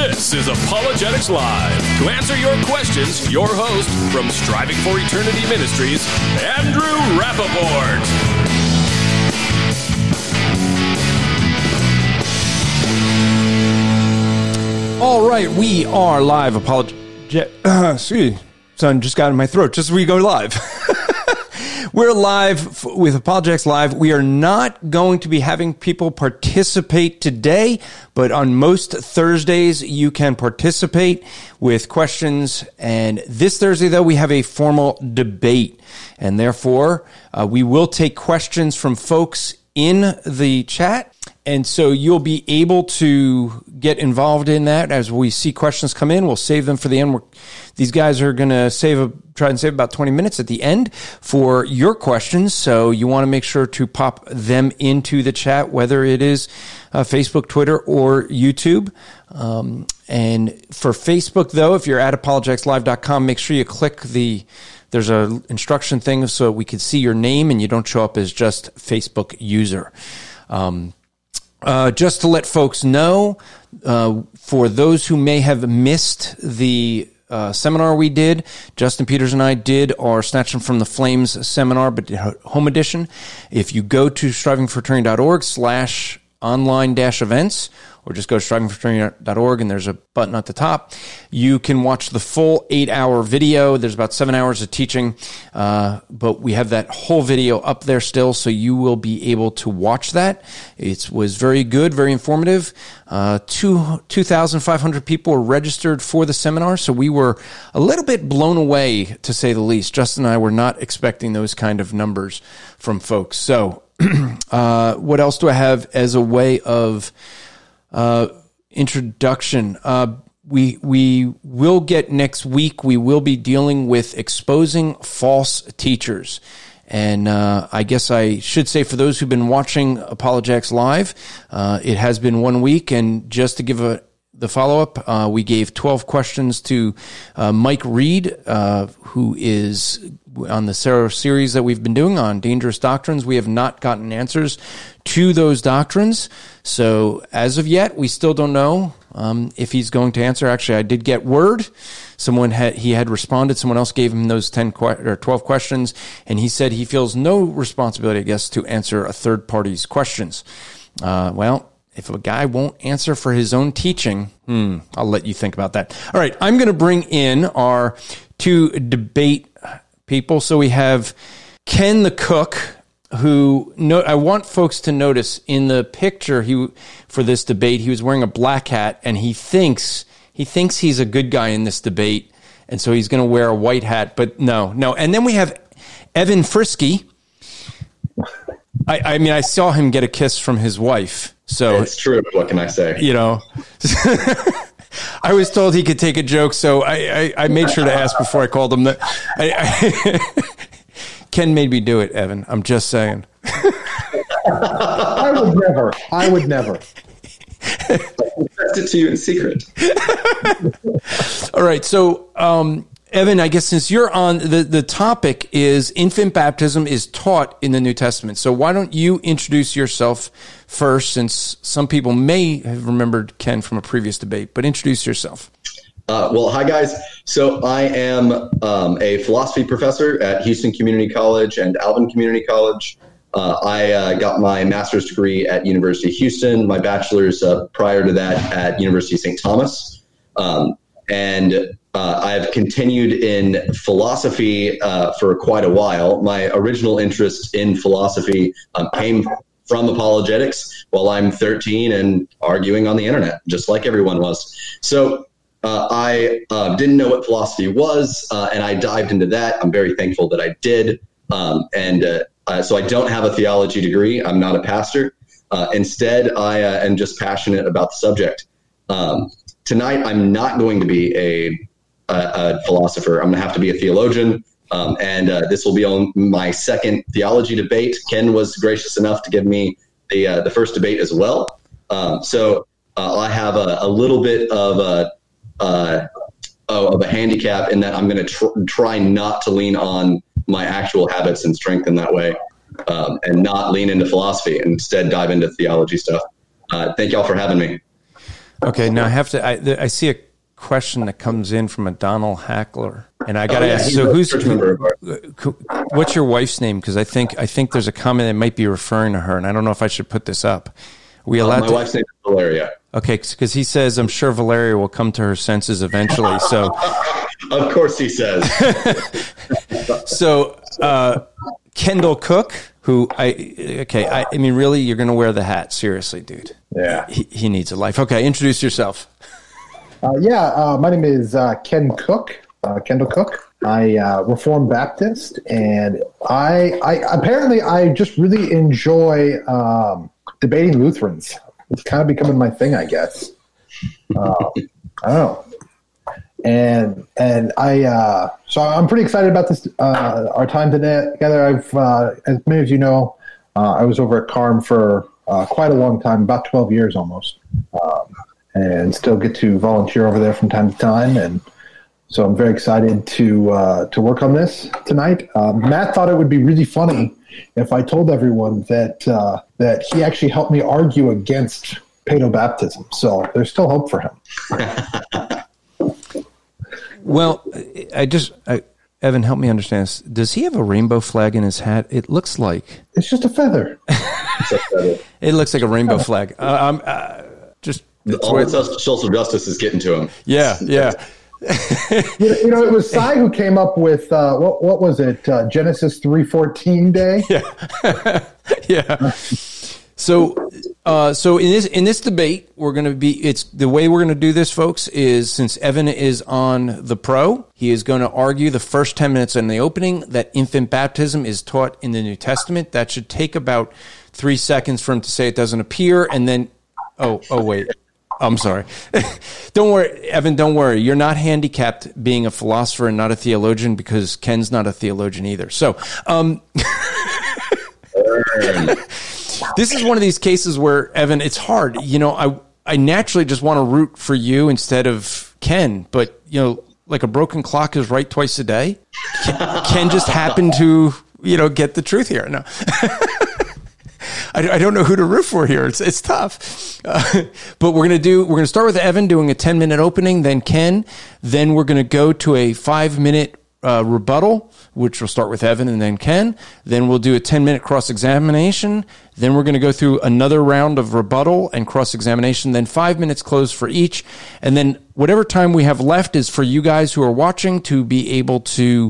This is Apologetics Live. To answer your questions, your host from Striving for Eternity Ministries, Andrew Rappaport. All right, we are live. Excuse, son, just got in my throat. Just as we go live. We're live with Apologetics Live. We are not going to be having people participate today, but on most Thursdays, you can participate with questions. And this Thursday, though, we have a formal debate. And therefore, we will take questions from folks in the chat. And so you'll be able to get involved in that as we see questions come in. We'll save them for the end. These guys are going to try and save about 20 minutes at the end for your questions. So you want to make sure to pop them into the chat, whether it is Facebook, Twitter, or YouTube. And for Facebook, though, if you're at apologeticslive.com, make sure you click there's an instruction thing so we can see your name and you don't show up as just Facebook user. Just to let folks know, for those who may have missed the seminar we did, Justin Peters and I did our Snatch Them from the Flames seminar, but home edition. If you go to strivingforeternity.org/online-events, or just go to strivingforeternity.org and there's a button at the top, you can watch the full 8-hour video. There's about 7 hours of teaching, but we have that whole video up there still, so you will be able to watch that. It was very good, very informative. 2,500 people were registered for the seminar, so we were a little bit blown away, to say the least. Justin and I were not expecting those kind of numbers from folks. So what else do I have as a way of introduction? We will get next week. We will be dealing with exposing false teachers. And I guess I should say, for those who've been watching Apologetics Live, it has been 1 week. And just to give the follow-up, we gave 12 questions to Mike Reed, who is on the series that we've been doing on dangerous doctrines. We have not gotten answers to those doctrines. So as of yet, we still don't know if he's going to answer. Actually, I did get word. He had responded. Someone else gave him those 12 questions, and he said he feels no responsibility, I guess, to answer a third party's questions. Well, if a guy won't answer for his own teaching, I'll let you think about that. All right, I'm going to bring in our two debate people. So we have Ken the Cook, who I want folks to notice in the picture for this debate, he was wearing a black hat, and he thinks he's a good guy in this debate, and so he's going to wear a white hat. But no. And then we have Evan Frisky. I mean, I saw him get a kiss from his wife. So it's true. What can I say? You know, I was told he could take a joke, so I made sure to ask before I called him that. Ken made me do it, Evan. I'm just saying. I would never. I'll confess it to you in secret. All right. So, Evan, I guess since you're on, the topic is infant baptism is taught in the New Testament. So why don't you introduce yourself first, since some people may have remembered Ken from a previous debate, but introduce yourself. Well, hi, guys. So I am a philosophy professor at Houston Community College and Alvin Community College. I got my master's degree at University of Houston, my bachelor's prior to that at University of St. Thomas. And I've continued in philosophy for quite a while. My original interest in philosophy came from apologetics while I'm 13 and arguing on the internet, just like everyone was. So I didn't know what philosophy was, and I dived into that. I'm very thankful that I did. So I don't have a theology degree. I'm not a pastor. Instead, I am just passionate about the subject. Tonight, I'm not going to be a philosopher. I'm going to have to be a theologian. And this will be on my second theology debate. Ken was gracious enough to give me the first debate as well. So I have a little bit of a handicap in that I'm going to try not to lean on my actual habits and strength in that way, and not lean into philosophy and instead dive into theology stuff. Thank y'all for having me. Okay, now I have to. I see a question that comes in from a Donald Hackler, and I got to ask. So, what's your wife's name? Because I think there's a comment that might be referring to her, and I don't know if I should put this up. Are we allowed? My wife's name is Valeria. Okay, because he says, I'm sure Valeria will come to her senses eventually. So, of course, he says. So, Kendall Cook, who I mean, really, you're going to wear the hat? Seriously, dude. Yeah. He needs a life. Okay, introduce yourself. My name is Ken Cook, Kendall Cook. I Reformed Baptist, and I just really enjoy debating Lutherans. It's kind of becoming my thing, I guess. I don't know. And so I'm pretty excited about this, our time together. As many of you know, I was over at CARM for quite a long time, about 12 years almost, and still get to volunteer over there from time to time. And so I'm very excited to work on this tonight. Matt thought it would be really funny if I told everyone that he actually helped me argue against paedobaptism. So there's still hope for him. Well, Evan, help me understand this. Does he have a rainbow flag in his hat? It looks like it's just a feather. It looks like a rainbow flag. All the social justice is getting to him. Yeah. You know, it was Cy who came up with what was it? Genesis 3:14 day. Yeah. So in this debate, we're going to be. It's the way we're going to do this, folks. Is since Evan is on the pro, he is going to argue the first 10 minutes in the opening that infant baptism is taught in the New Testament. That should take about 3 seconds for him to say it doesn't appear, and then oh wait. I'm sorry. Don't worry, Evan, don't worry. You're not handicapped being a philosopher and not a theologian because Ken's not a theologian either. So, this is one of these cases where, Evan, it's hard. You know, I naturally just want to root for you instead of Ken, but, you know, like a broken clock is right twice a day. Ken just happened to, get the truth here. No. I don't know who to root for here. It's tough. But we're going to start with Evan doing a 10-minute opening, then Ken. Then we're going to go to a 5-minute rebuttal, which will start with Evan and then Ken. Then we'll do a 10-minute cross-examination. Then we're going to go through another round of rebuttal and cross-examination. Then 5 minutes closed for each. And then whatever time we have left is for you guys who are watching to be able to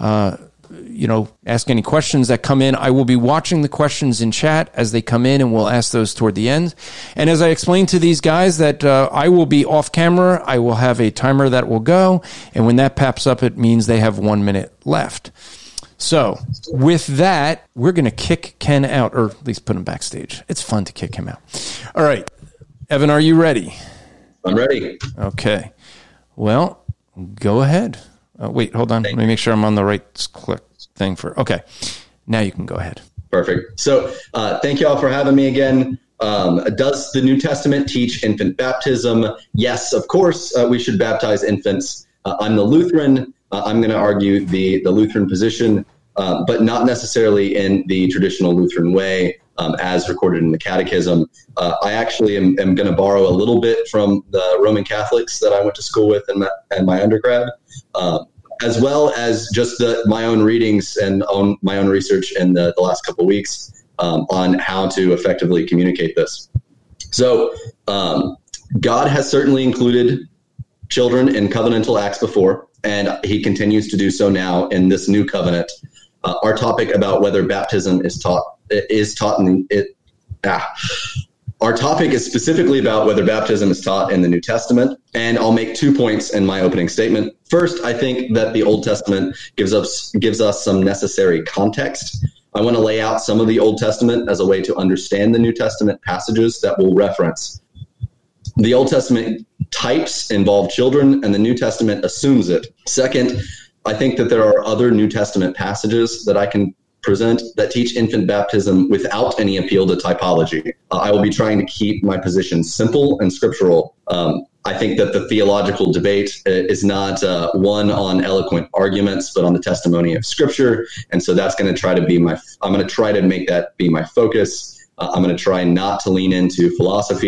ask any questions that come in. I will be watching the questions in chat as they come in, and we'll ask those toward the end. And as I explained to these guys that I will be off camera, I will have a timer that will go, and when that pops up, it means they have 1 minute left. So with that, we're going to kick Ken out, or at least put him backstage. It's fun to kick him out. All right. Evan, are you ready? I'm ready. Okay. Well, go ahead. Wait, hold on. Let me make sure I'm on the right thing okay. Now you can go ahead. Perfect. So thank you all for having me again. Does the New Testament teach infant baptism? Yes, of course, we should baptize infants. I'm the Lutheran. I'm going to argue the Lutheran position, but not necessarily in the traditional Lutheran way as recorded in the Catechism. I actually am going to borrow a little bit from the Roman Catholics that I went to school with in my undergrad, as well as just my own readings and my own research in the last couple of weeks on how to effectively communicate this. So God has certainly included children in covenantal acts before, and he continues to do so now in this new covenant. Our topic about whether baptism is taught in it. Our topic is specifically about whether baptism is taught in the New Testament, and I'll make 2 points in my opening statement. First, I think that the Old Testament gives us some necessary context. I want to lay out some of the Old Testament as a way to understand the New Testament passages that we'll reference. The Old Testament types involve children, and the New Testament assumes it. Second, I think that there are other New Testament passages that I can present that teach infant baptism without any appeal to typology. I will be trying to keep my position simple and scriptural. I think that the theological debate is not one on eloquent arguments, but on the testimony of Scripture. And so that's going to try to be I'm going to try to make that be my focus. I'm going to try not to lean into philosophy.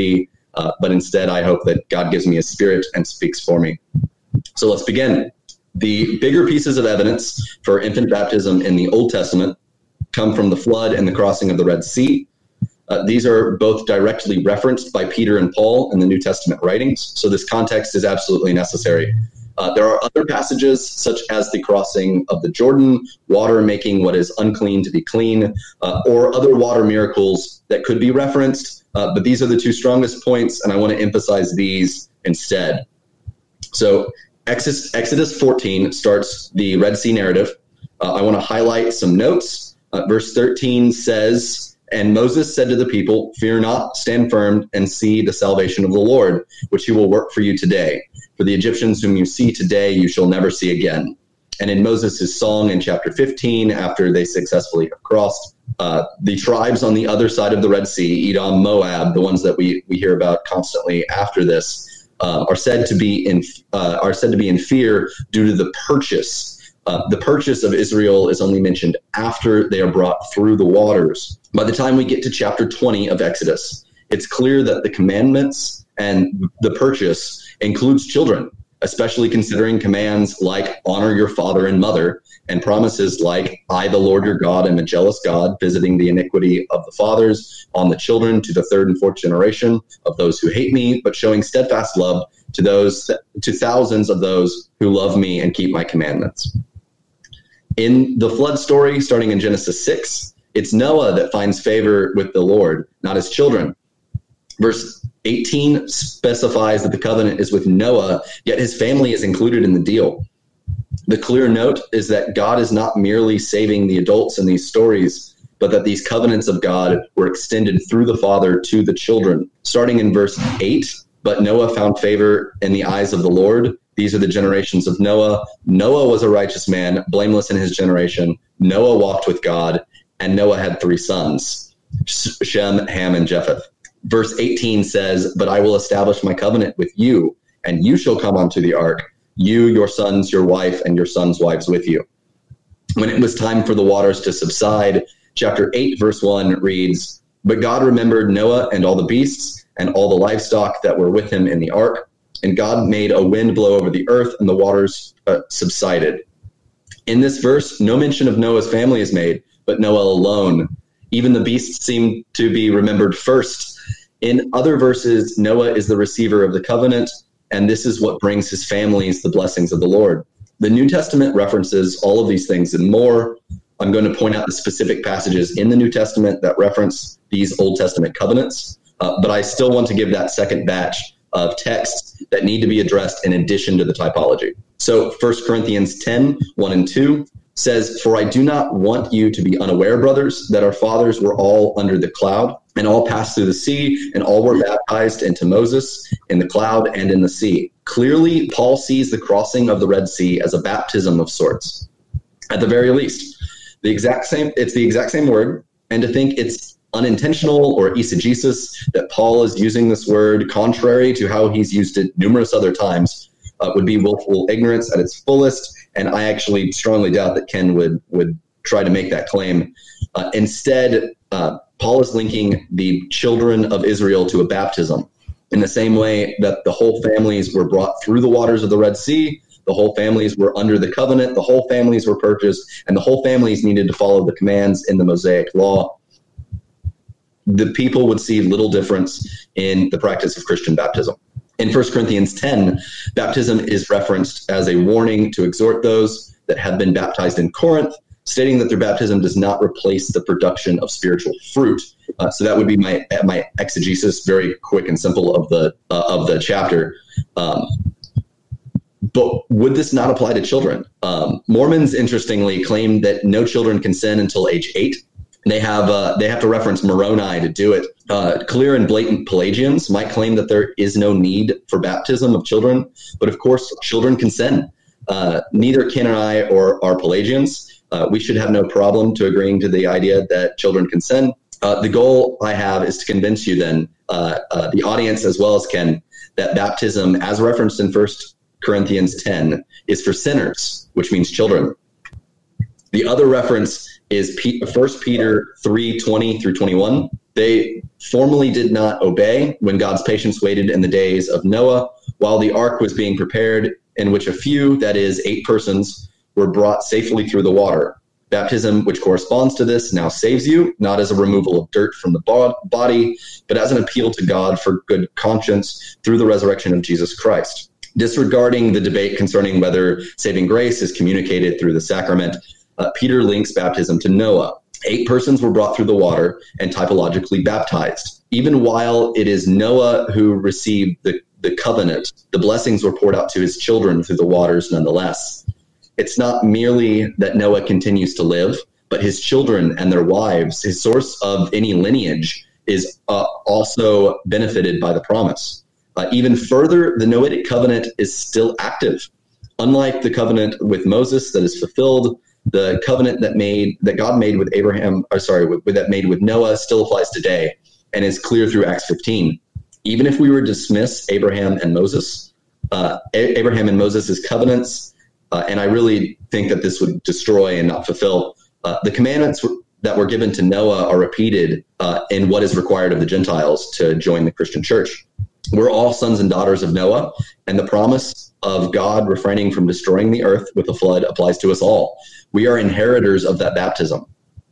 but instead I hope that God gives me a spirit and speaks for me. So let's begin. The bigger pieces of evidence for infant baptism in the Old Testament come from the flood and the crossing of the Red Sea. These are both directly referenced by Peter and Paul in the New Testament writings, so this context is absolutely necessary. There are other passages, such as the crossing of the Jordan, water making what is unclean to be clean, or other water miracles that could be referenced, but these are the two strongest points, and I want to emphasize these instead. So Exodus 14 starts the Red Sea narrative. I want to highlight some notes. Verse 13 says, "And Moses said to the people, 'Fear not, stand firm, and see the salvation of the Lord, which he will work for you today. For the Egyptians whom you see today, you shall never see again.'" And in Moses' song in chapter 15, after they successfully have crossed, the tribes on the other side of the Red Sea, Edom, Moab, the ones that we hear about constantly after this, are said to be in fear due to the purchase. The purchase of Israel is only mentioned after they are brought through the waters. By the time we get to chapter 20 of Exodus, it's clear that the commandments and the purchase includes children, especially considering commands like honor your father and mother, and promises like, "I, the Lord your God, am a jealous God, visiting the iniquity of the fathers on the children to the third and fourth generation of those who hate me, but showing steadfast love to thousands of those who love me and keep my commandments." In the flood story, starting in Genesis 6, it's Noah that finds favor with the Lord, not his children. Verse 18 specifies that the covenant is with Noah, yet his family is included in the deal. The clear note is that God is not merely saving the adults in these stories, but that these covenants of God were extended through the father to the children. Starting in verse 8, "But Noah found favor in the eyes of the Lord. These are the generations of Noah. Noah was a righteous man, blameless in his generation. Noah walked with God, and Noah had 3 sons, Shem, Ham, and Japheth." Verse 18 says, "But I will establish my covenant with you, and you shall come onto the ark, you, your sons, your wife, and your sons' wives with you." When it was time for the waters to subside, chapter 8, verse 1 reads, "But God remembered Noah and all the beasts and all the livestock that were with him in the ark. And God made a wind blow over the earth, and the waters subsided." In this verse, no mention of Noah's family is made, but Noah alone. Even the beasts seem to be remembered first. In other verses, Noah is the receiver of the covenant, and this is what brings his families the blessings of the Lord. The New Testament references all of these things and more. I'm going to point out the specific passages in the New Testament that reference these Old Testament covenants, but I still want to give that second batch of texts that need to be addressed in addition to the typology. So 1 Corinthians 10, 1 and 2 says, "For I do not want you to be unaware, brothers, that our fathers were all under the cloud, and all passed through the sea, and all were baptized into Moses in the cloud and in the sea." Clearly, Paul sees the crossing of the Red Sea as a baptism of sorts. At the very least, it's the exact same word, and to think it's unintentional or eisegesis that Paul is using this word contrary to how he's used it numerous other times would be willful ignorance at its fullest, and I actually strongly doubt that Ken would try to make that claim. Instead, Paul is linking the children of Israel to a baptism in the same way that the whole families were brought through the waters of the Red Sea, the whole families were under the covenant, the whole families were purchased, and the whole families needed to follow the commands in the Mosaic law. The people would see little difference in the practice of Christian baptism. In 1 Corinthians 10, baptism is referenced as a warning to exhort those that have been baptized in Corinth, stating that their baptism does not replace the production of spiritual fruit. So that would be my exegesis, very quick and simple of the chapter. But would this not apply to children? Mormons, interestingly, claim that no children can sin until age 8. They have to reference Moroni to do it. Clear and blatant Pelagians might claim that there is no need for baptism of children, but of course, children can sin. Neither Ken and I or our Pelagians. We should have no problem to agreeing to the idea that children can sin. The goal I have is to convince you then, the audience as well as Ken, that baptism, as referenced in 1 Corinthians 10, is for sinners, which means children. The other reference is 1 Peter 3:20 through 21. They formally did not obey when God's patience waited in the days of Noah while the ark was being prepared, in which a few, that is 8 persons, were brought safely through the water. Baptism, which corresponds to this, now saves you, not as a removal of dirt from the body, but as an appeal to God for good conscience through the resurrection of Jesus Christ. Disregarding the debate concerning whether saving grace is communicated through the sacrament, Peter links baptism to Noah. 8 persons were brought through the water and typologically baptized. Even while it is Noah who received the covenant, the blessings were poured out to his children through the waters nonetheless. It's not merely that Noah continues to live, but his children and their wives, his source of any lineage, is also benefited by the promise. Even further, the Noahic covenant is still active. Unlike the covenant with Moses that is fulfilled, the covenant that God made with that made with Noah still applies today and is clear through Acts 15. Even if we were to dismiss Abraham and Moses' covenants, and I really think that this would destroy and not fulfill the commandments that were given to Noah are repeated in what is required of the Gentiles to join the Christian church. We're all sons and daughters of Noah, and the promise of God refraining from destroying the earth with a flood applies to us all. We are inheritors of that baptism.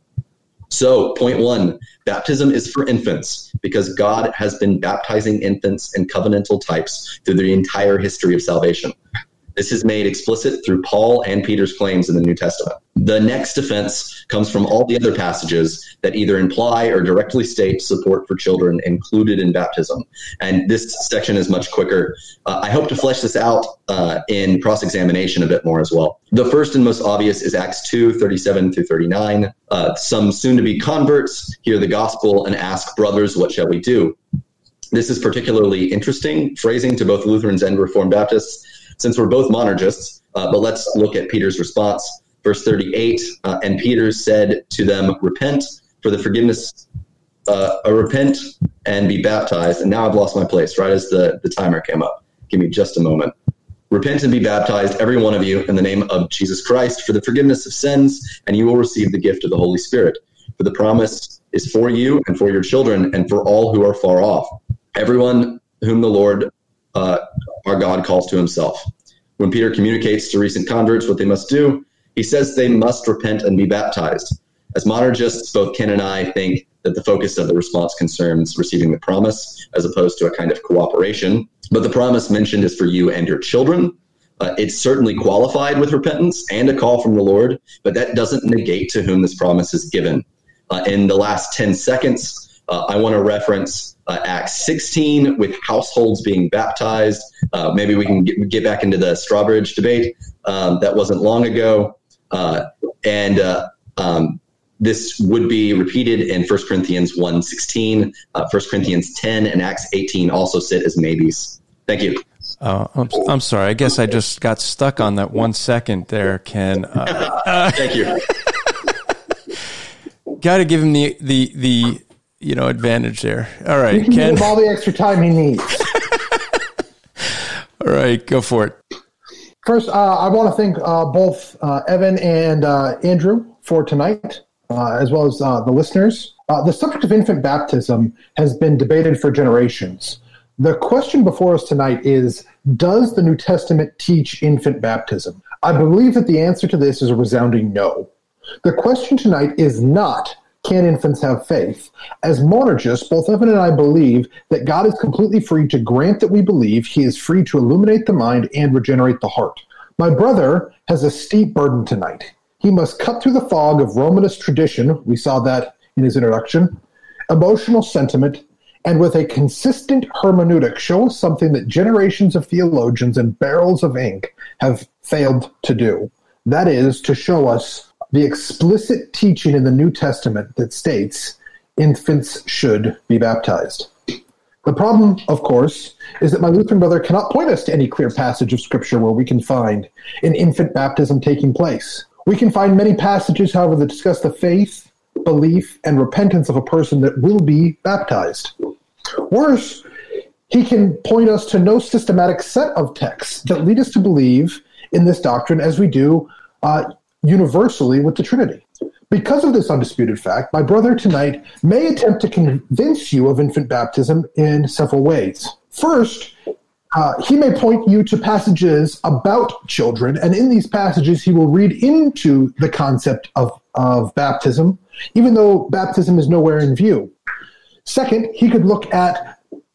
So, point 1, baptism is for infants because God has been baptizing infants in covenantal types through the entire history of salvation. This is made explicit through Paul and Peter's claims in the New Testament. The next defense comes from all the other passages that either imply or directly state support for children included in baptism. And this section is much quicker. I hope to flesh this out in cross-examination a bit more as well. The first and most obvious is Acts 2:37 through 39. Some soon-to-be converts hear the gospel and ask, "Brothers, what shall we do?" This is particularly interesting phrasing to both Lutherans and Reformed Baptists, since we're both monergists, but let's look at Peter's response. Verse 38, and Peter said to them, repent for the forgiveness, repent and be baptized. And now I've lost my place right as the timer came up. Give me just a moment. Repent and be baptized, every one of you, in the name of Jesus Christ for the forgiveness of sins, and you will receive the gift of the Holy Spirit. For the promise is for you and for your children and for all who are far off, everyone whom the Lord our God calls to himself. When Peter communicates to recent converts what they must do, he says they must repent and be baptized. As monergists, both Ken and I think that the focus of the response concerns receiving the promise as opposed to a kind of cooperation. But the promise mentioned is for you and your children. It's certainly qualified with repentance and a call from the Lord, but that doesn't negate to whom this promise is given. In the last 10 seconds, I want to reference Acts 16 with households being baptized. Maybe we can get back into the Strawbridge debate. That wasn't long ago. This would be repeated in 1 Corinthians 1:16. 1 Corinthians 10 and Acts 18 also sit as maybes. Thank you. I'm sorry. I guess I just got stuck on that 1 second there, Ken. Thank you. Got to give him the advantage there. All right, you can Ken. give him all the extra time he needs. All right, go for it. First, I want to thank both Evan and Andrew for tonight, as well as the listeners. The subject of infant baptism has been debated for generations. The question before us tonight is, does the New Testament teach infant baptism? I believe that the answer to this is a resounding no. The question tonight is not, can infants have faith? As monergists, both Evan and I believe that God is completely free to grant that we believe. He is free to illuminate the mind and regenerate the heart. My brother has a steep burden tonight. He must cut through the fog of Romanist tradition, we saw that in his introduction, emotional sentiment, and with a consistent hermeneutic show us something that generations of theologians and barrels of ink have failed to do. That is, to show us the explicit teaching in the New Testament that states infants should be baptized. The problem, of course, is that my Lutheran brother cannot point us to any clear passage of Scripture where we can find an infant baptism taking place. We can find many passages, however, that discuss the faith, belief, and repentance of a person that will be baptized. Worse, he can point us to no systematic set of texts that lead us to believe in this doctrine as we do universally with the Trinity. Because of this undisputed fact, my brother tonight may attempt to convince you of infant baptism in several ways. First, he may point you to passages about children, and in these passages he will read into the concept of baptism, even though baptism is nowhere in view. Second, he could look at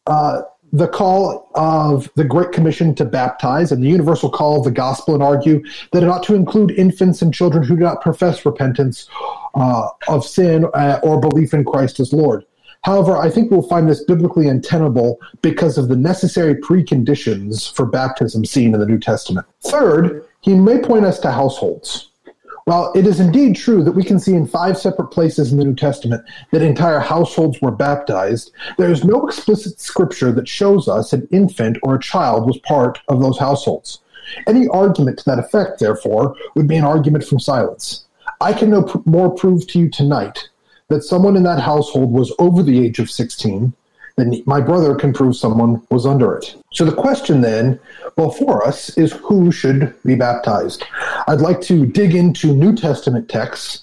the call of the Great Commission to baptize and the universal call of the gospel and argue that it ought to include infants and children who do not profess repentance of sin or belief in Christ as Lord. However, I think we'll find this biblically untenable because of the necessary preconditions for baptism seen in the New Testament. Third, he may point us to households. While it is indeed true that we can see in 5 separate places in the New Testament that entire households were baptized, there is no explicit scripture that shows us an infant or a child was part of those households. Any argument to that effect, therefore, would be an argument from silence. I can no more prove to you tonight that someone in that household was over the age of 16 than my brother can prove someone was under it. So the question then before us is who should be baptized? I'd like to dig into New Testament texts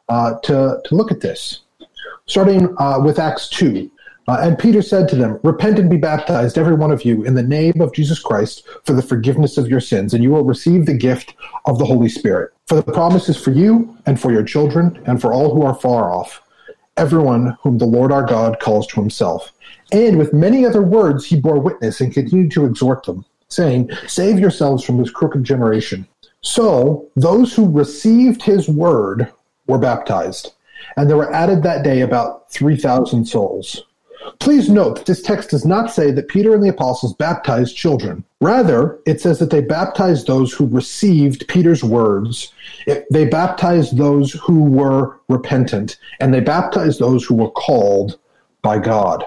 to look at this, starting with Acts 2. And Peter said to them, "Repent and be baptized, every one of you, in the name of Jesus Christ for the forgiveness of your sins, and you will receive the gift of the Holy Spirit. For the promise is for you and for your children and for all who are far off, everyone whom the Lord our God calls to himself." And with many other words he bore witness and continued to exhort them, saying, "Save yourselves from this crooked generation." So those who received his word were baptized, and there were added that day about 3,000 souls. Please note that this text does not say that Peter and the apostles baptized children. Rather, it says that they baptized those who received Peter's words. They baptized those who were repentant, and they baptized those who were called by God.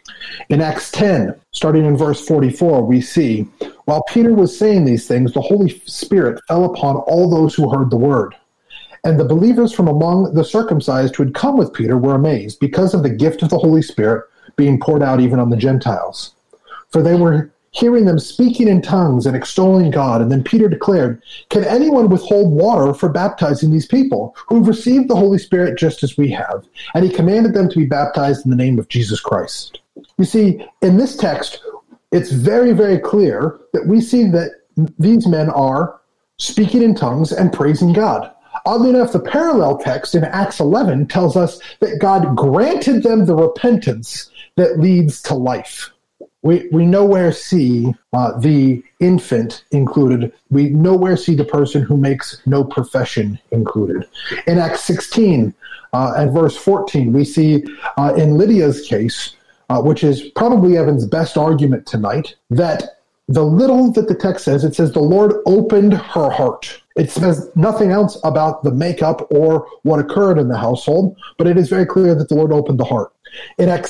In Acts 10, starting in verse 44, we see, while Peter was saying these things, the Holy Spirit fell upon all those who heard the word. And the believers from among the circumcised who had come with Peter were amazed because of the gift of the Holy Spirit being poured out even on the Gentiles. For they were hearing them speaking in tongues and extolling God. And then Peter declared, "Can anyone withhold water for baptizing these people who have received the Holy Spirit just as we have?" And he commanded them to be baptized in the name of Jesus Christ. You see, in this text, it's very, very clear that we see that these men are speaking in tongues and praising God. Oddly enough, the parallel text in Acts 11 tells us that God granted them the repentance that leads to life. We nowhere see the infant included. We nowhere see the person who makes no profession included. In Acts 16 and verse 14, we see in Lydia's case, which is probably Evan's best argument tonight, that the little that the text says, it says the Lord opened her heart. It says nothing else about the makeup or what occurred in the household, but it is very clear that the Lord opened the heart. In Acts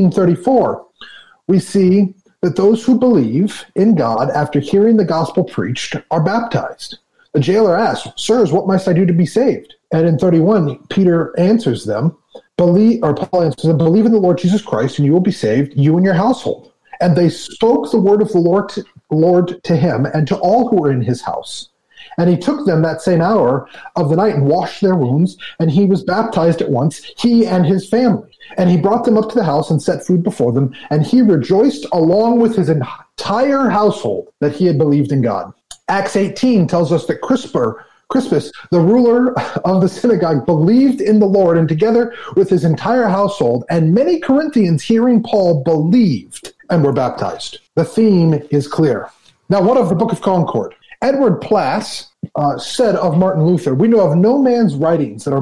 16:34, we see that those who believe in God after hearing the gospel preached are baptized. The jailer asks, "Sirs, what must I do to be saved?" And in 31, Peter answers them, Paul answers them, "Believe in the Lord Jesus Christ and you will be saved, you and your household." And they spoke the word of the Lord to him and to all who were in his house. And he took them that same hour of the night and washed their wounds, and he was baptized at once, he and his family. And he brought them up to the house and set food before them, and he rejoiced along with his entire household that he had believed in God. Acts 18 tells us that Crispus, the ruler of the synagogue, believed in the Lord, and together with his entire household, and many Corinthians hearing Paul believed and were baptized. The theme is clear. Now, what of the Book of Concord? Edward Plass said of Martin Luther, "We know of no man's writings that are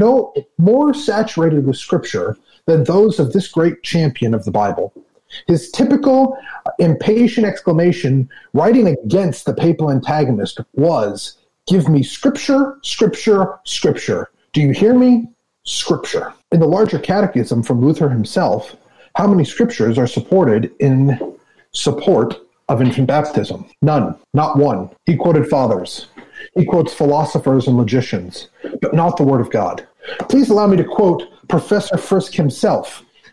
more saturated with Scripture than those of this great champion of the Bible. His typical impatient exclamation, writing against the papal antagonist, was, 'Give me Scripture, Scripture, Scripture. Do you hear me? Scripture.'" In the larger catechism from Luther himself, how many scriptures are supported in support of infant baptism? None, not one. He quoted fathers. He quotes philosophers and logicians, but not the Word of God. Please allow me to quote Professor Frisk himself,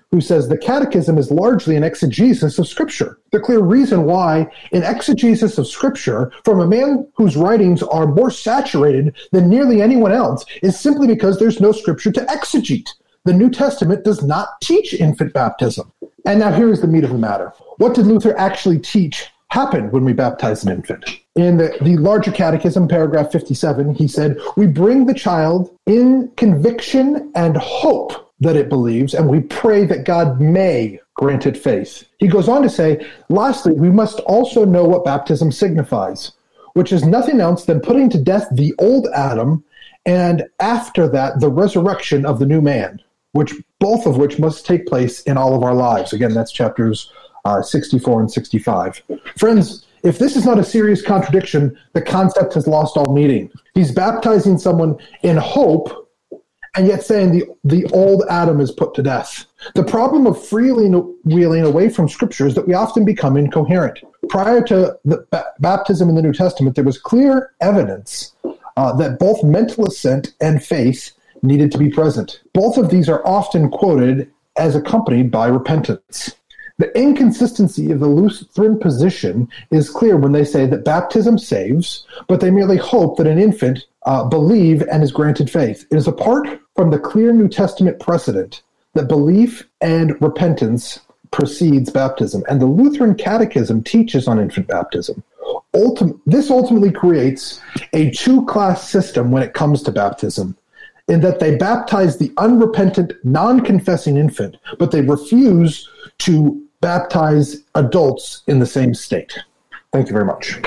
who says the Catechism is largely an exegesis of Scripture. The clear reason why an exegesis of Scripture from a man whose writings are more saturated than nearly anyone else is simply because there's no Scripture to exegete. The New Testament does not teach infant baptism. And now here is the meat of the matter. What did Luther actually teach happened when we baptize an infant? In the larger catechism, paragraph 57, he said, we bring the child in conviction and hope that it believes, and we pray that God may grant it faith. He goes on to say, lastly, we must also know what baptism signifies, which is nothing else than putting to death the old Adam, and after that, the resurrection of the new man, both of which must take place in all of our lives. Again, that's chapters 64 and 65. Friends, if this is not a serious contradiction, the concept has lost all meaning. He's baptizing someone in hope, and yet saying the old Adam is put to death. The problem of freewheeling away from Scripture is that we often become incoherent. Prior to the baptism in the New Testament, there was clear evidence that both mental assent and faith needed to be present. Both of these are often quoted as accompanied by repentance. The inconsistency of the Lutheran position is clear when they say that baptism saves, but they merely hope that an infant believe and is granted faith. It is apart from the clear New Testament precedent that belief and repentance precedes baptism, and the Lutheran Catechism teaches on infant baptism. This ultimately creates a two-class system when it comes to baptism, in that they baptize the unrepentant, non-confessing infant, but they refuse to baptize adults in the same state. Thank you very much.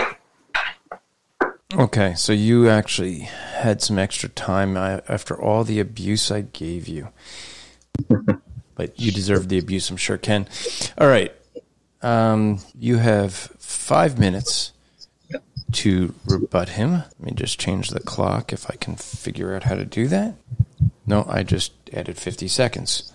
Okay, so you actually had some extra time after all the abuse I gave you. But you deserve the abuse, I'm sure, Ken. All right. You have 5 minutes to rebut him. Let me just change the clock if I can figure out how to do that. No, I just added 50 seconds.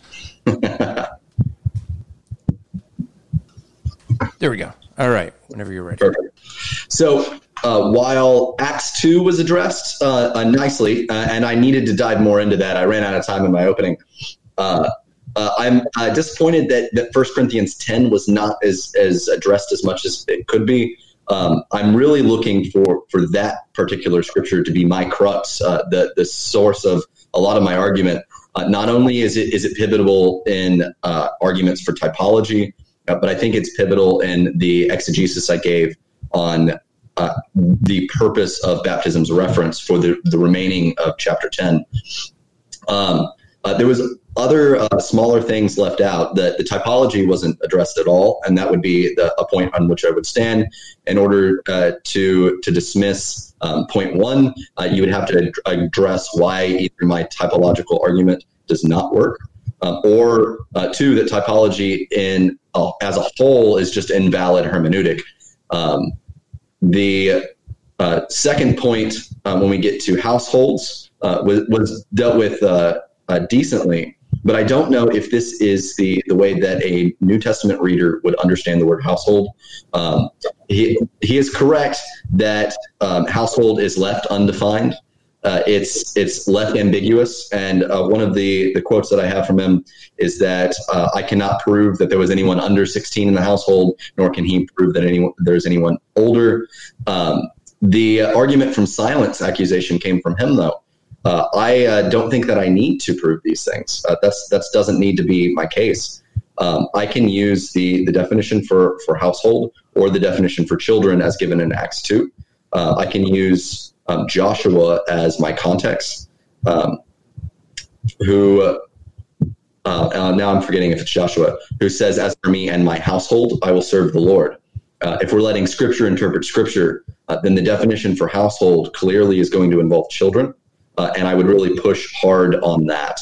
There we go. All right, whenever you're ready. Perfect. So while Acts 2 was addressed nicely, and I needed to dive more into that, I ran out of time in my opening. I'm disappointed that 1 Corinthians 10 was not as addressed as much as it could be. I'm really looking for that particular scripture to be my crux, the source of a lot of my argument. Not only is it pivotal in arguments for typology, but I think it's pivotal in the exegesis I gave on the purpose of baptism's reference for the remaining of chapter 10. There was other smaller things left out. The typology wasn't addressed at all, and that would be a point on which I would stand. In order to dismiss point 1, you would have to address why either my typological argument does not work, or 2, that typology as a whole is just invalid hermeneutic. The second point, when we get to households, was dealt with decently, but I don't know if this is the way that a New Testament reader would understand the word household. He is correct that household is left undefined. It's left ambiguous, and one of the quotes that I have from him is that I cannot prove that there was anyone under 16 in the household, nor can he prove that there's anyone older. The argument from silence accusation came from him, though. I don't think that I need to prove these things. That doesn't need to be my case. I can use the definition for household or the definition for children as given in Acts 2. I can use Joshua as my context, who now I'm forgetting if it's Joshua, who says, "As for me and my household, I will serve the Lord." If we're letting Scripture interpret Scripture, then the definition for household clearly is going to involve children, and I would really push hard on that.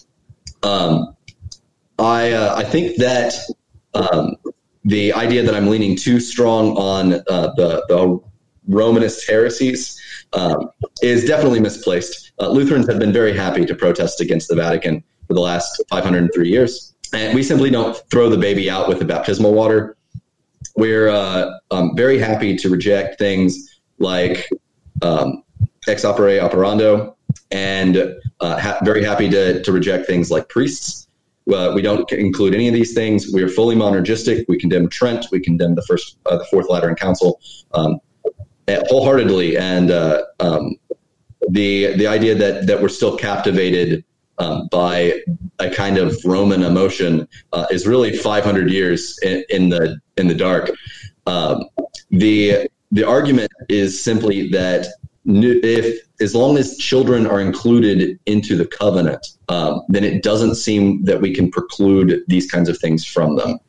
I think that the idea that I'm leaning too strong on the Romanist heresies is definitely misplaced. Lutherans have been very happy to protest against the Vatican for the last 503 years. And we simply don't throw the baby out with the baptismal water. We're very happy to reject things like ex opere operando, and very happy to reject things like priests. We don't include any of these things. We are fully monergistic. We condemn Trent. We condemn the Fourth Lateran Council wholeheartedly. And the idea that we're still captivated by a kind of Roman emotion is really 500 years in the dark. The argument is simply that as long as children are included into the covenant, then it doesn't seem that we can preclude these kinds of things from them.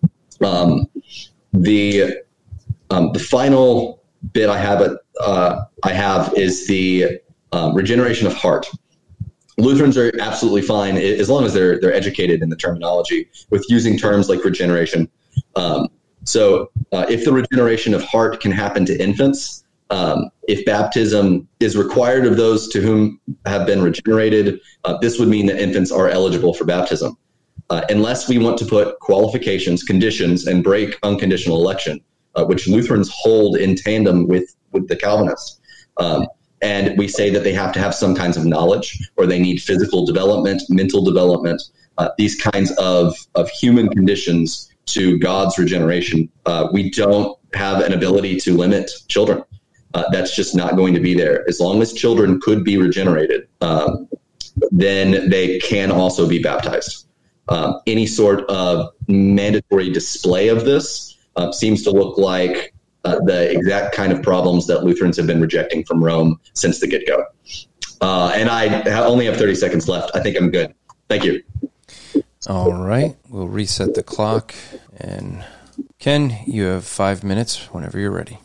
The final bit I have is the regeneration of heart. Lutherans are absolutely fine as long as they're educated in the terminology with using terms like regeneration. So if the regeneration of heart can happen to infants, if baptism is required of those to whom have been regenerated, this would mean that infants are eligible for baptism. Unless we want to put qualifications, conditions, and break unconditional election, which Lutherans hold in tandem with the Calvinists. And we say that they have to have some kinds of knowledge, or they need physical development, mental development, these kinds of human conditions to God's regeneration. We don't have an ability to limit children. That's just not going to be there. As long as children could be regenerated, then they can also be baptized. Any sort of mandatory display of this seems to look like the exact kind of problems that Lutherans have been rejecting from Rome since the get-go. And I only have 30 seconds left. I think I'm good. Thank you. All right. We'll reset the clock. And Ken, you have 5 minutes whenever you're ready.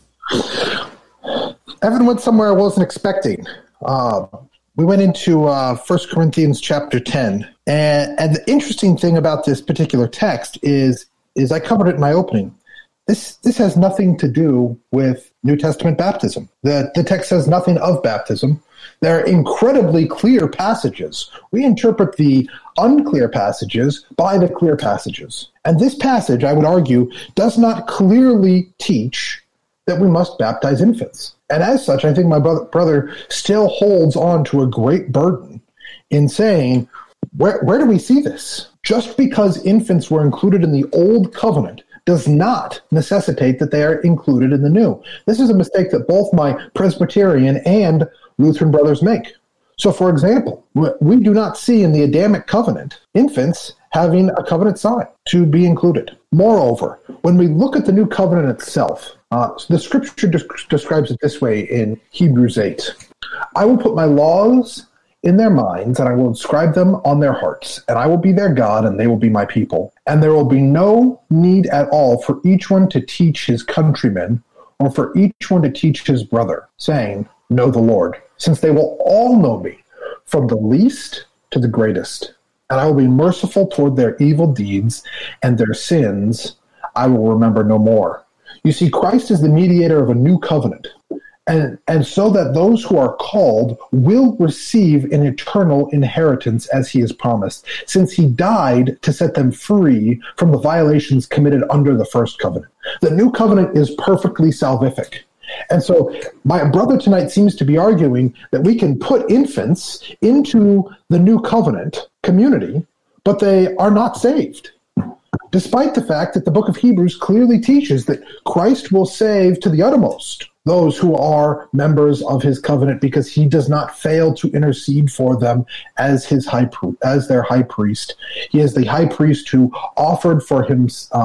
Evan went somewhere I wasn't expecting. We went into 1 Corinthians chapter 10. And the interesting thing about this particular text is I covered it in my opening. This has nothing to do with New Testament baptism. The text says nothing of baptism. There are incredibly clear passages. We interpret the unclear passages by the clear passages. And this passage, I would argue, does not clearly teach that we must baptize infants. And as such, I think my brother still holds on to a great burden in saying, where do we see this? Just because infants were included in the old covenant does not necessitate that they are included in the new. This is a mistake that both my Presbyterian and Lutheran brothers make. So, for example, we do not see in the Adamic covenant infants having a covenant sign to be included. Moreover, when we look at the new covenant itself, the scripture describes it this way in Hebrews 8. I will put my laws in their minds, and I will inscribe them on their hearts, and I will be their God, and they will be my people. And there will be no need at all for each one to teach his countrymen, or for each one to teach his brother, saying, know the Lord, since they will all know me, from the least to the greatest. And I will be merciful toward their evil deeds, and their sins I will remember no more. You see, Christ is the mediator of a new covenant. And so that those who are called will receive an eternal inheritance as he has promised, since he died to set them free from the violations committed under the first covenant. The new covenant is perfectly salvific. And so my brother tonight seems to be arguing that we can put infants into the new covenant community, but they are not saved, despite the fact that the book of Hebrews clearly teaches that Christ will save to the uttermost those who are members of his covenant, because he does not fail to intercede for them as their high priest. He is the high priest who offered for him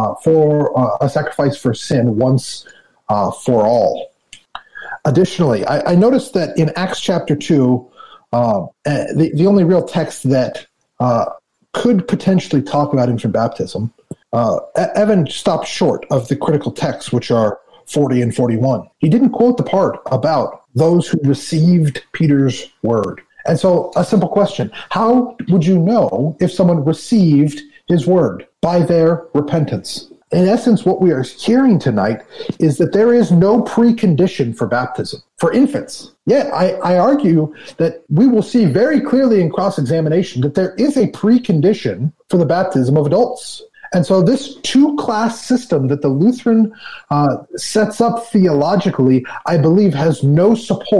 a sacrifice for sin once for all. Additionally, I noticed that in Acts chapter 2, the only real text that could potentially talk about infant baptism, Evan stopped short of the critical texts, which are 40 and 41. He didn't quote the part about those who received Peter's word. And so a simple question, how would you know if someone received his word? By their repentance. In essence, what we are hearing tonight is that there is no precondition for baptism for infants. Yet I argue that we will see very clearly in cross-examination that there is a precondition for the baptism of adults. And so this two-class system that the Lutheran sets up theologically, I believe, has no support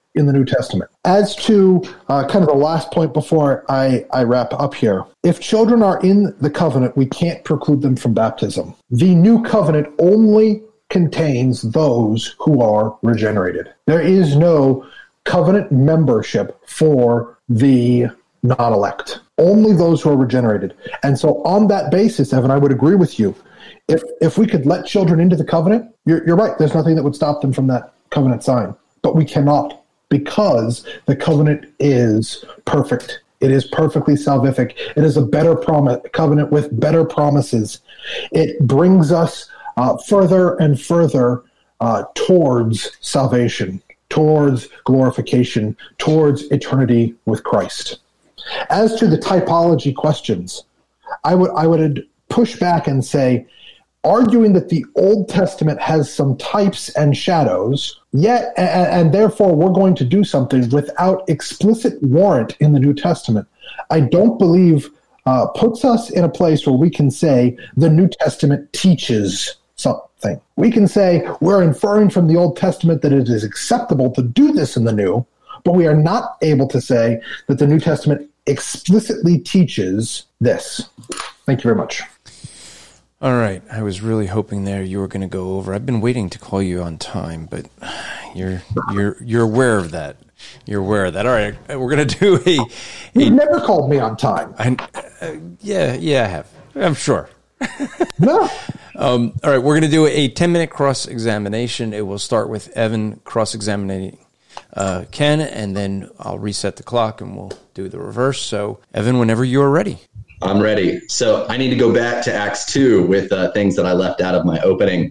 in the New Testament. As to kind of the last point before I wrap up here, if children are in the covenant, we can't preclude them from baptism. The new covenant only contains those who are regenerated. There is no covenant membership for the non-elect. Only those who are regenerated. And so on that basis, Evan, I would agree with you. If we could let children into the covenant, you're right. There's nothing that would stop them from that covenant sign. But we cannot, because the covenant is perfect. It is perfectly salvific. It is a better covenant with better promises. It brings us further and further towards salvation, towards glorification, towards eternity with Christ. As to the typology questions, I would push back and say, arguing that the Old Testament has some types and shadows, yet and therefore we're going to do something without explicit warrant in the New Testament, I don't believe puts us in a place where we can say the New Testament teaches something. We can say we're inferring from the Old Testament that it is acceptable to do this in the New, but we are not able to say that the New Testament explicitly teaches this. Thank you very much. All right. I was really hoping there you were going to go over. I've been waiting to call you on time, but you're aware of that. You're aware of that. All right. We're going to do a... You've never called me on time. Yeah, I have. I'm sure. No. All right. We're going to do a 10-minute cross-examination. It will start with Evan cross-examining Ken, and then I'll reset the clock and we'll do the reverse. So, Evan, whenever you're ready. I'm ready. So I need to go back to Acts 2 with things that I left out of my opening.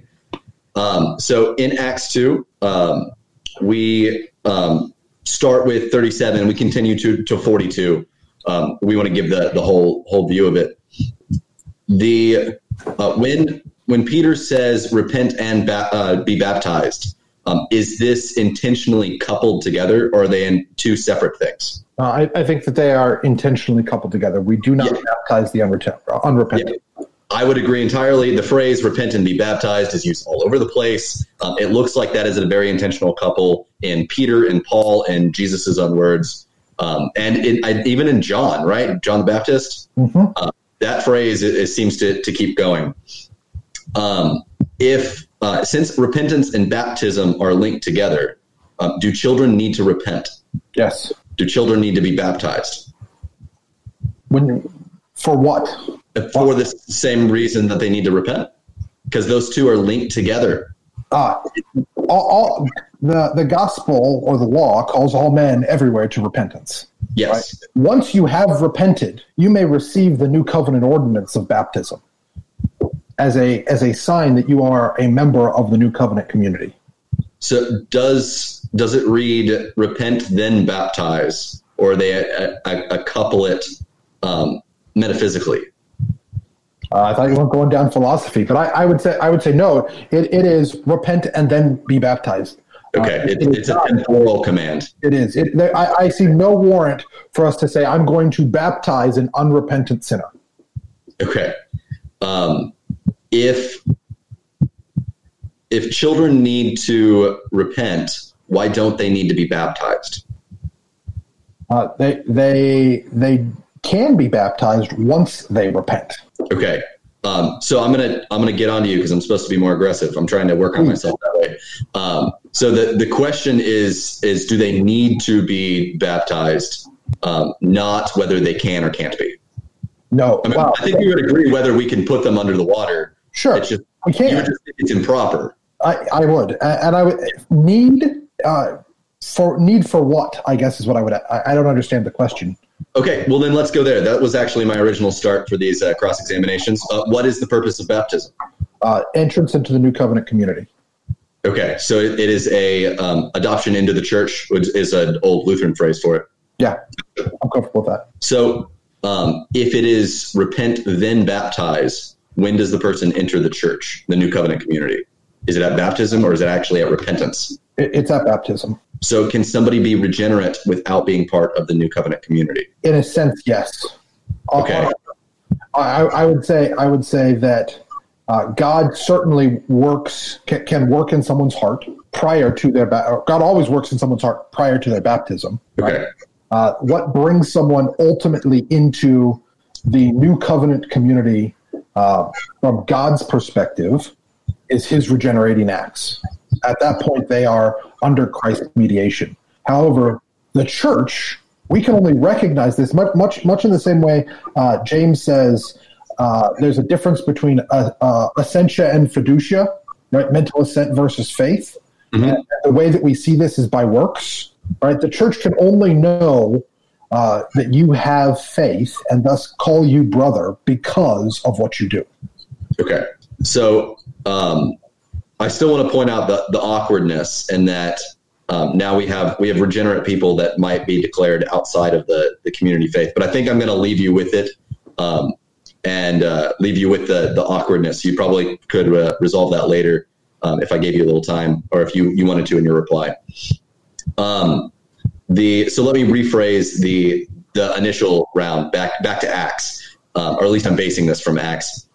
So in Acts 2, we start with 37 and we continue to 42. We want to give the whole view of it. When Peter says repent and be baptized, is this intentionally coupled together, or are they in two separate things? I think that they are intentionally coupled together. We do not baptize the unrepentant. Yeah. I would agree entirely. The phrase repent and be baptized is used all over the place. It looks like that is a very intentional couple in Peter and Paul and Jesus' own words. And even in John, right? John the Baptist. Mm-hmm. That phrase seems to keep going. Since repentance and baptism are linked together, do children need to repent? Yes. Do children need to be baptized? For what? For the same reason that they need to repent, because those two are linked together. The gospel or the law calls all men everywhere to repentance. Yes. Right? Once you have repented, you may receive the new covenant ordinance of baptism as a sign that you are a member of the new covenant community. So does it read repent then baptize, or are they a couplet metaphysically? I thought you weren't going down philosophy, but I would say no. It is repent and then be baptized. Okay, it's a temporal command. It is. I see no warrant for us to say I'm going to baptize an unrepentant sinner. Okay. If children need to repent, why don't they need to be baptized? They can be baptized once they repent. Okay. So I'm gonna get onto you because I'm supposed to be more aggressive. I'm trying to work on myself that way. So the question is do they need to be baptized, not whether they can or can't be? No. I mean, I think we would agree whether we can put them under the water. Sure. It's just, we can. You would just think it's improper. I would, and I would need for what? I guess is what I would. I don't understand the question. Okay, well then let's go there. That was actually my original start for these cross examinations. What is the purpose of baptism? Entrance into the new covenant community. Okay, so it is a adoption into the church, which is an old Lutheran phrase for it. Yeah, I'm comfortable with that. So if it is repent then baptize, when does the person enter the church, the new covenant community? Is it at baptism or is it actually at repentance? It's at baptism. So can somebody be regenerate without being part of the new covenant community? In a sense, yes. Okay. I would say that God certainly can work in someone's heart, prior to their God always works in someone's heart prior to their baptism. Okay. Right? What brings someone ultimately into the new covenant community from God's perspective is his regenerating acts. At that point, they are under Christ's mediation. However, the church, we can only recognize this much in the same way James says there's a difference between essentia and fiducia, right? Mental assent versus faith. Mm-hmm. And the way that we see this is by works, right? The church can only know that you have faith and thus call you brother because of what you do. Okay. So I still want to point out the awkwardness in that now we have regenerate people that might be declared outside of the community faith, but I think I'm going to leave you with it and leave you with the awkwardness. You probably could resolve that later if I gave you a little time, or if you wanted to in your reply. So let me rephrase the initial round back to Acts, or at least I'm basing this from Acts.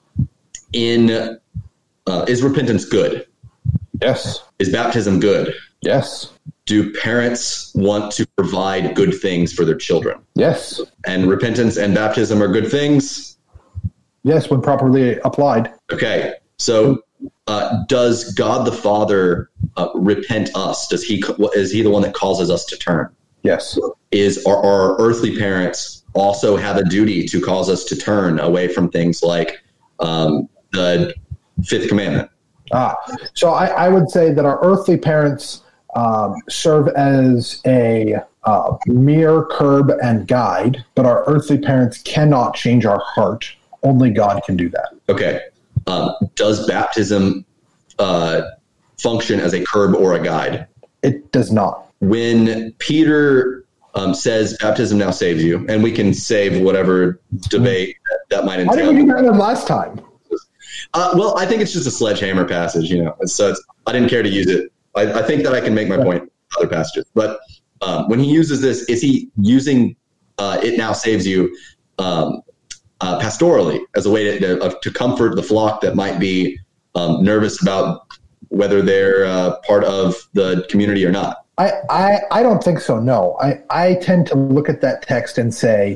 Is repentance good? Yes. Is baptism good? Yes. Do parents want to provide good things for their children? Yes. And repentance and baptism are good things? Yes, when properly applied. Okay. So does God the Father repent us? Is he the one that causes us to turn? Yes. Our earthly parents also have a duty to cause us to turn away from things like the fifth commandment? So I would say that our earthly parents serve as a mere curb and guide, but our earthly parents cannot change our heart. Only God can do that. Okay. Does baptism function as a curb or a guide? It does not. When Peter says baptism now saves you, and we can save whatever debate that might entail. Why didn't we do that last time? Well, I think it's just a sledgehammer passage, so I didn't care to use it. I think that I can make my point in other passages. But when he uses this, is he using it now saves you pastorally as a way to comfort the flock that might be nervous about whether they're part of the community or not? I don't think so, no. I tend to look at that text and say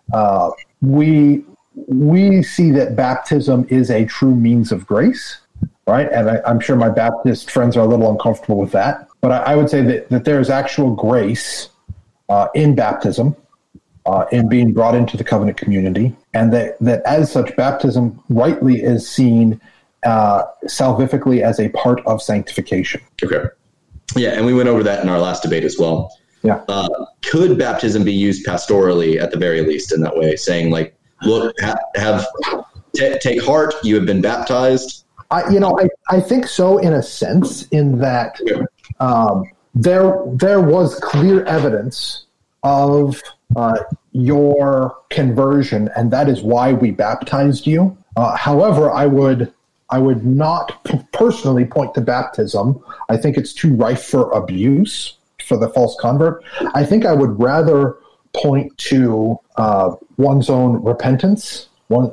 we see that baptism is a true means of grace, right? And I'm sure my Baptist friends are a little uncomfortable with that. But I would say that there is actual grace in baptism, in being brought into the covenant community, and that as such, baptism rightly is seen salvifically as a part of sanctification. Okay. Yeah, and we went over that in our last debate as well. Yeah. Could baptism be used pastorally at the very least in that way, saying like, look, take heart, you have been baptized? I think so in a sense, in that there was clear evidence of your conversion, and that is why we baptized you. However, I would not personally point to baptism. I think it's too rife for abuse for the false convert. I think I would rather point to one's own repentance, and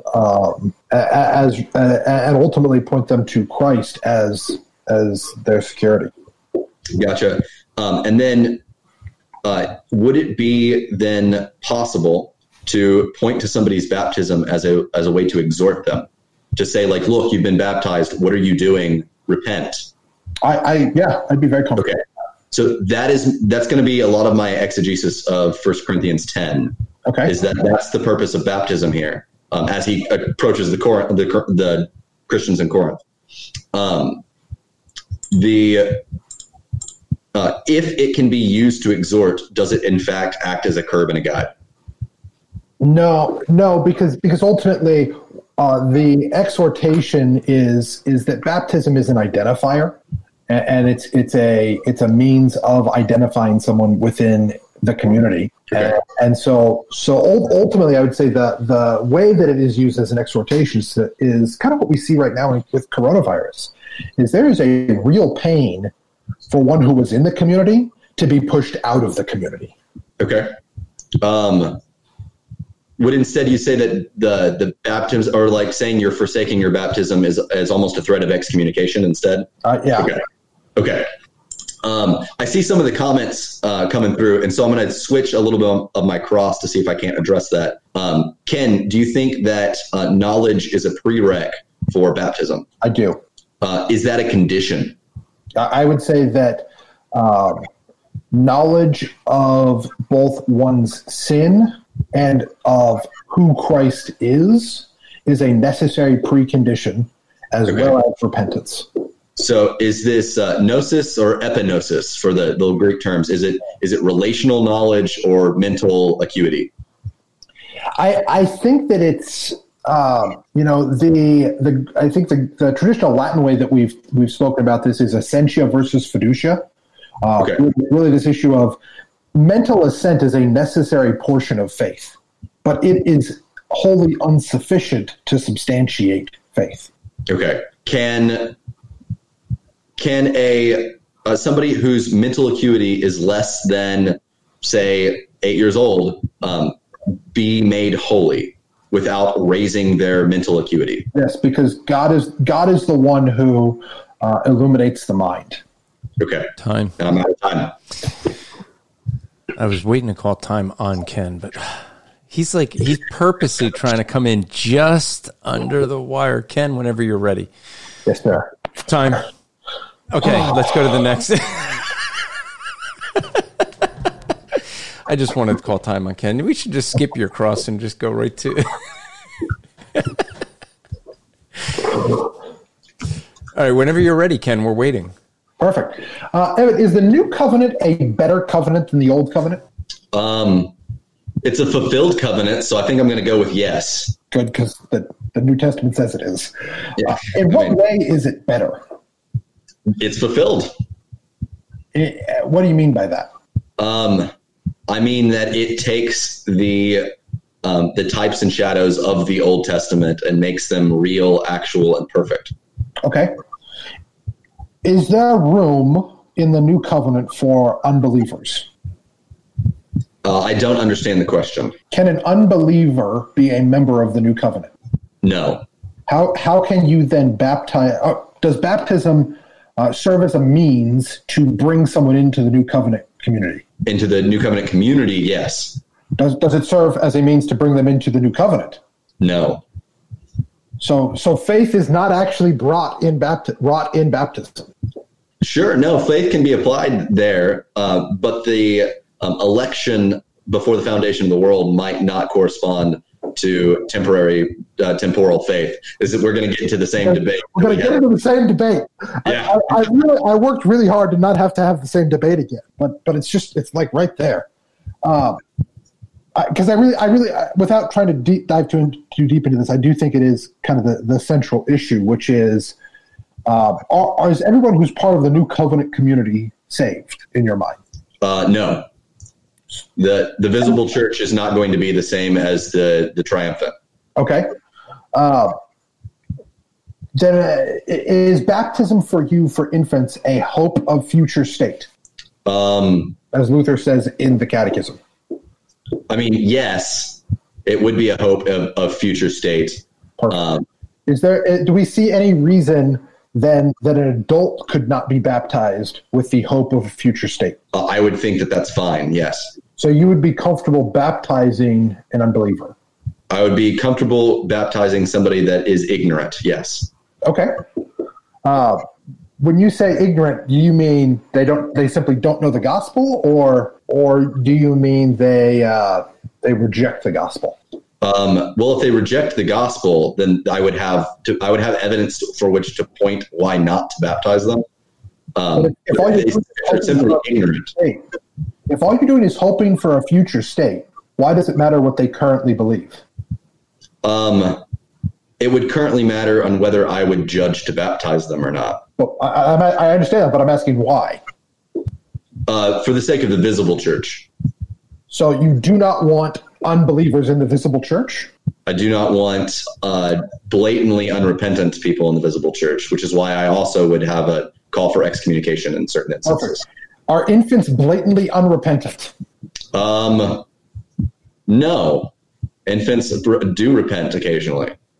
ultimately point them to Christ as their security. Gotcha. And then, would it be then possible to point to somebody's baptism as a way to exhort them, to say like, look, you've been baptized. What are you doing? Repent. I'd be very comfortable. Okay. So that's going to be a lot of my exegesis of 1 Corinthians 10. Okay. Is that's the purpose of baptism here, as he approaches the Christians in Corinth. If it can be used to exhort, does it in fact act as a curb and a guide? No, because ultimately the exhortation is that baptism is an identifier, and it's a means of identifying someone within the community. Okay. And so ultimately, I would say the way that it is used as an exhortation is kind of what we see right now with coronavirus. Is there is a real pain for one who was in the community to be pushed out of the community. Okay. Would instead you say that the baptisms, or like saying you're forsaking your baptism, is almost a threat of excommunication instead? Yeah. Okay. I see some of the comments coming through, and so I'm going to switch a little bit of my cross to see if I can't address that. Ken, do you think that knowledge is a prereq for baptism? I do. Is that a condition? I would say that knowledge of both one's sin and of who Christ is a necessary precondition, as well as repentance. So is this gnosis or epignosis for the Greek terms? Is it relational knowledge or mental acuity? I think that it's I think the traditional Latin way that we've spoken about this is essentia versus fiducia. Really, this issue of mental assent is a necessary portion of faith, but it is wholly insufficient to substantiate faith. Okay. Can a somebody whose mental acuity is less than, say, 8 years old be made holy without raising their mental acuity? Yes, because God is the one who illuminates the mind. Okay. Time. I'm out of time. I was waiting to call time on Ken, but he's purposely trying to come in just under the wire. Ken, whenever you're ready. Yes, sir. Time. Okay, let's go to the next. I just wanted to call time on Ken. We should just skip your cross and just go right to. All right, whenever you're ready, Ken, we're waiting. Perfect. Evan, is the new covenant a better covenant than the old covenant? It's a fulfilled covenant, so I think I'm going to go with yes. Good, because the New Testament says it is. Yeah. In what way is it better? It's fulfilled. What do you mean by that? I mean that it takes the types and shadows of the Old Testament and makes them real, actual, and perfect. Okay. Is there room in the new covenant for unbelievers? I don't understand the question. Can an unbeliever be a member of the new covenant? No. How can you then baptize? Does baptism serve as a means to bring someone into the new covenant community? Into the new covenant community, yes. Does it serve as a means to bring them into the new covenant? No. So faith is not actually wrought in baptism. Sure, no, faith can be applied there, but the election before the foundation of the world might not correspond to temporal faith. Is that we're going to get into the same debate? We're going to get into the same debate. Yeah. I worked really hard to not have to have the same debate again, but it's like right there. Because I really, without trying to dive too deep into this, I do think it is kind of the central issue, which is, is everyone who's part of the new covenant community saved in your mind? No. The visible church is not going to be the same as the triumphant. Okay. Then is baptism for you, for infants, a hope of future state? As Luther says in the Catechism. I mean, yes, it would be a hope of future state. Do we see any reason then that an adult could not be baptized with the hope of a future state? I would think that that's fine, yes. So you would be comfortable baptizing an unbeliever? I would be comfortable baptizing somebody that is ignorant, yes. Okay. When you say ignorant, do you mean they simply don't know the gospel, or do you mean they reject the gospel? Well, if they reject the gospel, then I would have evidence for which to point why not to baptize them. If they're simply ignorant. If all you're doing is hoping for a future state, why does it matter what they currently believe? It would currently matter on whether I would judge to baptize them or not. Well, I understand that, but I'm asking why. For the sake of the visible church. So you do not want unbelievers in the visible church? I do not want blatantly unrepentant people in the visible church, which is why I also would have a call for excommunication in certain instances. Perfect. Are infants blatantly unrepentant? No. Infants do repent occasionally.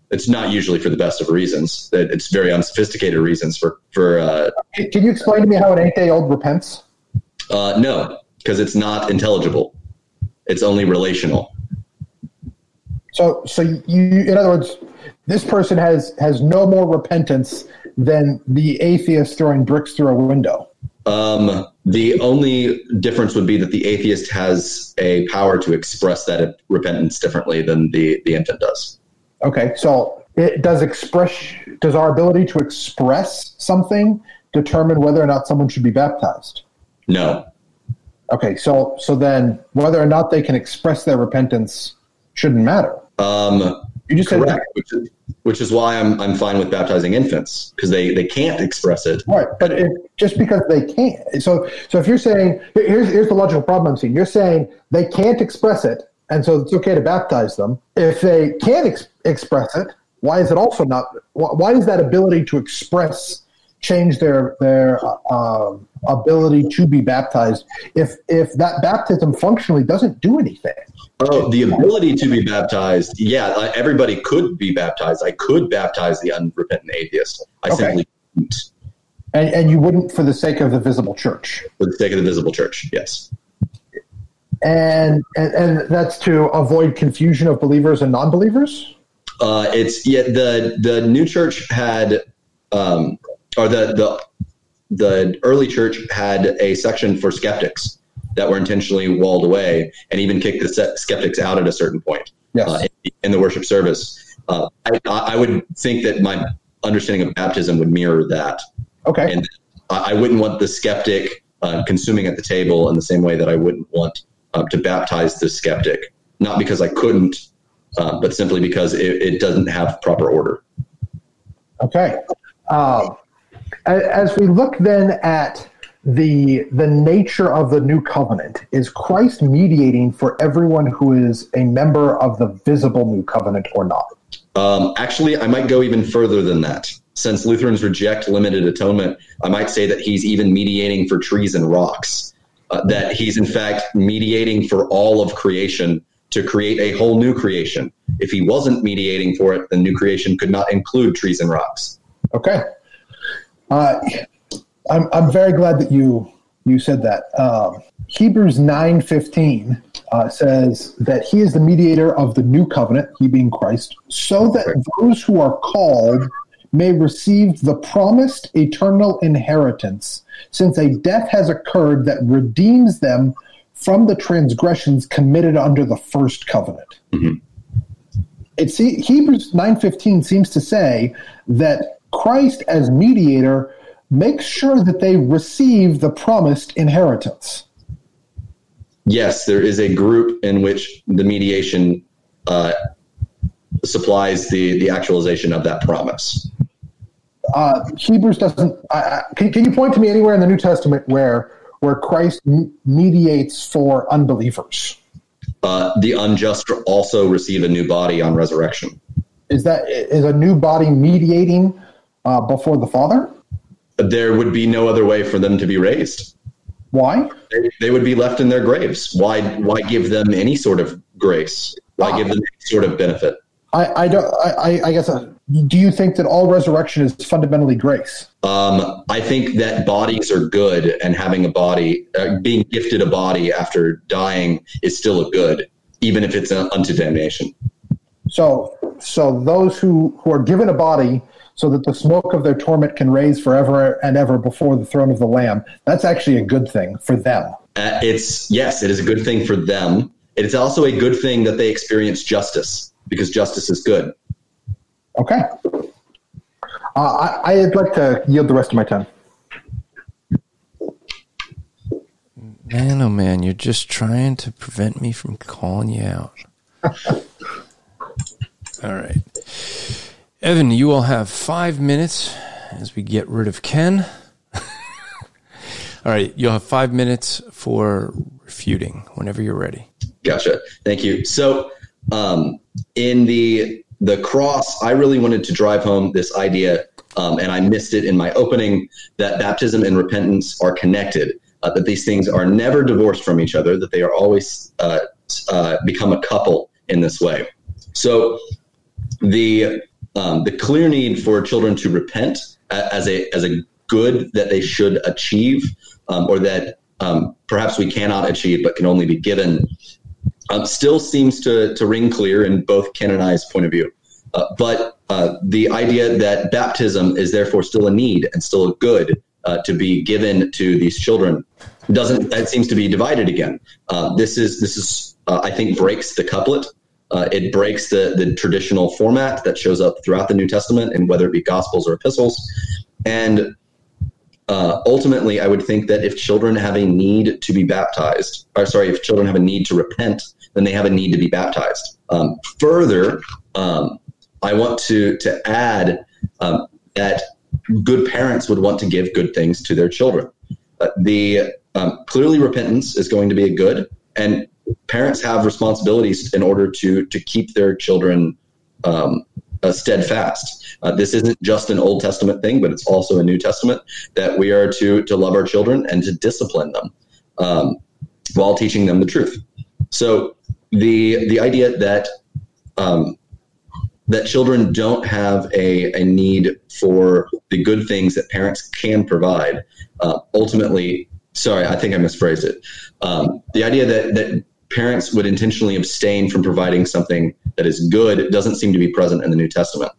It's not usually for the best of reasons. It's very unsophisticated reasons for. Can you explain to me how an 8-day-old repents? No, because it's not intelligible. It's only relational. So you, in other words, this person has no more repentance than the atheist throwing bricks through a window. The only difference would be that the atheist has a power to express that repentance differently than the infant does. Okay, so does our ability to express something determine whether or not someone should be baptized? No. Okay, so then whether or not they can express their repentance shouldn't matter. You just correct, which is why I'm fine with baptizing infants, because they can't express it. Right, but just because they can't. So if you're saying, here's the logical problem I'm seeing. You're saying they can't express it, and so it's okay to baptize them. If they can't express it, why is it also not? Why does that ability to express change their ability to be baptized if that baptism functionally doesn't do anything? Oh, the ability to be baptized. Yeah, everybody could be baptized. I could baptize the unrepentant atheist. I simply couldn't. And you wouldn't for the sake of the visible church? For the sake of the visible church, yes. And that's to avoid confusion of believers and non-believers? The new church had, or the early church had a section for skeptics that were intentionally walled away and even kicked the skeptics out at a certain point. Yes. In the worship service. I would think that my understanding of baptism would mirror that. Okay. And I wouldn't want the skeptic consuming at the table in the same way that I wouldn't want to baptize the skeptic, not because I couldn't, but simply because it doesn't have proper order. Okay. As we look then at the nature of the new covenant, is Christ mediating for everyone who is a member of the visible new covenant or not? Actually, I might go even further than that. Since Lutherans reject limited atonement, I might say that he's even mediating for trees and rocks, that he's in fact mediating for all of creation to create a whole new creation. If he wasn't mediating for it, the new creation could not include trees and rocks. Okay. I'm very glad that you said that. Hebrews 9:15 says that he is the mediator of the new covenant, he being Christ, so that those who are called may receive the promised eternal inheritance, since a death has occurred that redeems them from the transgressions committed under the first covenant. Mm-hmm. Hebrews 9:15 seems to say that Christ as mediator makes sure that they receive the promised inheritance. Yes, there is a group in which the mediation supplies the actualization of that promise. Hebrews doesn't. Can you point to me anywhere in the New Testament where Christ mediates for unbelievers? The unjust also receive a new body on resurrection. Is a new body mediating before the Father? There would be no other way for them to be raised. Why? They would be left in their graves. Why give them any sort of grace? Why give them any sort of benefit? I guess. Do you think that all resurrection is fundamentally grace? I think that bodies are good, and having a body, being gifted a body after dying, is still a good, even if it's unto damnation. So those who are given a body so that the smoke of their torment can raise forever and ever before the throne of the Lamb, that's actually a good thing for them. Yes, it is a good thing for them. It is also a good thing that they experience justice, because justice is good. Okay. I'd like to yield the rest of my time. Man, oh man, you're just trying to prevent me from calling you out. All right. Evan, you will have 5 minutes as we get rid of Ken. All right, you'll have 5 minutes for refuting whenever you're ready. Gotcha. Thank you. So in the cross, I really wanted to drive home this idea, and I missed it in my opening, that baptism and repentance are connected, that these things are never divorced from each other, that they are always become a couple in this way. So the the clear need for children to repent as a good that they should achieve, or that perhaps we cannot achieve but can only be given, still seems to ring clear in both Ken and I's point of view. But the idea that baptism is therefore still a need and still a good to be given to these children that seems to be divided again. This is I think breaks the couplet. It breaks the traditional format that shows up throughout the New Testament, and whether it be Gospels or epistles. And ultimately, I would think that if children have a need to be baptized, if children have a need to repent, then they have a need to be baptized. Further, I want to add that good parents would want to give good things to their children. Clearly, repentance is going to be a good, and parents have responsibilities in order to keep their children steadfast. This isn't just an Old Testament thing, but it's also a New Testament, that we are to love our children and to discipline them while teaching them the truth. So the idea that that children don't have a need for the good things that parents can provide, ultimately, sorry, I think I misphrased it. The idea that parents would intentionally abstain from providing something that is good doesn't seem to be present in the New Testament.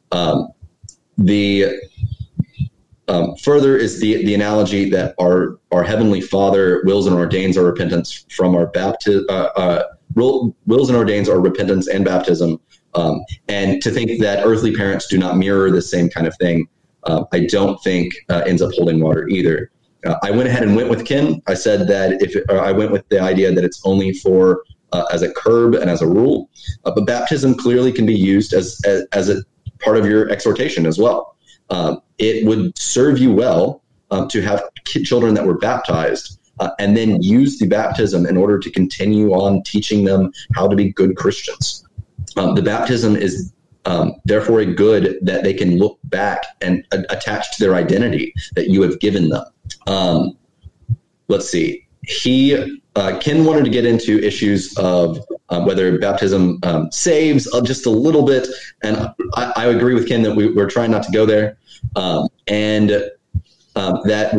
Further is the analogy that our Heavenly Father wills and ordains our repentance from our wills and ordains our repentance and baptism. And to think that earthly parents do not mirror the same kind of thing, I don't think ends up holding water either. I went ahead and went with Ken. I said that I went with the idea that it's only for as a curb and as a rule, but baptism clearly can be used as a part of your exhortation as well. It would serve you well to have children that were baptized and then use the baptism in order to continue on teaching them how to be good Christians. The baptism is therefore a good that they can look back and attach to their identity that you have given them. Let's see. Ken wanted to get into issues of whether baptism saves just a little bit, and I agree with Ken that we're trying not to go there, and that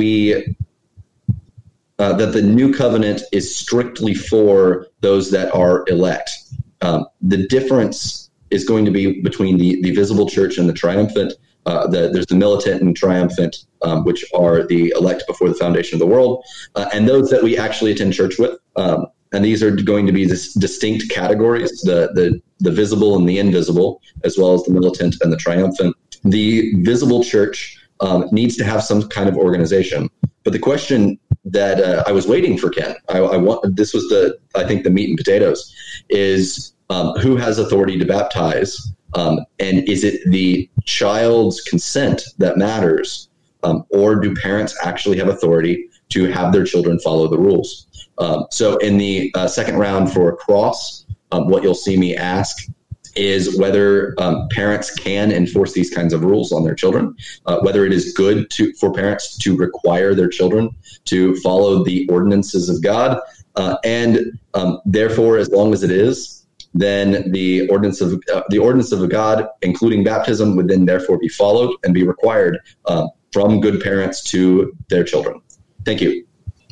that the new covenant is strictly for those that are elect. The difference is going to be between the visible church and the triumphant. There's the militant and triumphant, which are the elect before the foundation of the world, and those that we actually attend church with. And these are going to be distinct categories, the visible and the invisible, as well as the militant and the triumphant. The visible church needs to have some kind of organization. But the question that I was waiting for, Ken, this was I think the meat and potatoes, is who has authority to baptize? And is it the child's consent that matters, or do parents actually have authority to have their children follow the rules? So in the second round for cross, what you'll see me ask is whether parents can enforce these kinds of rules on their children, whether it is good for parents to require their children to follow the ordinances of God, and therefore, as long as it is, then the ordinance of God, including baptism, would then therefore be followed and be required from good parents to their children. Thank you.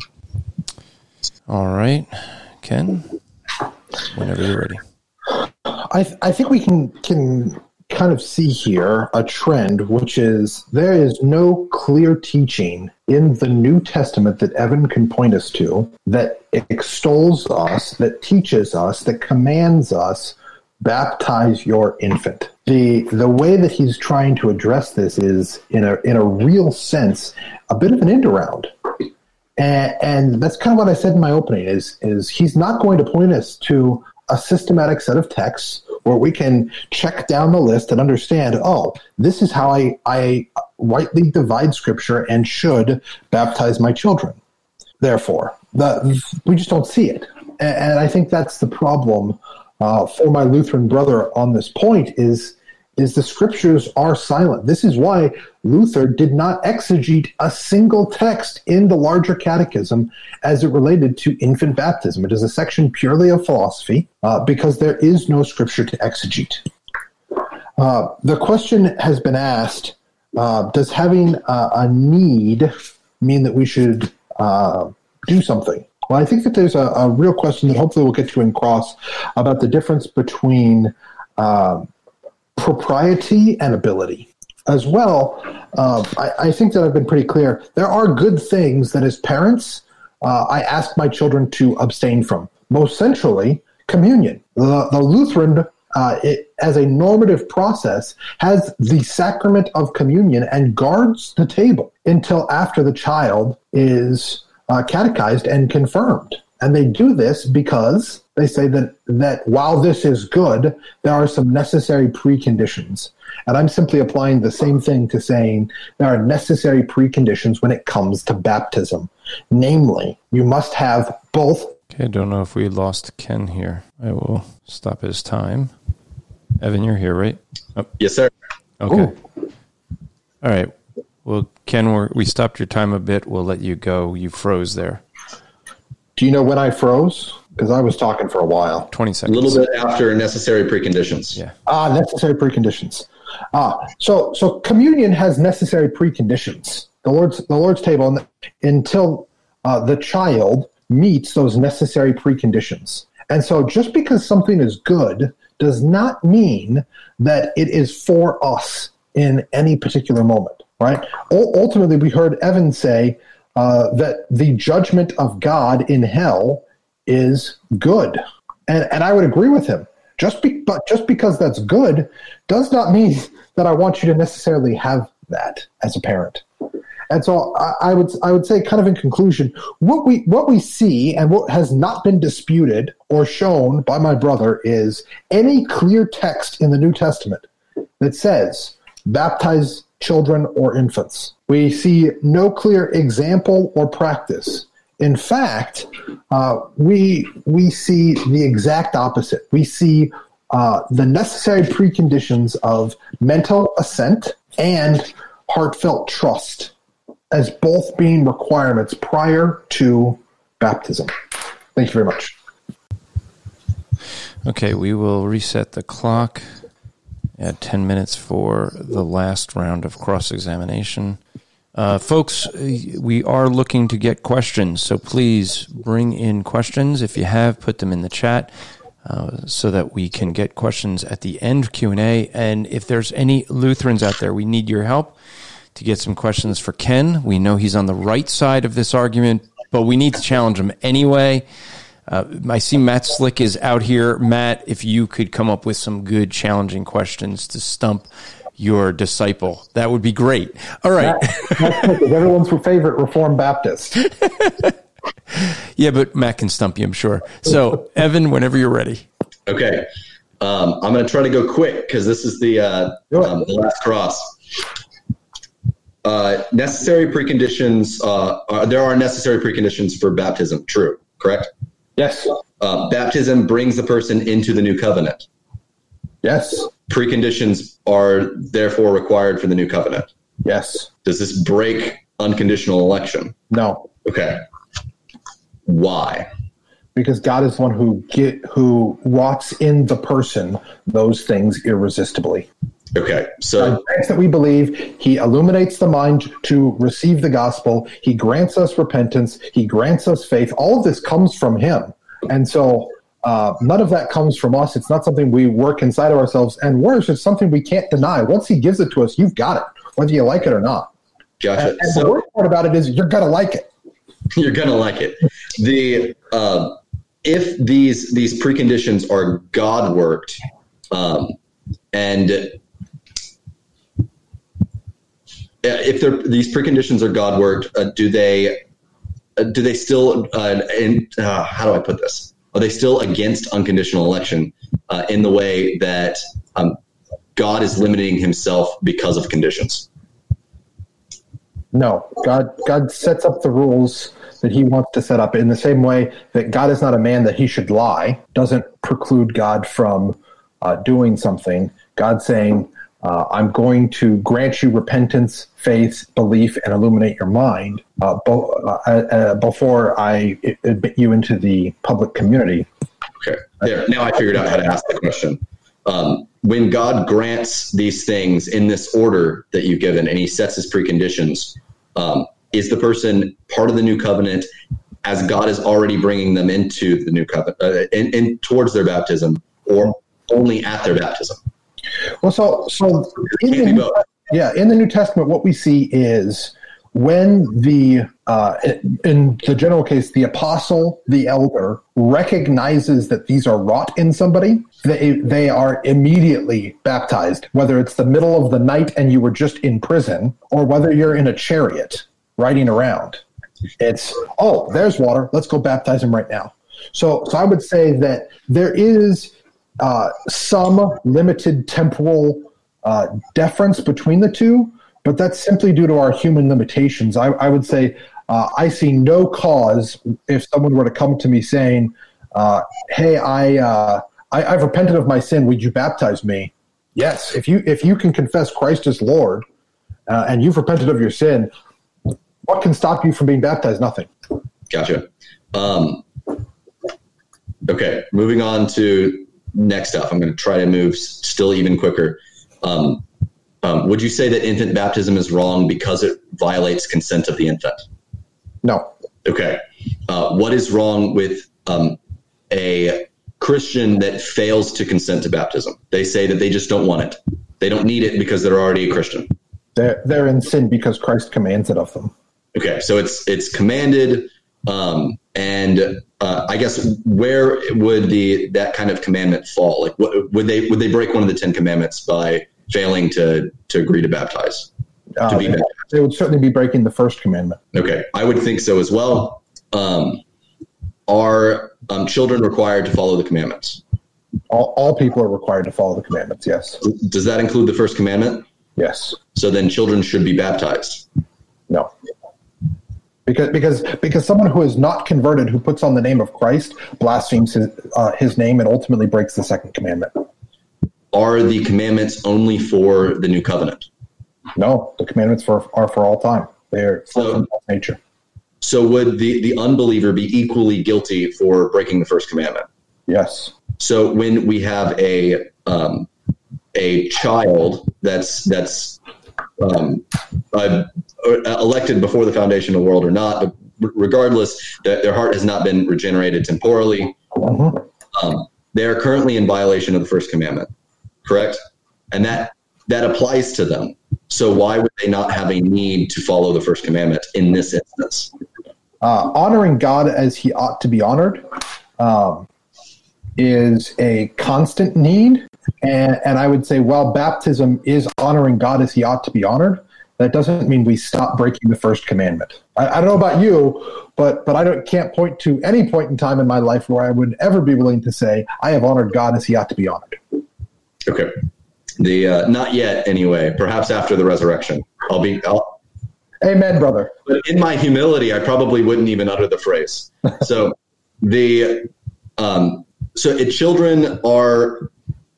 All right, Ken, whenever you're ready. I think we can kind of see here a trend, which is there is no clear teaching in the New Testament that Evan can point us to that extols us, that teaches us, that commands us, baptize your infant. The way that he's trying to address this is, in a real sense, a bit of an end around. And that's kind of what I said in my opening, is he's not going to point us to a systematic set of texts where we can check down the list and understand, this is how I rightly divide Scripture and should baptize my children. Therefore, we just don't see it. And I think that's the problem for my Lutheran brother on this point is the Scriptures are silent. This is why Luther did not exegete a single text in the larger catechism as it related to infant baptism. It is a section purely of philosophy because there is no Scripture to exegete. The question has been asked, does having a need mean that we should do something? Well, I think that there's a real question that hopefully we'll get to in Cross about the difference between propriety and ability. As well, I think that I've been pretty clear. There are good things that as parents, I ask my children to abstain from. Most centrally, communion. The Lutheran, as a normative process, has the sacrament of communion and guards the table until after the child is catechized and confirmed. And they do this because they say that while this is good, there are some necessary preconditions. And I'm simply applying the same thing to saying there are necessary preconditions when it comes to baptism. Namely, you must have both. Okay, I don't know if we lost Ken here. I will stop his time. Evan, you're here, right? Oh. Yes, sir. Okay. Ooh. All right. Well, Ken, we stopped your time a bit. We'll let you go. You froze there. Do you know when I froze? Because I was talking for a while. 20 seconds. A little bit after necessary preconditions. Yeah. Necessary preconditions. So communion has necessary preconditions. The Lord's table until the child meets those necessary preconditions. And so just because something is good does not mean that it is for us in any particular moment, right? Ultimately, we heard Evan say that the judgment of God in hell is good. And I would agree with him. But just because that's good does not mean that I want you to necessarily have that as a parent. And so I would say, kind of in conclusion, what we see and what has not been disputed or shown by my brother is any clear text in the New Testament that says baptize children or infants. We see no clear example or practice. In fact, we see the exact opposite. We see the necessary preconditions of mental assent and heartfelt trust as both being requirements prior to baptism. Thank you very much. Okay, we will reset the clock at 10 minutes for the last round of cross-examination. Folks, we are looking to get questions, so please bring in questions. If you have, put them in the chat so that we can get questions at the end of Q&A. And if there's any Lutherans out there, we need your help to get some questions for Ken. We know he's on the right side of this argument, but we need to challenge him anyway. I see Matt Slick is out here. Matt, if you could come up with some good challenging questions to stump your disciple, that would be great. All right. Matt Slick is everyone's favorite Reformed Baptist. Yeah, but Matt can stump you, I'm sure. So, Evan, whenever you're ready. Okay. I'm going to try to go quick because this is the last cross. Necessary preconditions. There are necessary preconditions for baptism. True. Correct? Yes. Baptism brings the person into the new covenant. Yes. Preconditions are therefore required for the new covenant. Yes. Does this break unconditional election? No. Okay. Why? Because God is the one who wrought in the person those things irresistibly. Okay, so that we believe, he illuminates the mind to receive the gospel. He grants us repentance. He grants us faith. All of this comes from him. And so none of that comes from us. It's not something we work inside of ourselves. And worse, it's something we can't deny. Once he gives it to us, you've got it, whether you like it or not. Gotcha. And the worst part about it is you're going to like it. You're going to like it. If these preconditions are God-worked and if these preconditions are God worked, do they still? How do I put this? Are they still against unconditional election in the way that God is limiting himself because of conditions? No, God sets up the rules that he wants to set up in the same way that God is not a man that he should lie. Doesn't preclude God from doing something. God saying, I'm going to grant you repentance, faith, belief, and illuminate your mind before I admit you into the public community. Okay. There. Now I figured out how to ask the question. when God grants these things in this order that you've given, and he sets his preconditions, is the person part of the new covenant as God is already bringing them into the new covenant and towards their baptism, or only at their baptism? Well, so in the New Testament, what we see is when in the general case, the apostle, the elder, recognizes that these are wrought in somebody, they are immediately baptized, whether it's the middle of the night and you were just in prison, or whether you're in a chariot riding around. It's, oh, there's water, let's go baptize him right now. So I would say that there is some limited temporal deference between the two, but that's simply due to our human limitations. I would say I see no cause if someone were to come to me saying, hey, I've repented of my sin, would you baptize me? Yes. If you can confess Christ as Lord and you've repented of your sin, what can stop you from being baptized? Nothing. Gotcha. Okay, moving on to next up. I'm going to try to move still even quicker. Would you say that infant baptism is wrong because it violates consent of the infant? No. Okay. What is wrong with a Christian that fails to consent to baptism? They say that they just don't want it. They don't need it because they're already a Christian. They're in sin because Christ commands it of them. Okay, so it's commanded, and I guess where would that kind of commandment fall? Like, would they break one of the 10 commandments by failing to agree to baptize? To be baptized? They would certainly be breaking the first commandment. Okay, I would think so as well. Are children required to follow the commandments? All people are required to follow the commandments. Yes. Does that include the first commandment? Yes. So then children should be baptized? No. Because someone who is not converted, who puts on the name of Christ, blasphemes his name and ultimately breaks the second commandment. Are the commandments only for the new covenant? No, the commandments are for all time. They're from nature. So would the unbeliever be equally guilty for breaking the first commandment? Yes. So when we have a child that's elected before the foundation of the world or not, but regardless, that their heart has not been regenerated temporally, they are currently in violation of the first commandment, correct? And that applies to them. So why would they not have a need to follow the first commandment in this instance? Honoring God as he ought to be honored is a constant need. And I would say, well, baptism is honoring God as he ought to be honored. That doesn't mean we stop breaking the first commandment. I don't know about you, but can't point to any point in time in my life where I would ever be willing to say, I have honored God as he ought to be honored. Okay. Not yet, anyway. Perhaps after the resurrection. Amen, brother. But in my humility, I probably wouldn't even utter the phrase. So children are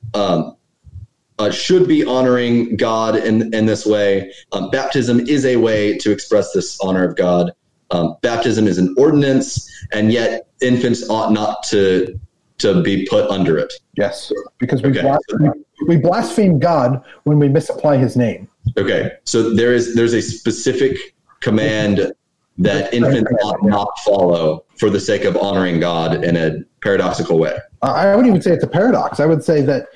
should be honoring God in this way. Baptism is a way to express this honor of God. Baptism is an ordinance, and yet infants ought not to be put under it. Yes, because we blaspheme God when we misapply his name. Okay, so there's a specific command that infants ought not follow for the sake of honoring God in a paradoxical way. I wouldn't even say it's a paradox. I would say that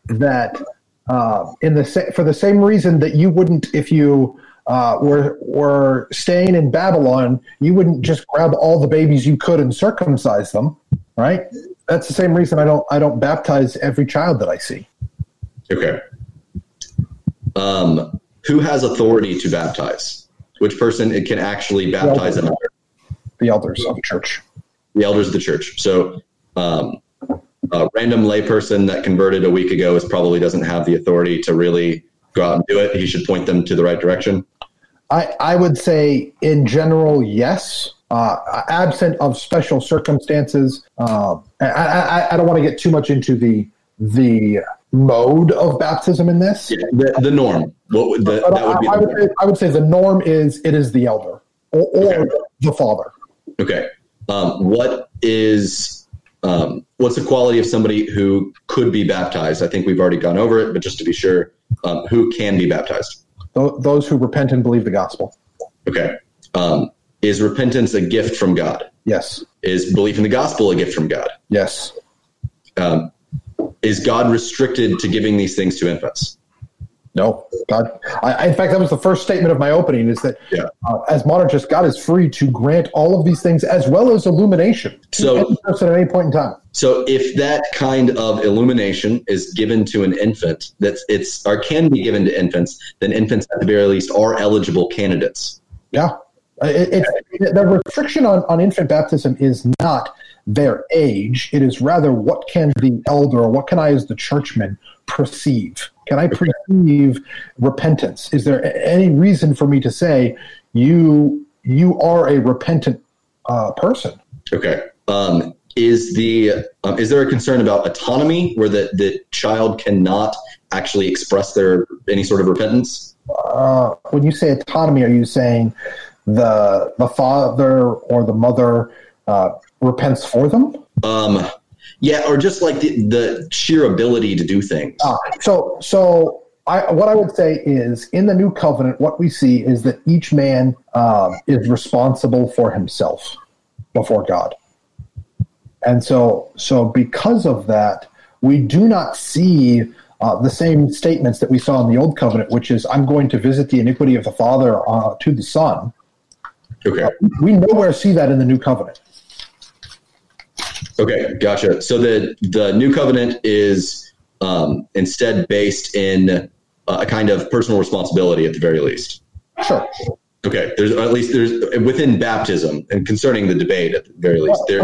for the same reason that you wouldn't, if you were staying in Babylon, you wouldn't just grab all the babies you could and circumcise them, right? That's the same reason I don't baptize every child that I see. Okay. Who has authority to baptize? Which person can actually baptize another? The elders of the church. The elders of the church. So a random layperson that converted a week ago probably doesn't have the authority to really go out and do it. He should point them to the right direction. I would say in general, yes. Absent of special circumstances. I don't want to get too much into the mode of baptism in this. Yeah, the norm. I would say the norm is it is the elder or the father. Okay. What is what's the quality of somebody who could be baptized? I think we've already gone over it, but just to be sure, who can be baptized? Those who repent and believe the gospel. Okay. Is repentance a gift from God? Yes. Is belief in the gospel a gift from God? Yes. Is God restricted to giving these things to infants? No. God. In fact, that was the first statement of my opening, is that as monergist, God is free to grant all of these things as well as illumination to any person at any point in time. So if that kind of illumination is given to an infant, or can be given to infants, then infants at the very least are eligible candidates. Yeah. The restriction on infant baptism is not their age. It is rather what can the elder, or what can I as the churchman perceive? Can I perceive repentance? Is there any reason for me to say you are a repentant person? Okay. Is there a concern about autonomy where the child cannot actually express any sort of repentance? When you say autonomy, are you saying the father or the mother repents for them? Yeah, or just like the sheer ability to do things. What I would say is, in the new covenant, what we see is that each man is responsible for himself before God. And so because of that, we do not see the same statements that we saw in the old covenant, which is, I'm going to visit the iniquity of the father to the son. Okay. We nowhere see that in the new covenant. Okay, gotcha. So the new covenant is instead based in a kind of personal responsibility at the very least. Sure. Okay, there's within baptism, and concerning the debate at the very least, there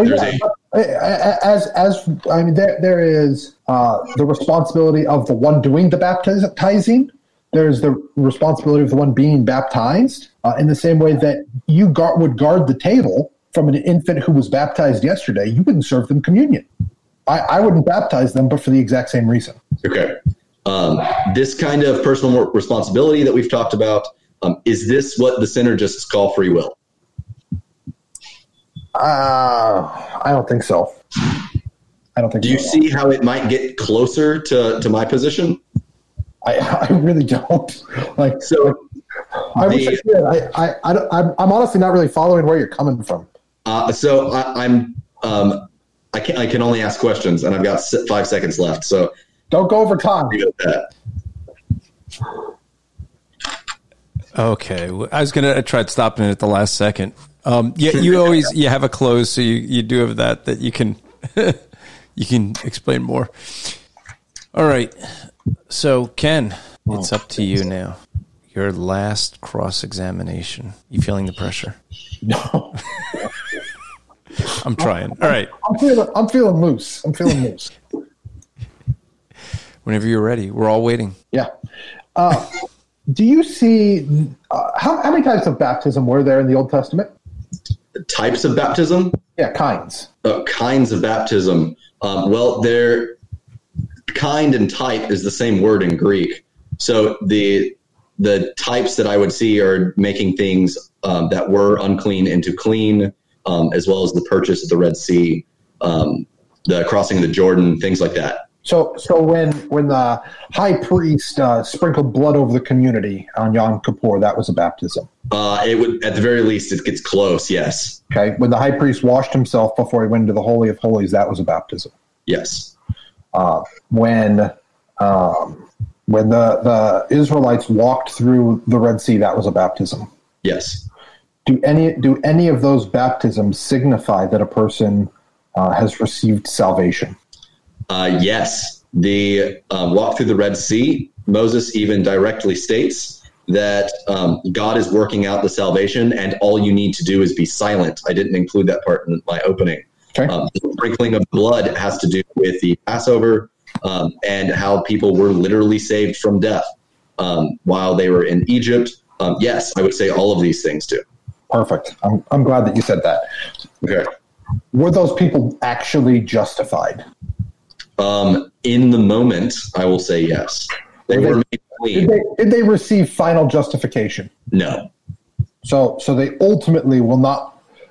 is the responsibility of the one doing the baptizing. There's the responsibility of the one being baptized, in the same way that you would guard the table from an infant who was baptized yesterday. You wouldn't serve them communion. I wouldn't baptize them, but for the exact same reason. Okay. This kind of personal responsibility that we've talked about, is this what the synergists call free will? I don't think so. Do you see how it might get closer to my position? I really don't. I wish I did. I'm honestly not really following where you're coming from. I can only ask questions, and I've got 5 seconds left. So don't go over time. Okay, I was gonna try stopping it at the last second. You always have a close, so you do have that you can you can explain more. All right, so Ken, it's up to you now. Your last cross-examination. You feeling the pressure? No. I'm trying. All right. I'm feeling loose. Whenever you're ready, we're all waiting. Yeah. Do you see how many types of baptism were there in the Old Testament? Types of baptism? Yeah, kinds. Kinds of baptism. Their kind and type is the same word in Greek. So the types that I would see are making things that were unclean into clean, as well as the purchase of the Red Sea, the crossing of the Jordan, things like that. So when the high priest sprinkled blood over the community on Yom Kippur, that was a baptism. It would, at the very least, it gets close. Yes. Okay. When the high priest washed himself before he went into the Holy of Holies, that was a baptism. Yes. When the Israelites walked through the Red Sea, that was a baptism. Yes. Do any of those baptisms signify that a person has received salvation? Yes. The walk through the Red Sea, Moses even directly states that God is working out the salvation, and all you need to do is be silent. I didn't include that part in my opening. Okay. The sprinkling of blood has to do with the Passover and how people were literally saved from death while they were in Egypt. Yes, I would say all of these things too. Perfect. I'm glad that you said that. Okay. Were those people actually justified? In the moment, I will say yes. They were made clean. Did they receive final justification? No. So they ultimately will not.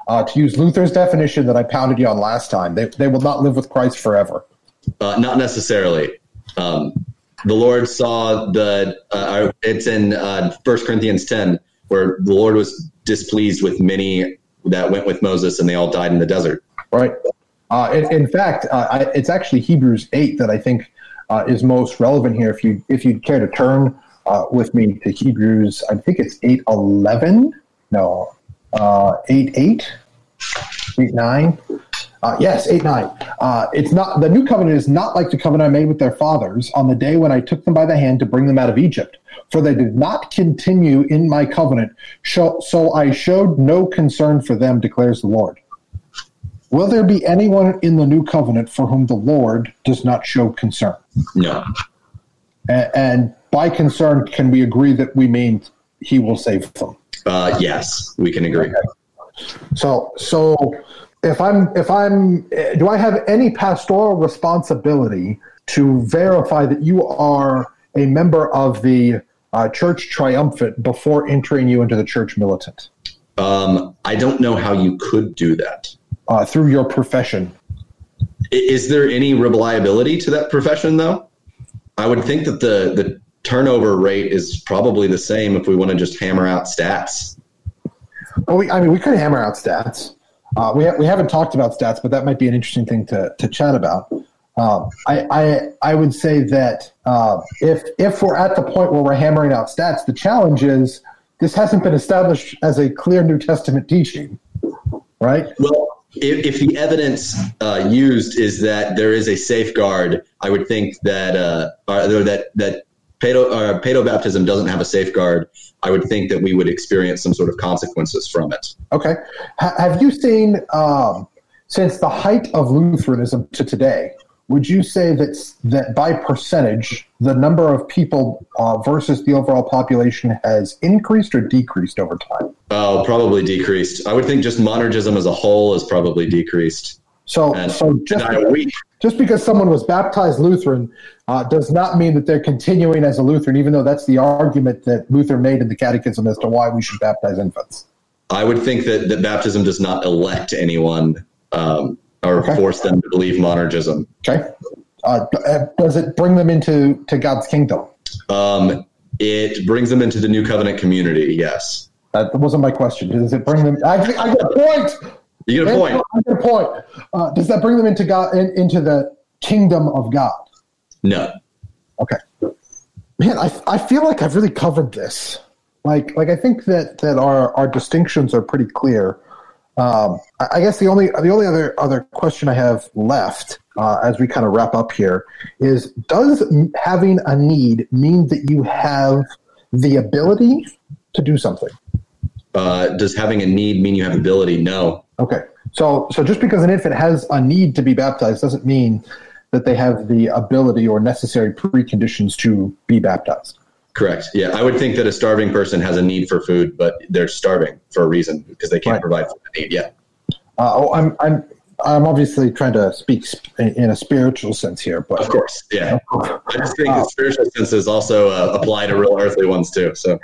to use Luther's definition that I pounded you on last time, they will not live with Christ forever. Not necessarily. The Lord saw it's in 1 Corinthians 10, where the Lord was displeased with many that went with Moses, and they all died in the desert. Right. In fact, it's actually Hebrews 8 that I think is most relevant here. If you'd care to turn with me to Hebrews, I think it's 8:11. No, 8:8, 8:9. Yes, 8:9. It's not, the new covenant is not like the covenant I made with their fathers on the day when I took them by the hand to bring them out of Egypt. For they did not continue in my covenant, so I showed no concern for them, declares the Lord. Will there be anyone in the new covenant for whom the Lord does not show concern? No. And by concern, can we agree that we mean he will save them? Yes, we can agree. Okay. So if I'm, do I have any pastoral responsibility to verify that you are a member of the church triumphant before entering you into the church militant? I don't know how you could do that. Through your profession. Is there any reliability to that profession, though? I would think that the turnover rate is probably the same if we want to just hammer out stats. Well, we could hammer out stats. We haven't talked about stats, but that might be an interesting thing to chat about. I would say that if we're at the point where we're hammering out stats, the challenge is this hasn't been established as a clear New Testament teaching, right? Well, if the evidence used is that there is a safeguard, I would think that pedo baptism doesn't have a safeguard. I would think that we would experience some sort of consequences from it. Okay. Have you seen, since the height of Lutheranism to today, would you say that by percentage, the number of people versus the overall population has increased or decreased over time? Oh, probably decreased. I would think just monergism as a whole has probably decreased. So just because someone was baptized Lutheran does not mean that they're continuing as a Lutheran, even though that's the argument that Luther made in the Catechism as to why we should baptize infants. I would think that baptism does not elect anyone or force them to believe monergism. Okay. Does it bring them into God's kingdom? It brings them into the new covenant community, yes. That wasn't my question. Does it bring them? I get a point. You get a point. I get a point. Does that bring them into into the kingdom of God? No. Okay. Man, I feel like I've really covered this. Like I think that our distinctions are pretty clear. I guess the only other question I have left as we kind of wrap up here is: does having a need mean that you have the ability to do something? Does having a need mean you have ability? No. Okay. So just because an infant has a need to be baptized doesn't mean that they have the ability or necessary preconditions to be baptized. Correct. Yeah, I would think that a starving person has a need for food, but they're starving for a reason because they can't provide for the need. Yeah. I'm obviously trying to speak in a spiritual sense here, but of course, yeah. I just think the spiritual senses also apply to real earthly ones too. So,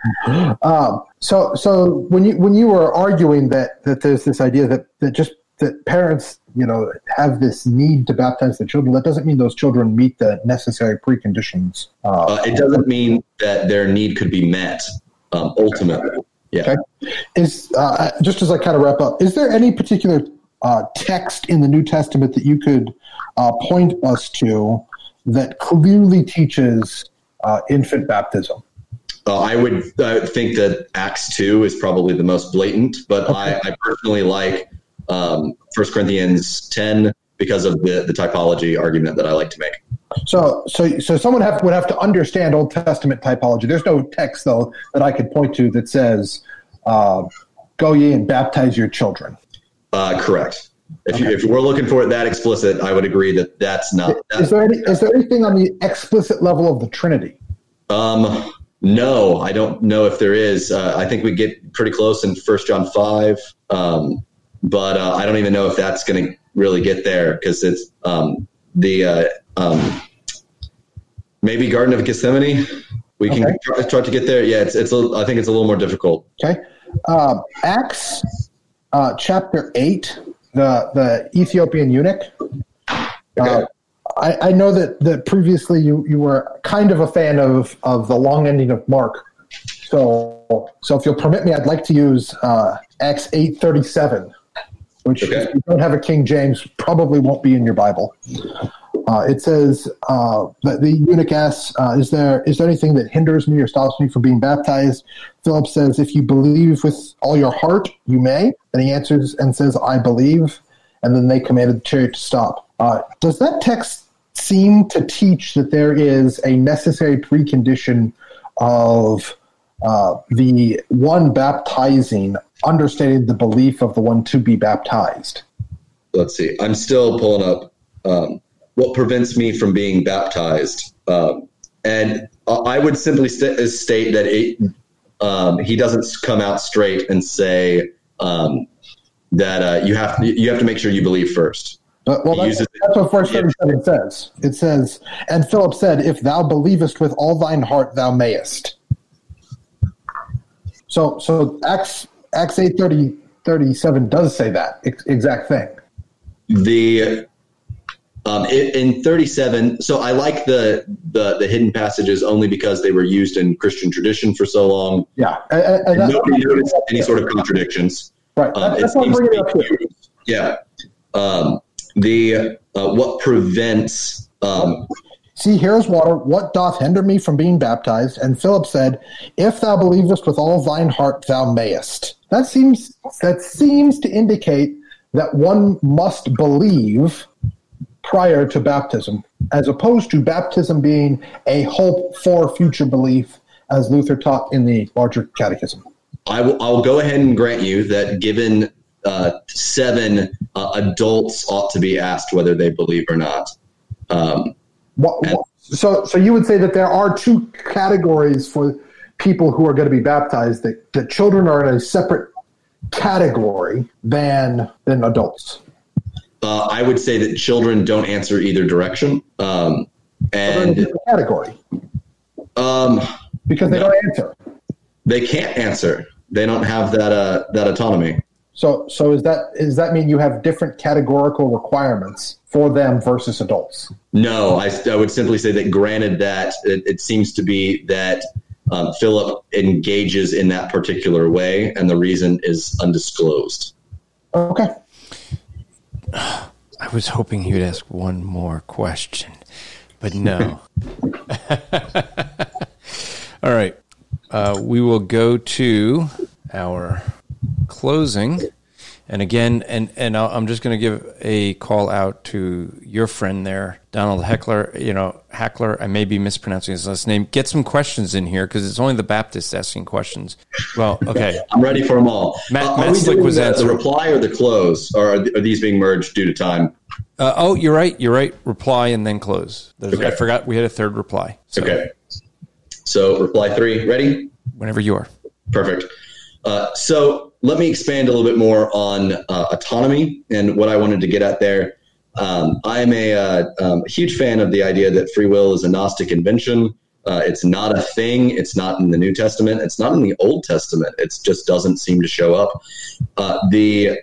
so when you were arguing that there's this idea that parents, have this need to baptize their children, that doesn't mean those children meet the necessary preconditions. It doesn't mean that their need could be met ultimately. Yeah. Okay. Just as I kind of wrap up, is there any particular text in the New Testament that you could point us to that clearly teaches infant baptism? I would think that Acts 2 is probably the most blatant, but okay. I personally like 1 Corinthians 10 because of the typology argument that I like to make. So someone would have to understand Old Testament typology. There's no text, though, that I could point to that says, go ye and baptize your children. Correct. If we're looking for it that explicit, I would agree that that's not. Is there anything on the explicit level of the Trinity? No, I don't know if there is. I think we get pretty close in 1 John 5, but I don't even know if that's going to really get there because it's maybe Garden of Gethsemane. We can try to get there. Yeah, I think it's a little more difficult. Okay. Acts chapter 8, the Ethiopian eunuch. Okay. I know that previously you were kind of a fan of the long ending of Mark. So if you'll permit me, I'd like to use Acts 8:37, which if you don't have a King James, probably won't be in your Bible. It says that the eunuch asks, is there anything that hinders me or stops me from being baptized? Philip says, if you believe with all your heart, you may. And he answers and says, I believe. And then they commanded the chariot to stop. Does that text seem to teach that there is a necessary precondition of the one baptizing understating the belief of the one to be baptized? Let's see. I'm still pulling up what prevents me from being baptized. And I would simply state that he doesn't come out straight and say that you have to make sure you believe first. Well, that's what verse 37 says. It says, and Philip said, if thou believest with all thine heart, thou mayest. So Acts 8:37 does say that exact thing. In 37, so I like the hidden passages only because they were used in Christian tradition for so long. Yeah, and nobody noticed any sort of contradictions. Right. That's what I'm bringing up here. Yeah. What prevents? See, here's water. What doth hinder me from being baptized? And Philip said, if thou believest with all thine heart, thou mayest. That seems to indicate that one must believe prior to baptism, as opposed to baptism being a hope for future belief, as Luther taught in the larger catechism. I'll go ahead and grant you that given 7 adults ought to be asked whether they believe or not. So you would say that there are 2 categories for people who are going to be baptized, that children are in a separate category than adults. I would say that children don't answer either direction. And category. Because they don't answer. They can't answer. They don't have that autonomy. So does that mean you have different categorical requirements for them versus adults? No, I would simply say that granted that it seems to be that Philip engages in that particular way, and the reason is undisclosed. Okay. I was hoping he would ask one more question, but no. All right. We will go to our closing. And again, and I'm just going to give a call out to your friend there, Donald Heckler. Hackler, I may be mispronouncing his last name. Get some questions in here because it's only the Baptists asking questions. Well, okay. I'm ready for them all. Matt Slick was answering. The reply or the close? Or are these being merged due to time? You're right. Reply and then close. Okay. I forgot we had a third reply. So. Okay. So reply 3. Ready? Whenever you are. Perfect. So let me expand a little bit more on autonomy and what I wanted to get at there. I'm a huge fan of the idea that free will is a Gnostic invention. It's not a thing. It's not in the New Testament. It's not in the Old Testament. It just doesn't seem to show up. The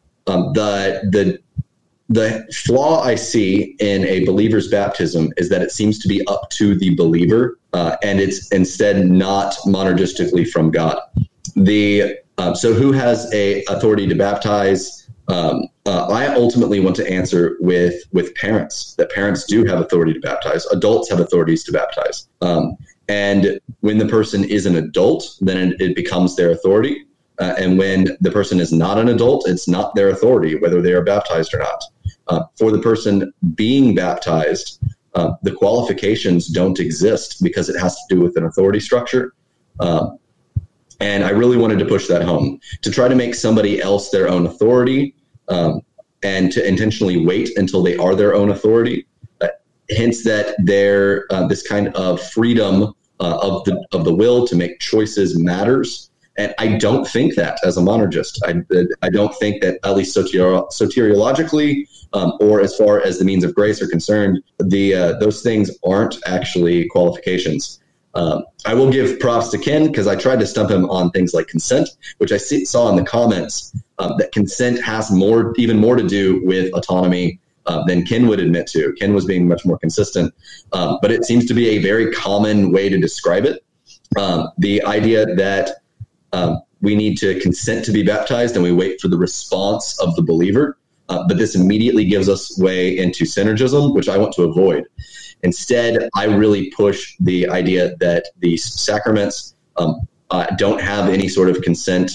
flaw I see in a believer's baptism is that it seems to be up to the believer, and it's instead not monergistically from God. So who has a authority to baptize? I ultimately want to answer with parents, that parents do have authority to baptize. Adults have authorities to baptize. And when the person is an adult, then it becomes their authority. And when the person is not an adult, it's not their authority, whether they are baptized or not. For the person being baptized, the qualifications don't exist because it has to do with an authority structure. And I really wanted to push that home, to try to make somebody else their own authority, and to intentionally wait until they are their own authority. Hence that they're this kind of freedom of the will to make choices matters. And I don't think that as a monergist. I don't think that, at least soteriologically, or as far as the means of grace are concerned, those things aren't actually qualifications. I will give props to Ken because I tried to stump him on things like consent, which I saw in the comments that consent has even more to do with autonomy than Ken would admit to. Ken was being much more consistent, but it seems to be a very common way to describe it. The idea that we need to consent to be baptized and we wait for the response of the believer, but this immediately gives us way into synergism, which I want to avoid. Instead, I really push the idea that the sacraments don't have any sort of consent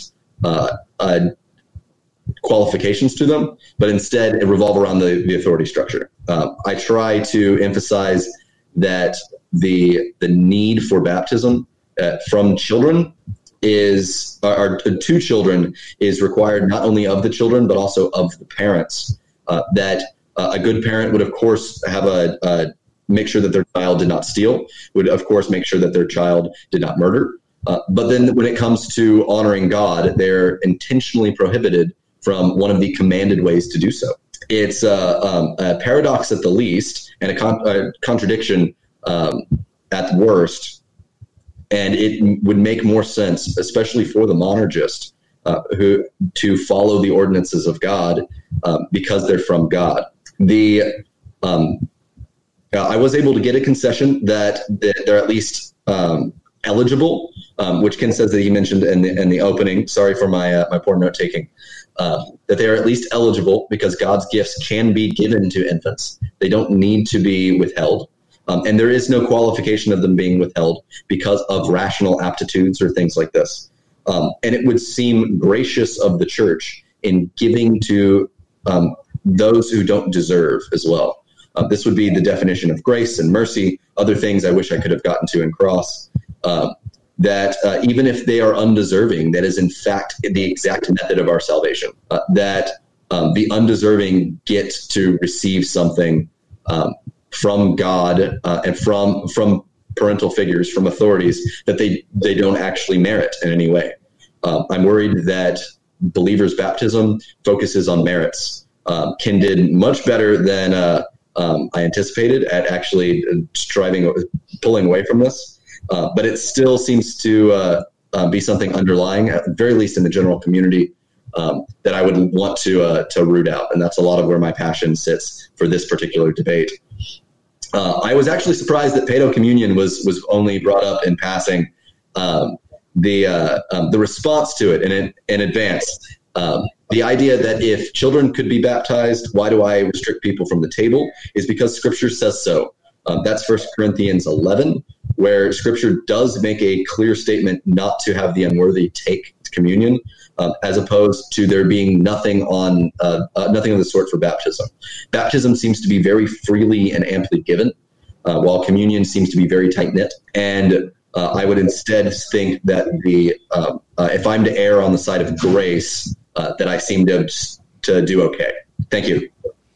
qualifications to them, but instead it revolve around the authority structure. I try to emphasize that the need for baptism from children to children is required not only of the children, but also of the parents. That a good parent would, of course, have make sure that their child did not steal, would, of course, make sure that their child did not murder. But then when it comes to honoring God, they're intentionally prohibited from one of the commanded ways to do so. It's a paradox at the least, and a contradiction at the worst. And it would make more sense, especially for the monergist, to follow the ordinances of God because they're from God. I was able to get a concession that they're at least eligible, which Ken says that he mentioned in the opening. Sorry for my poor note taking. That they are at least eligible because God's gifts can be given to infants. They don't need to be withheld. And there is no qualification of them being withheld because of rational aptitudes or things like this. And it would seem gracious of the church in giving to those who don't deserve as well. This would be the definition of grace and mercy, other things I wish I could have gotten to in Cross, that even if they are undeserving, that is in fact the exact method of our salvation, that the undeserving get to receive something from God and from parental figures, from authorities that they don't actually merit in any way. I'm worried that believers' baptism focuses on merits. Ken did much better than I anticipated at actually pulling away from this. But it still seems to be something underlying, at the very least in the general community, that I would want to root out. And that's a lot of where my passion sits for this particular debate. I was actually surprised that Paedo Communion was only brought up in passing. The response to it in advance. The idea that if children could be baptized, why do I restrict people from the table? Is because Scripture says so. That's 1 Corinthians 11, where Scripture does make a clear statement not to have the unworthy take communion, as opposed to there being nothing of the sort for baptism. Baptism seems to be very freely and amply given, while communion seems to be very tight-knit. And I would instead think that if I'm to err on the side of grace, that I seem to do okay. Thank you.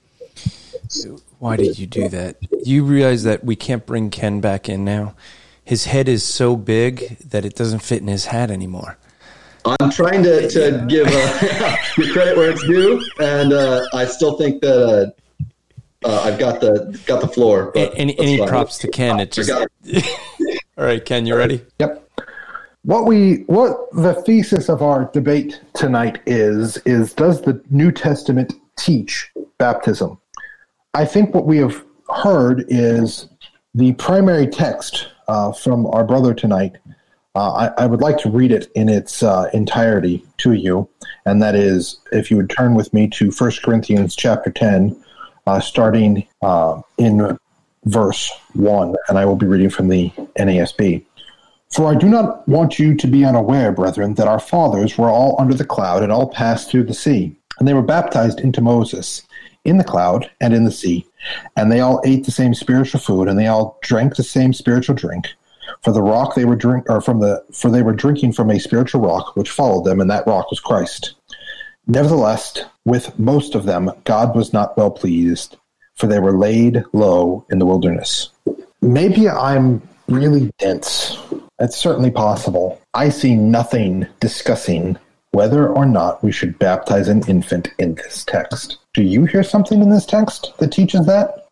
Why did you do that? You realize that we can't bring Ken back in now? His head is so big that it doesn't fit in his hat anymore. I'm trying to give credit where it's due, and I still think that I've got the floor. Any props to Ken? It just. All right, Ken, you ready? Yep. What the thesis of our debate tonight is does the New Testament teach baptism? I think what we have heard is the primary text from our brother tonight. I would like to read it in its entirety to you, and that is, if you would turn with me to 1 Corinthians chapter 10, starting in verse 1, and I will be reading from the NASB. For I do not want you to be unaware, brethren, that our fathers were all under the cloud and all passed through the sea, and they were baptized into Moses in the cloud and in the sea, and they all ate the same spiritual food, and they all drank the same spiritual drink. For the rock they were they were drinking from a spiritual rock which followed them, and that rock was Christ. Nevertheless, with most of them God was not well pleased, for they were laid low in the wilderness. Maybe I'm really dense. It's certainly possible. I see nothing discussing whether or not we should baptize an infant in this text. Do you hear something in this text that teaches that?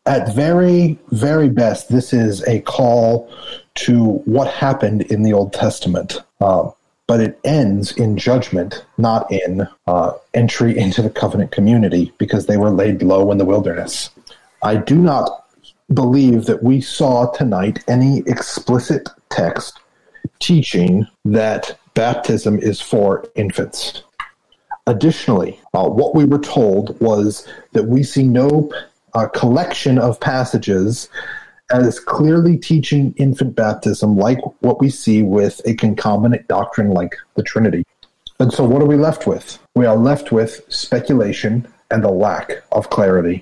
At very, very best, this is a call to what happened in the Old Testament. But it ends in judgment, not in entry into the covenant community, because they were laid low in the wilderness. I do not believe that we saw tonight any explicit text teaching that baptism is for infants. Additionally, what we were told was that we see no collection of passages as clearly teaching infant baptism like what we see with a concomitant doctrine like the Trinity. And so what are we left with? We are left with speculation and a lack of clarity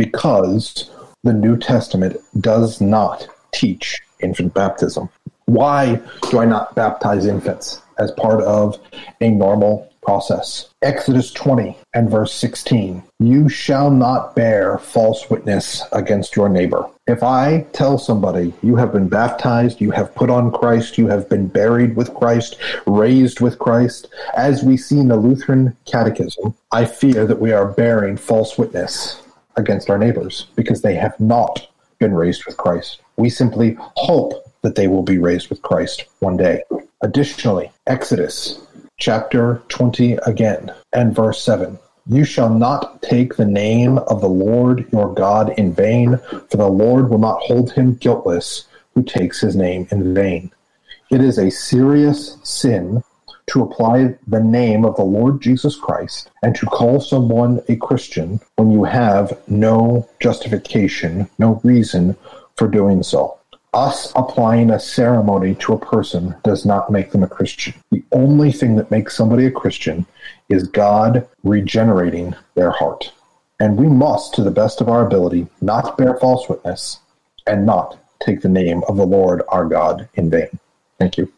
because the New Testament does not teach infant baptism. Why do I not baptize infants as part of a normal process? Exodus 20 and verse 16. You shall not bear false witness against your neighbor. If I tell somebody you have been baptized, you have put on Christ, you have been buried with Christ, raised with Christ, as we see in the Lutheran Catechism, I fear that we are bearing false witness against our neighbors because they have not been raised with Christ. We simply hope that they will be raised with Christ one day. Additionally, Exodus chapter 20 again, and verse 7. You shall not take the name of the Lord your God in vain, for the Lord will not hold him guiltless who takes his name in vain. It is a serious sin to apply the name of the Lord Jesus Christ and to call someone a Christian when you have no justification, no reason for doing so. Us applying a ceremony to a person does not make them a Christian. The only thing that makes somebody a Christian is God regenerating their heart. And we must, to the best of our ability, not bear false witness and not take the name of the Lord our God in vain. Thank you.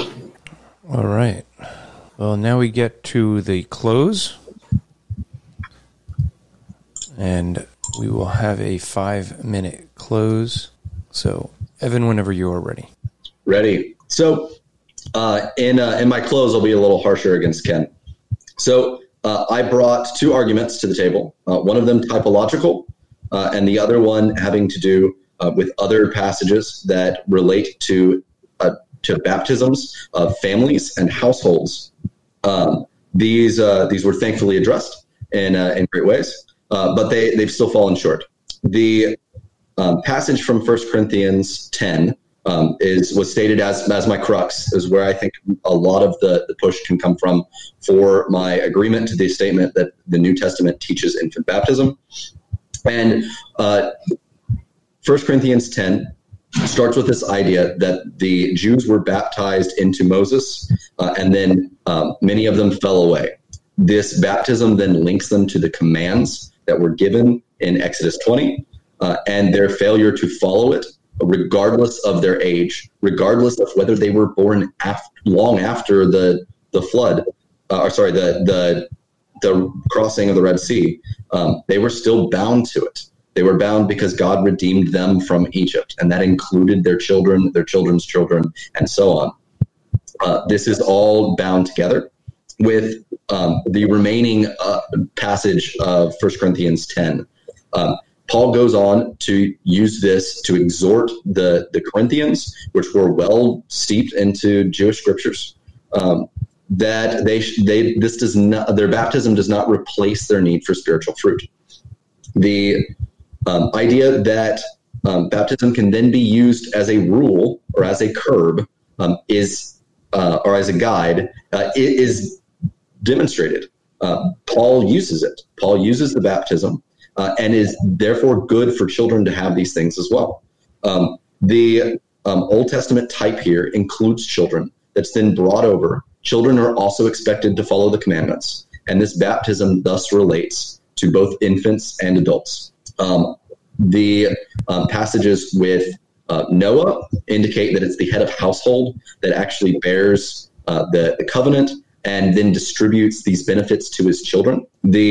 All right. Well, now we get to the close. And we will have a 5-minute close. So, Evan, whenever you are ready. Ready. So, in my close, I'll be a little harsher against Ken. So, I brought two arguments to the table. One of them typological, and the other one having to do with other passages that relate to baptisms of families and households. These were thankfully addressed in great ways, but they've still fallen short. The passage from 1 Corinthians 10 was stated as my crux, is where I think a lot of the push can come from for my agreement to the statement that the New Testament teaches infant baptism. And 1 Corinthians 10 starts with this idea that the Jews were baptized into Moses, and then many of them fell away. This baptism then links them to the commands that were given in Exodus 20, and their failure to follow it, regardless of their age, regardless of whether they were born long after the flood, the crossing of the Red Sea, they were still bound to it. They were bound because God redeemed them from Egypt, and that included their children, their children's children, and so on. This is all bound together with the remaining passage of 1 Corinthians 10. Paul goes on to use this to exhort the Corinthians, which were well steeped into Jewish scriptures, that their baptism does not replace their need for spiritual fruit. The idea that baptism can then be used as a rule or as a curb or as a guide is demonstrated. Paul uses it. Paul uses the baptism and is therefore good for children to have these things as well. The Old Testament type here includes children that's then brought over. Children are also expected to follow the commandments, and this baptism thus relates to both infants and adults. The passages with Noah indicate that it's the head of household that actually bears the covenant and then distributes these benefits to his children.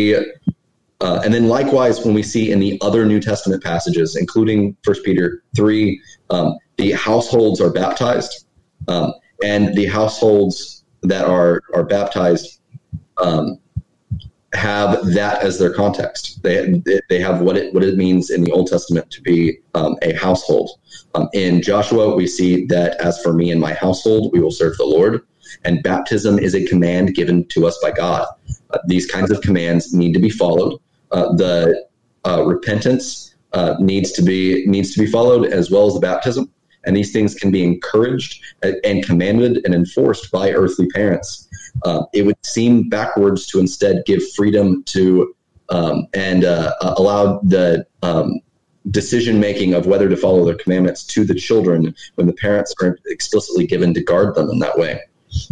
And then likewise, when we see in the other New Testament passages, including 1 Peter 3, the households are baptized, and the households that are baptized have that as their context. They have what it means in the Old Testament to be a household. In Joshua, we see that as for me and my household, we will serve the Lord. And baptism is a command given to us by God. These kinds of commands need to be followed. The repentance needs to be followed, as well as the baptism. And these things can be encouraged and commanded and enforced by earthly parents. It would seem backwards to instead give freedom to and allow the decision-making of whether to follow their commandments to the children when the parents are explicitly given to guard them in that way.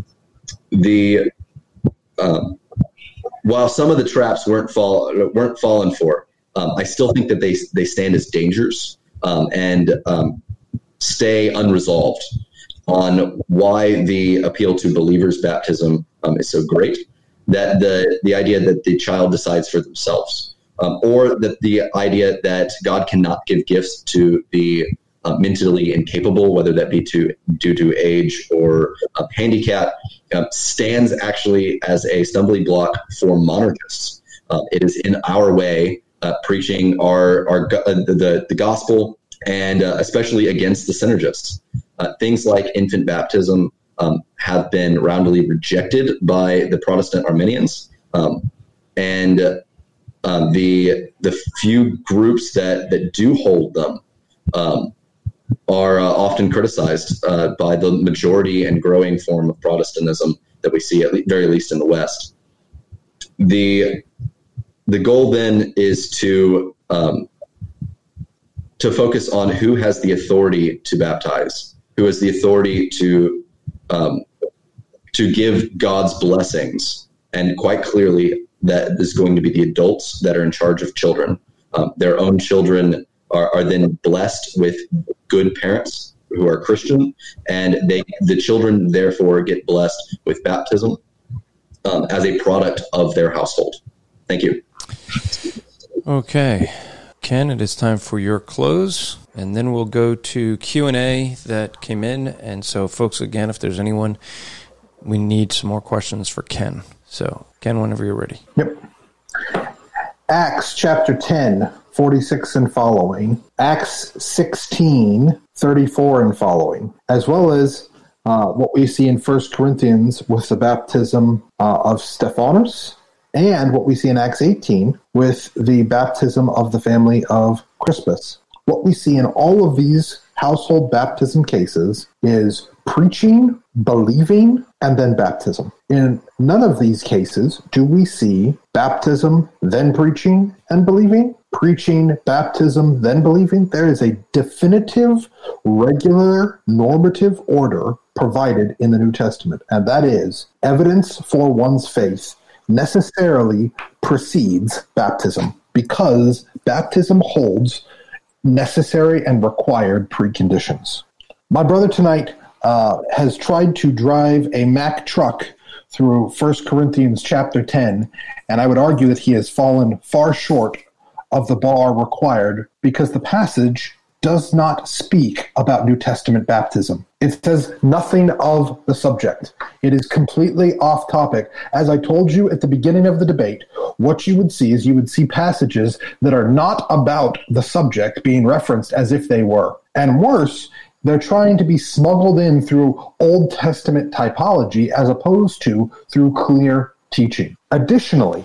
While some of the traps weren't fallen for, I still think that they stand as dangers and stay unresolved on why the appeal to believers' baptism is so great. That the idea that the child decides for themselves, or that the idea that God cannot give gifts to the mentally incapable, whether that be due to age or handicap, stands actually as a stumbling block for monarchists. It is in our way preaching the gospel, and especially against the synergists. Things like infant baptism have been roundly rejected by the Protestant Arminians, and the few groups that do hold them are often criticized by the majority and growing form of Protestantism that we see, at very least in the West. The goal then is to focus on who has the authority to baptize, who has the authority to give God's blessings, and quite clearly that is going to be the adults that are in charge of children. Their own children are then blessed with good parents who are Christian, and the children therefore get blessed with baptism as a product of their household. Thank you. Okay. Ken, it is time for your close, and then we'll go to Q&A that came in. And so, folks, again, if there's anyone, we need some more questions for Ken. So, Ken, whenever you're ready. Yep. Acts chapter 10, 46 and following. Acts 16, 34 and following. As well as what we see in 1 Corinthians with the baptism of Stephanos, and what we see in Acts 18 with the baptism of the family of Crispus. What we see in all of these household baptism cases is preaching, believing, and then baptism. In none of these cases do we see baptism, then preaching and believing, preaching, baptism, then believing. There is a definitive, regular, normative order provided in the New Testament, and that is evidence for one's faith necessarily precedes baptism, because baptism holds necessary and required preconditions. My brother tonight has tried to drive a Mack truck through 1 Corinthians chapter 10, and I would argue that he has fallen far short of the bar required, because the passage does not speak about New Testament baptism. It says nothing of the subject. It is completely off topic. As I told you at the beginning of the debate, what you would see is you would see passages that are not about the subject being referenced as if they were. And worse, they're trying to be smuggled in through Old Testament typology as opposed to through clear teaching. Additionally,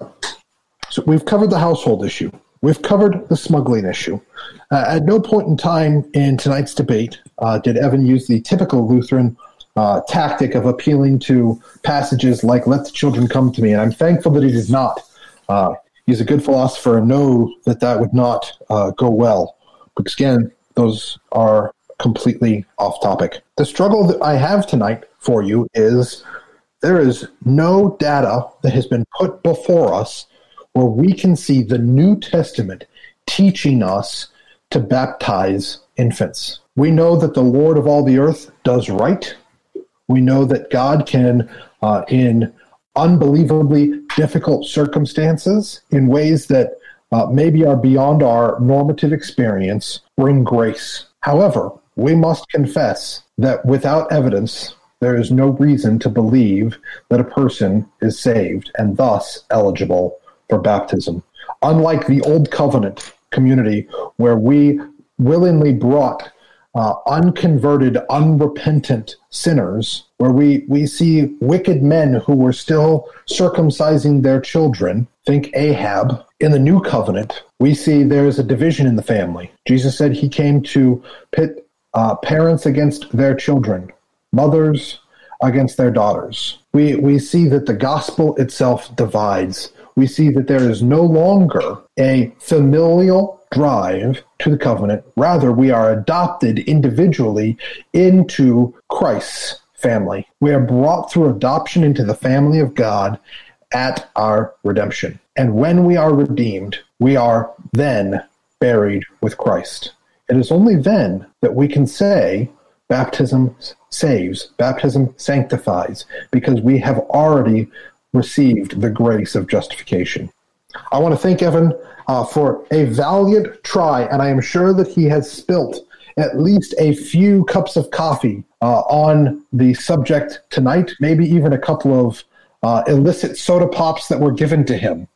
so we've covered the household issue. We've covered the smuggling issue. At no point in time in tonight's debate did Evan use the typical Lutheran tactic of appealing to passages like, let the children come to me, and I'm thankful that he did not. He's a good philosopher and know that would not go well. Because again, those are completely off topic. The struggle that I have tonight for you is there is no data that has been put before us where we can see the New Testament teaching us to baptize infants. We know that the Lord of all the earth does right. We know that God can, in unbelievably difficult circumstances, in ways that maybe are beyond our normative experience, bring grace. However, we must confess that without evidence, there is no reason to believe that a person is saved and thus eligible for baptism. Unlike the Old Covenant community, where we willingly brought unconverted, unrepentant sinners, where we see wicked men who were still circumcising their children, think Ahab. In the New Covenant, we see there's a division in the family. Jesus said he came to pit parents against their children, mothers against their daughters. We see that the gospel itself divides. We see that there is no longer a familial drive to the covenant. Rather, we are adopted individually into Christ's family. We are brought through adoption into the family of God at our redemption. And when we are redeemed, we are then buried with Christ. It is only then that we can say baptism saves, baptism sanctifies, because we have already received the grace of justification. I want to thank Evan for a valiant try, and I am sure that he has spilt at least a few cups of coffee on the subject tonight, maybe even a couple of illicit soda pops that were given to him.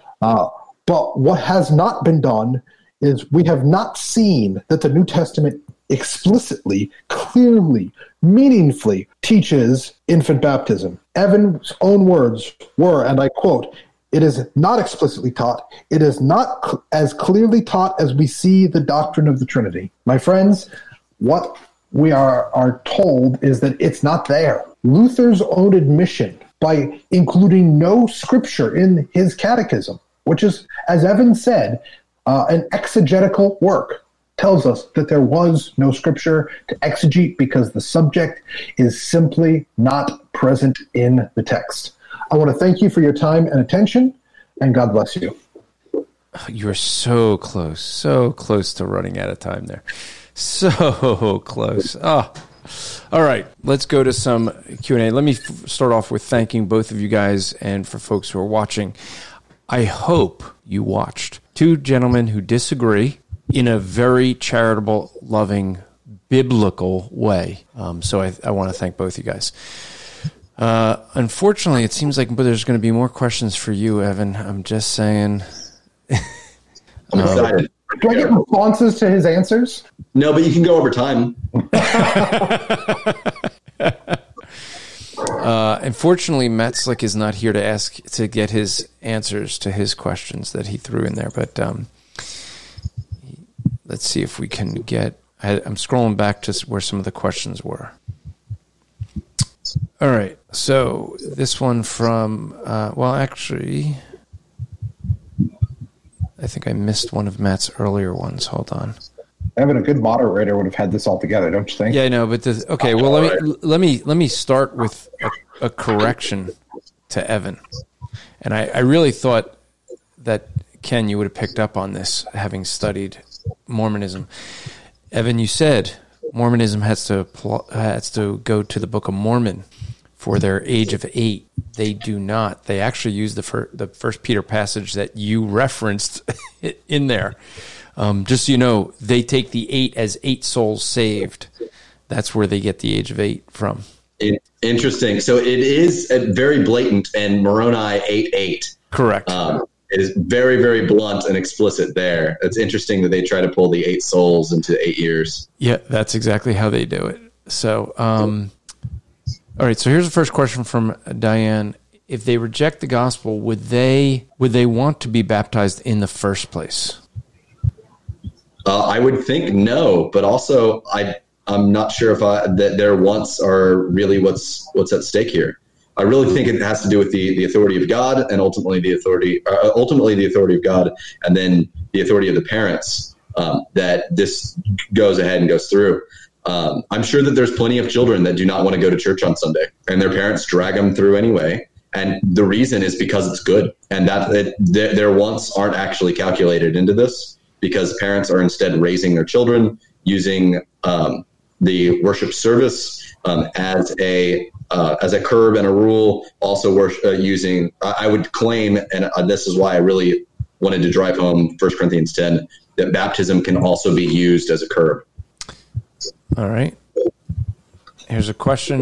But what has not been done is we have not seen that the New Testament explicitly, clearly, meaningfully teaches infant baptism. Evan's own words were, and I quote, "It is not explicitly taught. It is not as clearly taught as we see the doctrine of the Trinity." My friends, what we are told is that it's not there. Luther's own admission, by including no scripture in his catechism, which is, as Evan said, an exegetical work, tells us that there was no scripture to exegete because the subject is simply not present in the text. I want to thank you for your time and attention, and God bless you. You're so close to running out of time there. So close. Oh. All right, let's go to some Q&A. Let me start off with thanking both of you guys, and for folks who are watching. I hope you watched two gentlemen who disagree in a very charitable, loving, biblical way. So I want to thank both you guys. Unfortunately, it seems like there's going to be more questions for you, Evan. I'm just saying. I'm excited. Do I get responses to his answers? No, but you can go over time. Unfortunately, Matt Slick is not here to get his answers to his questions that he threw in there. But let's see if we can get. I'm scrolling back to where some of the questions were. All right, so this one from actually, I think I missed one of Matt's earlier ones. Hold on. Evan, a good moderator would have had this all together, don't you think? Yeah, I know, but okay. Well, let me start with a correction to Evan, and I really thought that Ken, you would have picked up on this, having studied Mormonism. Evan, you said Mormonism has to go to the Book of Mormon for their age of 8. They do not. They actually use the First Peter passage that you referenced in there. Just so you know, they take the 8 as 8 souls saved. That's where they get the age of 8 from. Interesting. So it is very blatant, and Moroni 8:8. Correct. It is very, very blunt and explicit there. It's interesting that they try to pull the 8 souls into 8 years. Yeah, that's exactly how they do it. So, all right. So here's the first question from Diane. If they reject the gospel, would they want to be baptized in the first place? I would think no, but also I'm not sure if that their wants are really what's at stake here. I really think it has to do with the authority of God, and ultimately the authority of God, and then the authority of the parents, that this goes ahead and goes through. I'm sure that there's plenty of children that do not want to go to church on Sunday, and their parents drag them through anyway. And the reason is because it's good, and that their wants aren't actually calculated into this, because parents are instead raising their children using the worship service as a curb and a rule. Also using, I would claim, and this is why I really wanted to drive home 1 Corinthians 10, that baptism can also be used as a curb. All right. Here's a question.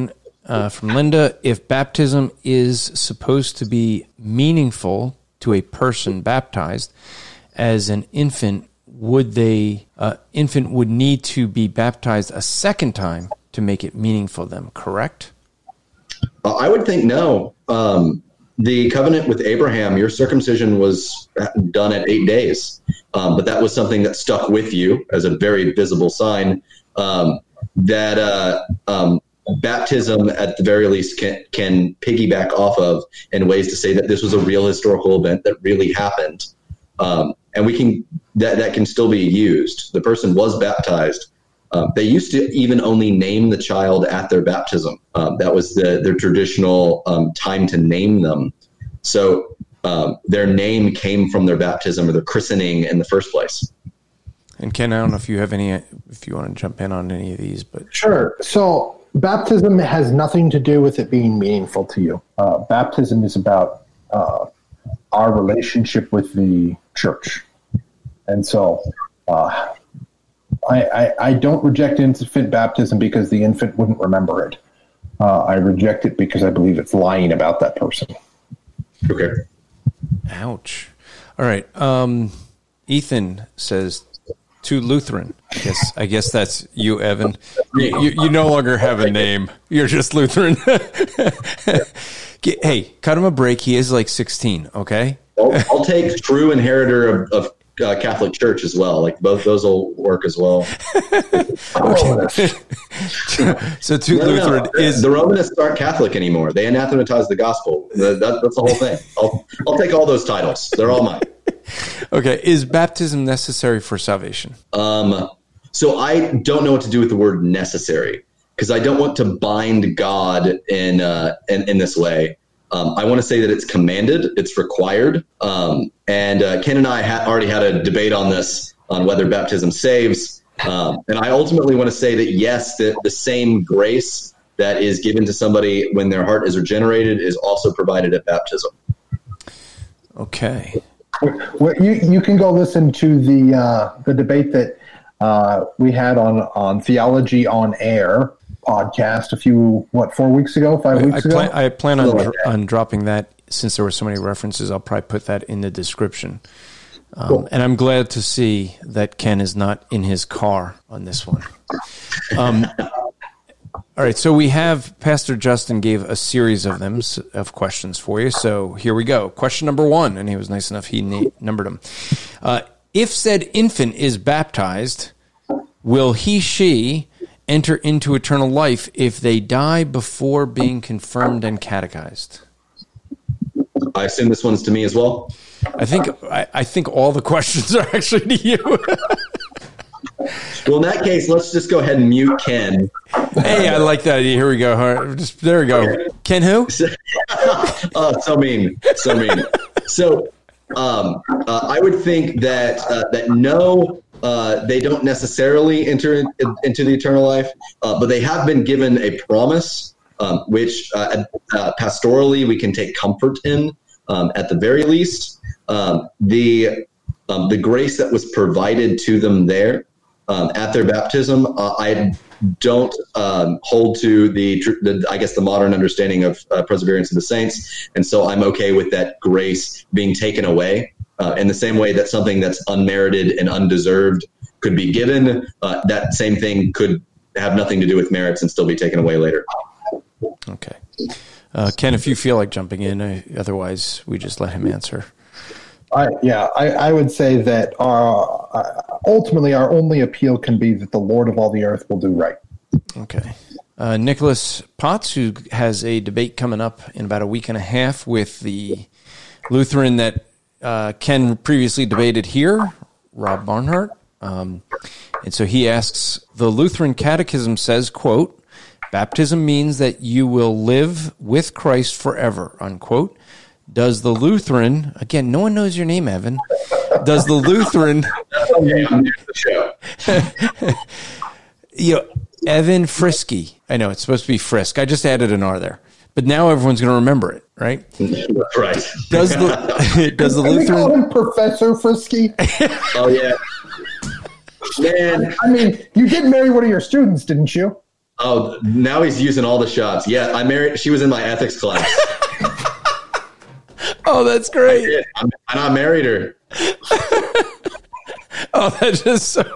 from Linda. If baptism is supposed to be meaningful to a person baptized, as an infant, would need to be baptized a second time to make it meaningful to them, correct? I would think no. The covenant with Abraham, your circumcision was done at 8 days, but that was something that stuck with you as a very visible sign that baptism, at the very least, can piggyback off of in ways to say that this was a real historical event that really happened, and we can that can still be used. The person was baptized. They used to even only name the child at their baptism. That was their traditional time to name them. So their name came from their baptism or their christening in the first place. And Ken, I don't know if you want to jump in on any of these, but sure. So baptism has nothing to do with it being meaningful to you. Baptism is about our relationship with the church, and so. I don't reject infant baptism because the infant wouldn't remember it. I reject it because I believe it's lying about that person. Okay. Ouch. All right. Ethan says to Lutheran. I guess that's you, Evan. You no longer have a name. You're just Lutheran. Hey, cut him a break. He is like 16. Okay. I'll take true inheritor of Catholic Church as well. Like both those will work as well. So Lutheran is the Romanists aren't Catholic anymore. They anathematize the gospel. That's the whole thing. I'll take all those titles. They're all mine. Okay. Is baptism necessary for salvation? So I don't know what to do with the word necessary because I don't want to bind God in this way. I want to say that it's commanded, it's required. And Ken and I already had a debate on this, on whether baptism saves. And I ultimately want to say that, yes, that the same grace that is given to somebody when their heart is regenerated is also provided at baptism. Okay. Well, you can go listen to the debate that we had on Theology on Air podcast 4 weeks ago, 5 weeks ago? I plan on dropping that. Since there were so many references, I'll probably put that in the description. Cool. And I'm glad to see that Ken is not in his car on this one. All right, so we have Pastor Justin gave a series of them of questions for you. So here we go. Question number 1, and he was nice enough, he numbered them. If said infant is baptized, will she enter into eternal life if they die before being confirmed and catechized? I assume this one's to me as well. I think all the questions are actually to you. Well, in that case, let's just go ahead and mute Ken. Hey, I like that idea. Here we go. There we go. Ken who? Oh, so mean. So I would think that no, they don't necessarily enter into the eternal life, but they have been given a promise, which pastorally we can take comfort in. At the very least, the grace that was provided to them there at their baptism, I don't hold to the modern understanding of perseverance of the saints, and so I'm okay with that grace being taken away. In the same way that something that's unmerited and undeserved could be given, that same thing could have nothing to do with merits and still be taken away later. Okay. Ken, if you feel like jumping in, otherwise we just let him answer. I would say that ultimately our only appeal can be that the Lord of all the earth will do right. Okay. Nicholas Potts, who has a debate coming up in about a week and a half with the Lutheran that Ken previously debated here, Rob Barnhart. And so he asks, the Lutheran Catechism says, quote, baptism means that you will live with Christ forever, unquote. Does the Lutheran, again, no one knows your name, Evan. Does the Lutheran, Evan Frisky. I know it's supposed to be Frisk. I just added an R there. But now everyone's going to remember it, right? Right. Does the Lutheran... They call him Professor Frisky? Oh, yeah. Man. I mean, you did marry one of your students, didn't you? Oh, now he's using all the shots. Yeah, I married. She was in my ethics class. Oh, that's great. I married her. Oh, that's just so.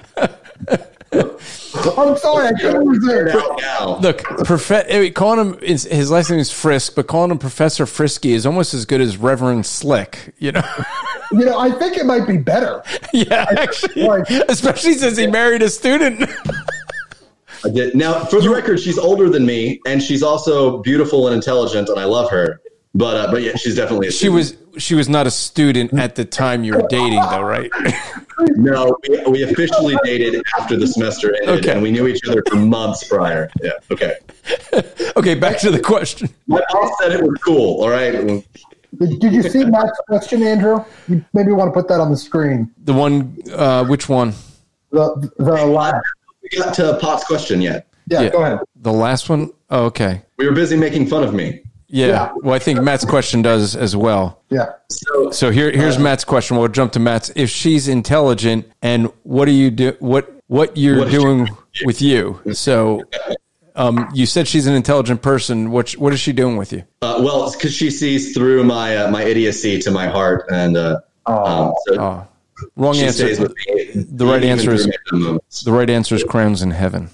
I'm sorry, I couldn't resist. Look, calling him his last name is Frisk, but calling him Professor Frisky is almost as good as Reverend Slick. You know. I think it might be better. Yeah, actually, especially since he married a student. I did. Now, for the record, she's older than me, and she's also beautiful and intelligent, and I love her. But yeah, she's definitely a student. She was not a student at the time you were dating, though, right? No, we officially dated after the semester ended, and we knew each other for months prior. Yeah, okay. Okay, back to the question. My boss said it was cool, all right? Did you see Matt's question, Andrew? You maybe want to put that on the screen. The one, which one? The last. We got to Pot's question yet. Yeah, go ahead. The last one? Oh, okay. We were busy making fun of me. Yeah. Well, I think Matt's question does as well. Yeah. So here's Matt's question. We'll jump to Matt's. If she's intelligent, and what do you do? What you're doing with you? So, you said she's an intelligent person. What is she doing with you? Well, it's because she sees through my my idiocy to my heart, and wrong answer. The right answer is crowns in heaven.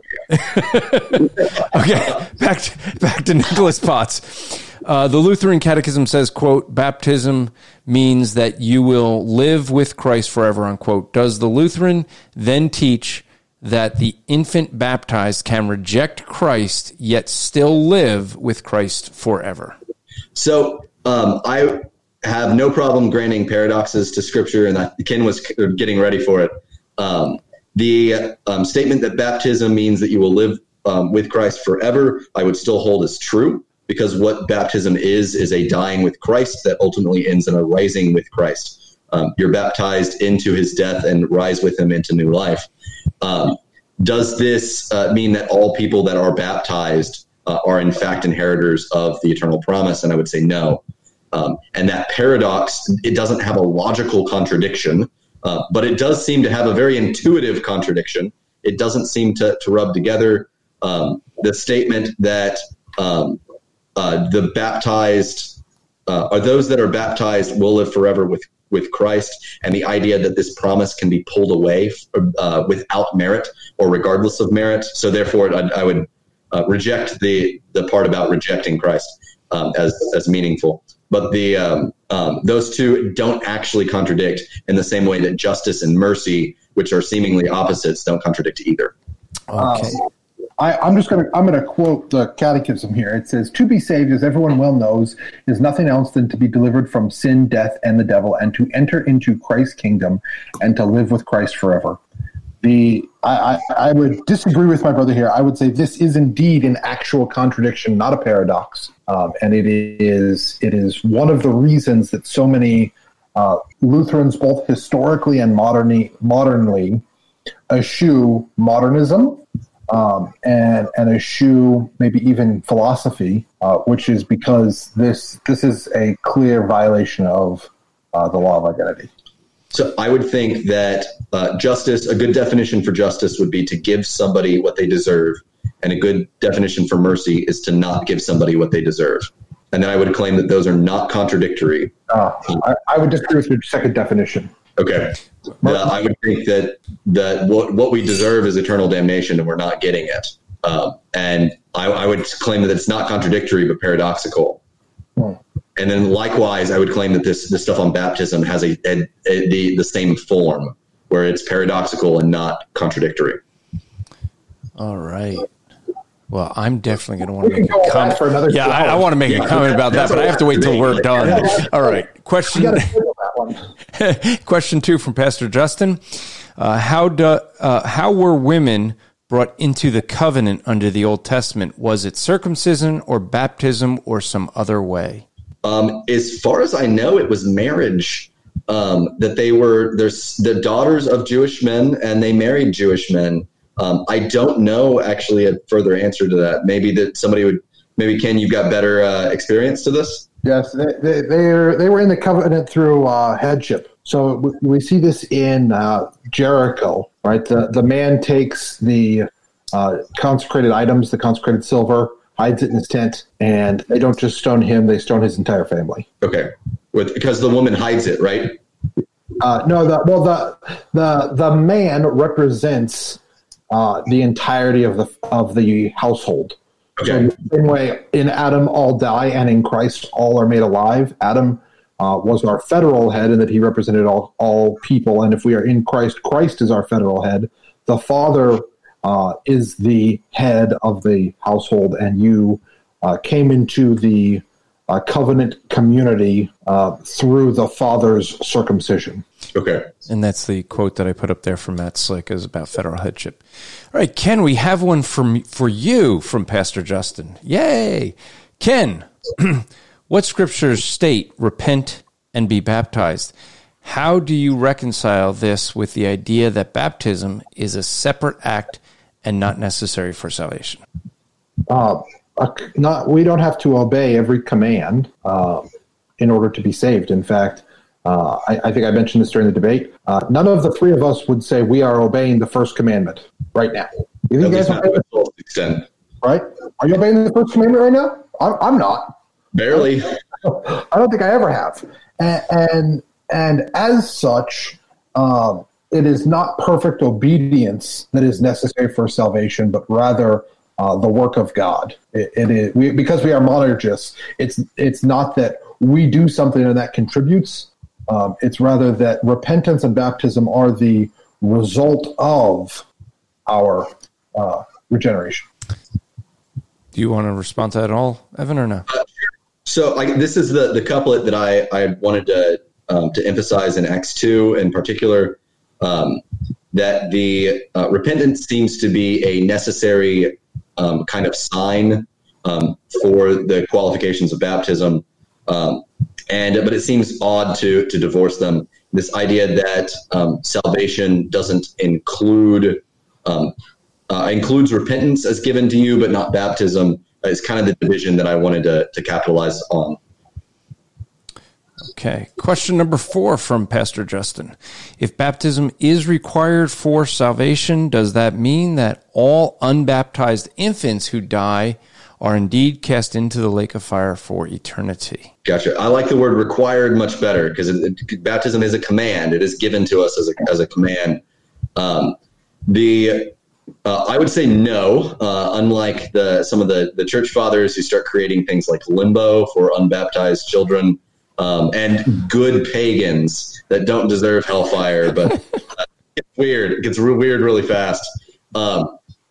Okay, back to Nicholas Potts. The Lutheran Catechism says, quote, baptism means that you will live with Christ forever, unquote. Does the Lutheran then teach that the infant baptized can reject Christ yet still live with Christ forever? So I have no problem granting paradoxes to Scripture, and Ken was getting ready for it. The statement that baptism means that you will live with Christ forever, I would still hold as true, because what baptism is a dying with Christ that ultimately ends in a rising with Christ. You're baptized into his death and rise with him into new life. Does this mean that all people that are baptized are in fact inheritors of the eternal promise? And I would say no. And that paradox, it doesn't have a logical contradiction. But it does seem to have a very intuitive contradiction. It doesn't seem to rub together. The statement that the baptized are those that are baptized will live forever with Christ, and the idea that this promise can be pulled away without merit or regardless of merit. So therefore, I would reject the part about rejecting Christ as meaningful. But those two don't actually contradict in the same way that justice and mercy, which are seemingly opposites, don't contradict either. Okay. I'm going to quote the Catechism here. It says, "To be saved, as everyone well knows, is nothing else than to be delivered from sin, death, and the devil, and to enter into Christ's kingdom and to live with Christ forever." I would disagree with my brother here. I would say this is indeed an actual contradiction, not a paradox. And it is one of the reasons that so many Lutherans, both historically and modernly, eschew modernism and eschew maybe even philosophy, which is because this is a clear violation of the law of identity. So I would think that justice, a good definition for justice would be to give somebody what they deserve. And a good definition for mercy is to not give somebody what they deserve. And then I would claim that those are not contradictory. I would disagree with your second definition. Okay. I would think that what we deserve is eternal damnation, and we're not getting it. And I would claim that it's not contradictory, but paradoxical. And then likewise, I would claim that this stuff on baptism has the same form, where it's paradoxical and not contradictory. All right. Well, I'm definitely going to want to make a comment. For another I want to make a comment about that, but I have to wait till we're done. All right. Question 2 from Pastor Justin. How were women brought into the covenant under the Old Testament? Was it circumcision or baptism or some other way? As far as I know, it was marriage, that they were the daughters of Jewish men, and they married Jewish men. I don't know actually a further answer to that. Maybe Ken, you've got better experience to this. Yes, they were in the covenant through headship. So we see this in Jericho, right? The man takes the consecrated items, the consecrated silver, hides it in his tent, and they don't just stone him, they stone his entire family. Okay. Because the woman hides it, right? No, the man represents the entirety of the household. Okay. So in the same way, in Adam all die, and in Christ all are made alive. Adam was our federal head, in that he represented all people. And if we are in Christ, Christ is our federal head. The Father is the head of the household, and you came into the covenant community through the Father's circumcision. Okay. And that's the quote that I put up there from Matt Slick, is about federal headship. All right, Ken, we have one for you from Pastor Justin. Yay! Ken, what scriptures state, repent and be baptized? How do you reconcile this with the idea that baptism is a separate act and not necessary for salvation? We don't have to obey every command in order to be saved. In fact, I think I mentioned this during the debate. None of the three of us would say we are obeying the first commandment right now. You think you guys are obeying to the extent. Right? Are you obeying the first commandment right now? I'm not. Barely. I don't think I ever have. And as such, it is not perfect obedience that is necessary for salvation, but rather the work of God. It is because we are monergists. It's not that we do something and that contributes. It's rather that repentance and baptism are the result of our regeneration. Do you want to respond to that at all, Evan, or no? So this is the couplet that I wanted to emphasize in Acts 2 in particular, that the repentance seems to be a necessary kind of sign for the qualifications of baptism. But it seems odd to divorce them. This idea that salvation doesn't includes repentance as given to you, but not baptism, is kind of the division that I wanted to capitalize on. Okay. Question number 4 from Pastor Justin. If baptism is required for salvation, does that mean that all unbaptized infants who die are indeed cast into the lake of fire for eternity? Gotcha. I like the word required much better, because baptism is a command. It is given to us as a command. I would say no, unlike some of the church fathers who start creating things like limbo for unbaptized children, and good pagans that don't deserve hellfire, but it's weird. It gets real weird really fast. I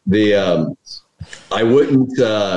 wouldn't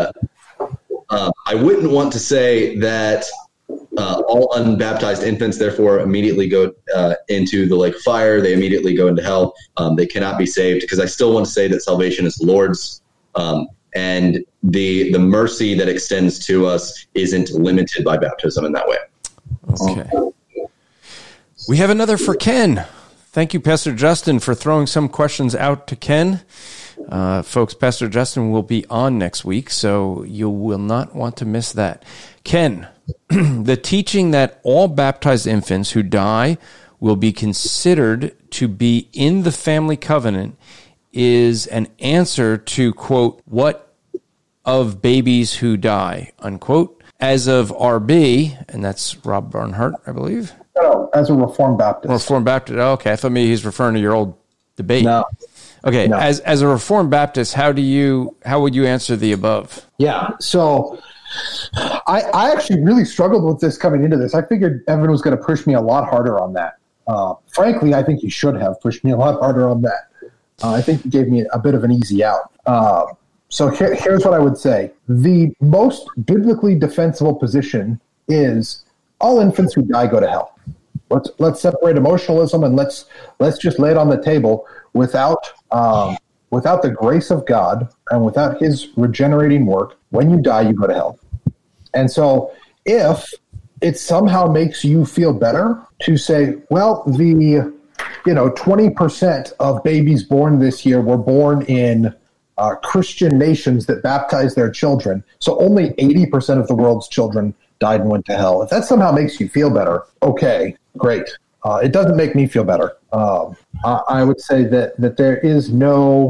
want to say that all unbaptized infants therefore immediately go into the lake of fire. They immediately go into hell. They cannot be saved, because I still want to say that salvation is the Lord's, and the mercy that extends to us isn't limited by baptism in that way. Okay. We have another for Ken. Thank you, Pastor Justin, for throwing some questions out to Ken. Folks, Pastor Justin will be on next week, so you will not want to miss that. Ken, the teaching that all baptized infants who die will be considered to be in the family covenant is an answer to, quote, what of babies who die, unquote. As of RB, and that's Rob Barnhart, I believe. No, as a Reformed Baptist. Reformed Baptist. Oh, okay, I thought maybe he's referring to your old debate. No. Okay, no. As a Reformed Baptist, how would you answer the above? Yeah, so I actually really struggled with this coming into this. I figured Evan was going to push me a lot harder on that. Frankly, I think he should have pushed me a lot harder on that. I think he gave me a bit of an easy out. So here's what I would say. The most biblically defensible position is all infants who die go to hell. Let's separate emotionalism, and let's just lay it on the table. Without the grace of God and without his regenerating work, when you die, you go to hell. And so if it somehow makes you feel better to say, well, the 20% of babies born this year were born in Christian nations that baptize their children, so only 80% of the world's children died and went to hell. If that somehow makes you feel better, okay, great. It doesn't make me feel better. I would say that there is no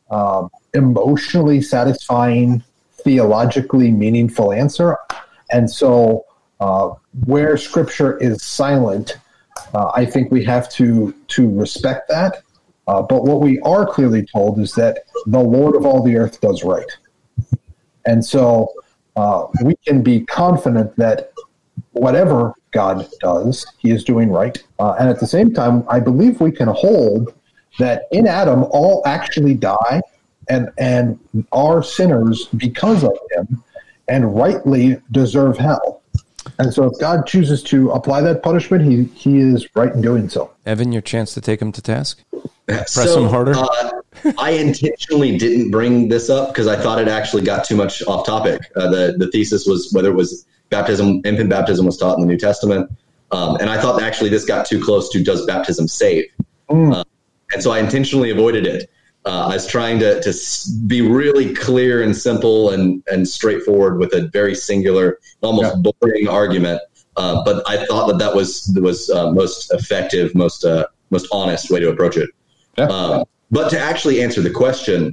emotionally satisfying, theologically meaningful answer. And so where Scripture is silent, I think we have to respect that. But what we are clearly told is that the Lord of all the earth does right. And so we can be confident that whatever God does, he is doing right. And at the same time, I believe we can hold that in Adam, all actually die and are sinners because of him and rightly deserve hell. And so if God chooses to apply that punishment, he is right in doing so. Evan, your chance to take him to task? Press him harder? I intentionally didn't bring this up because I thought it actually got too much off topic. The thesis was whether it was baptism, infant baptism was taught in the New Testament. And I thought actually this got too close to does baptism save? And so I intentionally avoided it. I was trying to be really clear and simple and straightforward with a very singular, almost boring argument. But I thought that was most effective, most honest way to approach it. Yeah. But to actually answer the question,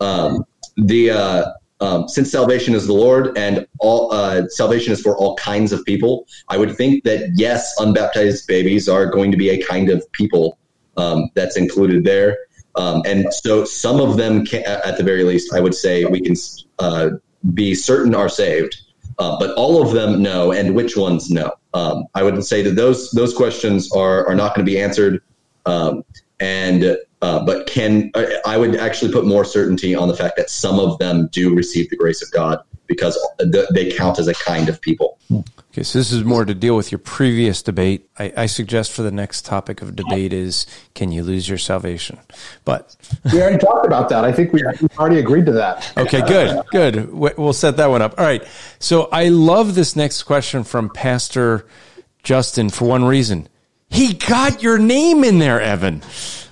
since salvation is the Lord and all salvation is for all kinds of people, I would think that yes, unbaptized babies are going to be a kind of people that's included there. And so some of them, at the very least, I would say we can be certain are saved, but all of them, no. And which ones, no. I would say that those questions are not going to be answered. But I would actually put more certainty on the fact that some of them do receive the grace of God because they count as a kind of people. Okay, so this is more to deal with your previous debate. I suggest for the next topic of debate is, can you lose your salvation? But we already talked about that. I think we already agreed to that. Okay, good. We'll set that one up. All right. So I love this next question from Pastor Justin for one reason. He got your name in there, Evan.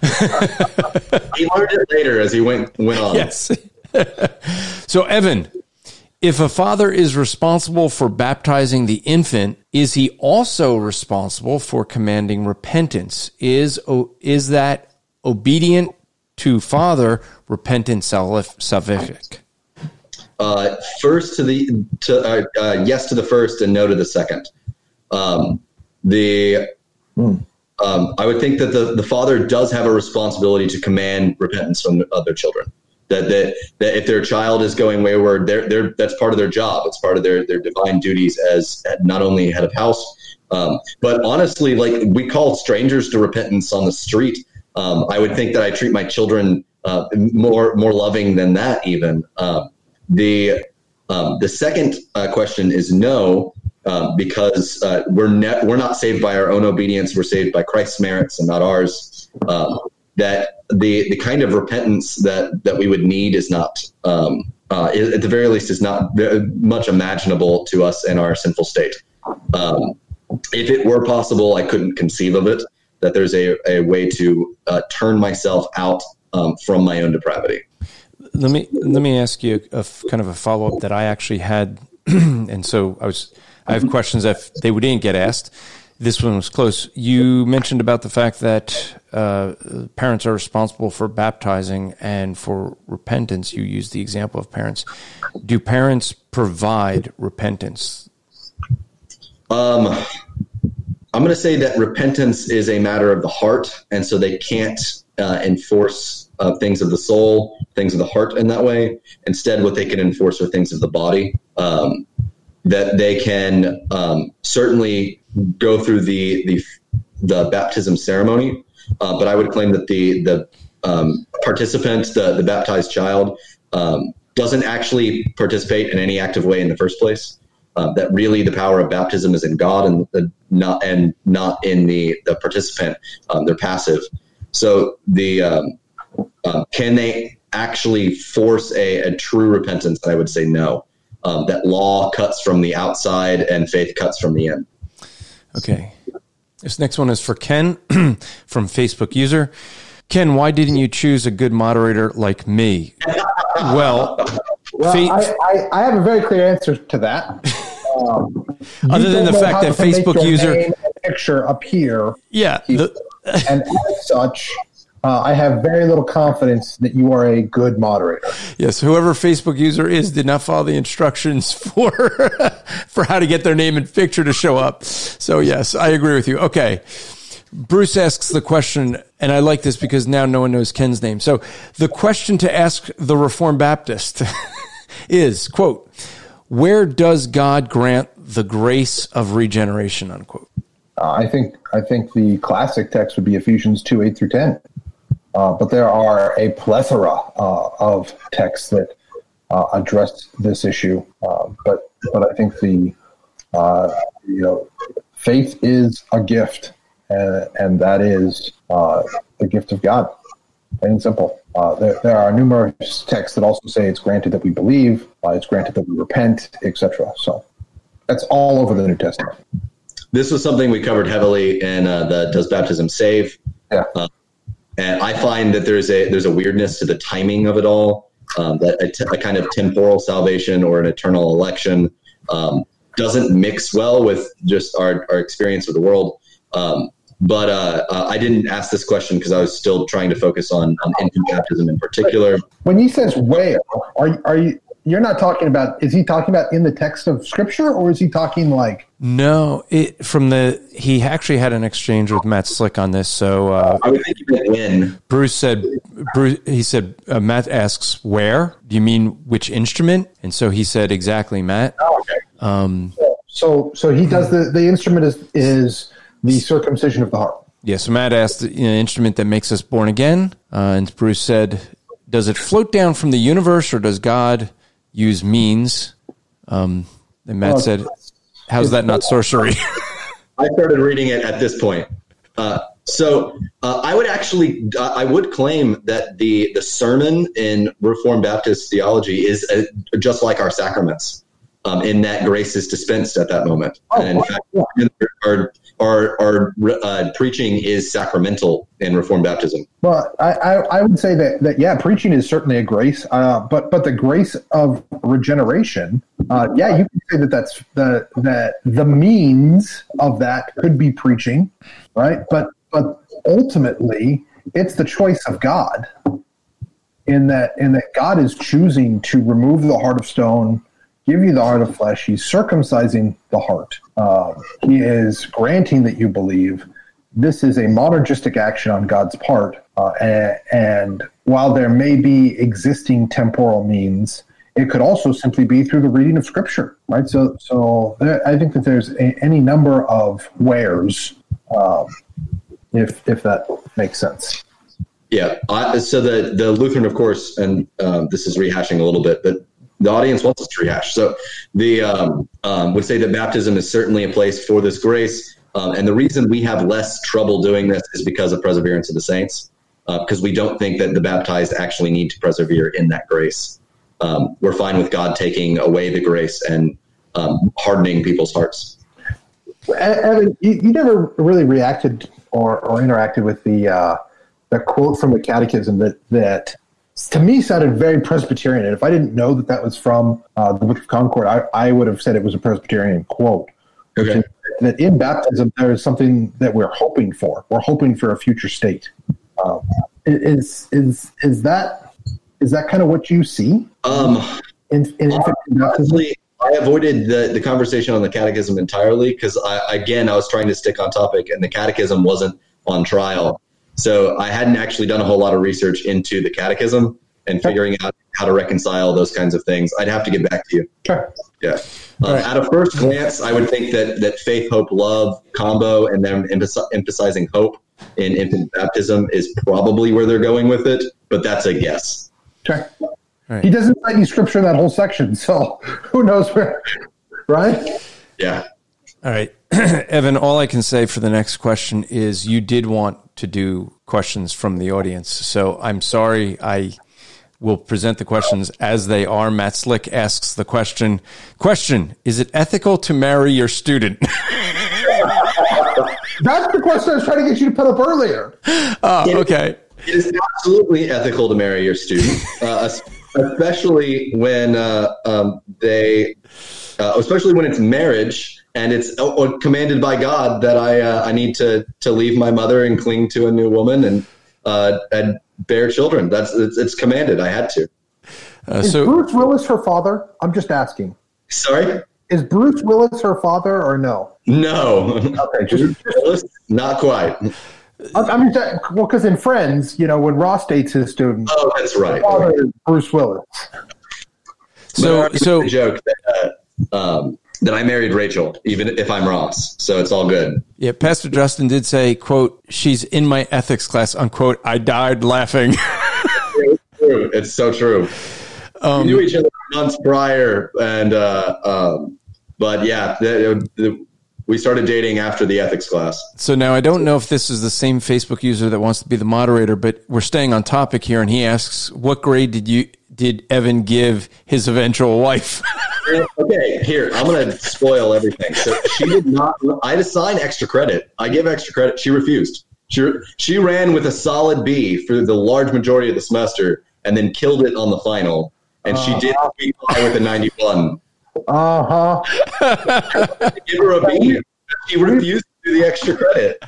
He learned it later as he went on. Yes. So, Evan, if a father is responsible for baptizing the infant, is he also responsible for commanding repentance? Is that obedient to father repentance salvific? First to yes to the first and no to the second. I would think that the father does have a responsibility to command repentance from other children. That if their child is going wayward, that's part of their job. It's part of their divine duties as not only head of house, but honestly, like we call strangers to repentance on the street. I would think that I treat my children more loving than that. Even the second question is no. Because we're not saved by our own obedience, we're saved by Christ's merits and not ours. That the kind of repentance that we would need is not, at the very least, is not much imaginable to us in our sinful state. If it were possible, I couldn't conceive of it. That there's a way to turn myself out from my own depravity. Let me ask you a kind of a follow up that I actually had, and so I have questions that they didn't get asked. This one was close. You mentioned about the fact that parents are responsible for baptizing and for repentance. You used the example of parents. Do parents provide repentance? I'm going to say that repentance is a matter of the heart, and so they can't enforce things of the soul, things of the heart in that way. Instead, what they can enforce are things of the body. That they can certainly go through the baptism ceremony, but I would claim that the participant, the baptized child, doesn't actually participate in any active way in the first place. That really the power of baptism is in God and not in the participant. They're passive. So can they actually force a true repentance? I would say no. That law cuts from the outside and faith cuts from the in. Okay. This next one is for Ken from Facebook user. Ken, why didn't you choose a good moderator like me? Well, I have a very clear answer to that. Other than the fact that Facebook user picture appear. Yeah. And as such, I have very little confidence that you are a good moderator. Yes, whoever Facebook user is did not follow the instructions for how to get their name and picture to show up. So yes, I agree with you. Okay. Bruce asks the question, and I like this because now no one knows Ken's name. So the question to ask the Reformed Baptist is, quote, where does God grant the grace of regeneration, unquote? I think the classic text would be Ephesians 2:8-10. But there are a plethora of texts that address this issue. But I think faith is a gift, and that is the gift of God. Plain and simple. There are numerous texts that also say it's granted that we believe, it's granted that we repent, etc. So that's all over the New Testament. This was something we covered heavily in the Does Baptism Save? Yeah. And I find that there's a weirdness to the timing of it all, that a kind of temporal salvation or an eternal election doesn't mix well with just our experience of the world. But I didn't ask this question because I was still trying to focus on infant baptism in particular. When he says where, are you? You're not talking about, is he talking about in the text of Scripture, or is he talking like? No, he actually had an exchange with Matt Slick on this. So I would think you meant in. Bruce said, Matt asks, where? Do you mean which instrument? And so he said, exactly, Matt. Oh, okay. So he does the instrument is the circumcision of the heart. Yeah, so Matt asked the instrument that makes us born again. And Bruce said, does it float down from the universe, or does God use means? And Matt said, how's that not sorcery? I started reading it at this point. So I would claim that the sermon in Reformed Baptist theology is just like our sacraments, in that grace is dispensed at that moment. And in fact, our preaching is sacramental in Reformed baptism. Well, I would say that preaching is certainly a grace, but the grace of regeneration, you can say that's the means of that could be preaching, right? But ultimately, it's the choice of God in that God is choosing to remove the heart of stone, give you the heart of flesh. He's circumcising the heart. He is granting that you believe. This is a monergistic action on God's part. And while there may be existing temporal means, it could also simply be through the reading of Scripture, right? So I think that there's any number of wheres, if that makes sense. Yeah. So the Lutheran, of course, and this is rehashing a little bit, but the audience wants us to rehash. So the would say that baptism is certainly a place for this grace. And the reason we have less trouble doing this is because of perseverance of the saints, because we don't think that the baptized actually need to persevere in that grace. We're fine with God taking away the grace and hardening people's hearts. Evan, you never really reacted or interacted with the quote from the Catechism that to me sounded very Presbyterian. And if I didn't know that was from the Book of Concord, I would have said it was a Presbyterian quote. Okay. That in baptism, there is something that we're hoping for. We're hoping for a future state. Is that kind of what you see? In baptism? I avoided the conversation on the Catechism entirely because I was trying to stick on topic, and the Catechism wasn't on trial. So I hadn't actually done a whole lot of research into the Catechism and figuring out how to reconcile those kinds of things. I'd have to get back to you. Sure. Yeah. At a first glance, I would think that faith, hope, love combo and then emphasizing hope in infant baptism is probably where they're going with it, but that's a guess. Sure. Right. He doesn't cite any scripture in that whole section, so who knows where, right? Yeah. All right. Evan, all I can say for the next question is you did want to do questions from the audience. So I'm sorry. I will present the questions as they are. Matt Slick asks the question, is it ethical to marry your student? That's the question I was trying to get you to put up earlier. Okay. It is absolutely ethical to marry your student, especially when especially when it's marriage. And it's commanded by God that I need to leave my mother and cling to a new woman. And and bear children. It's commanded. I had to. Is Bruce Willis her father? I'm just asking. Sorry? Is Bruce Willis her father or no? No. Okay, Bruce Willis, not quite. I'm just, well, because in Friends, when Ross dates his student, oh, that's right. His father is Bruce Willis. So the joke that I married Rachel, even if I'm Ross. So it's all good. Yeah, Pastor Justin did say, quote, "She's in my ethics class," unquote. I died laughing. It's true. It's so true. We knew each other months prior, and but yeah, we started dating after the ethics class. So now I don't know if this is the same Facebook user that wants to be the moderator, but we're staying on topic here, and he asks, "What grade did Evan give his eventual wife?" Okay, here, I'm going to spoil everything. So she did not. I had to sign extra credit. I give extra credit. She refused. She ran with a solid B for the large majority of the semester, and then killed it on the final. And she did squeak by with a 91. Give her a B. She refused to do the extra credit.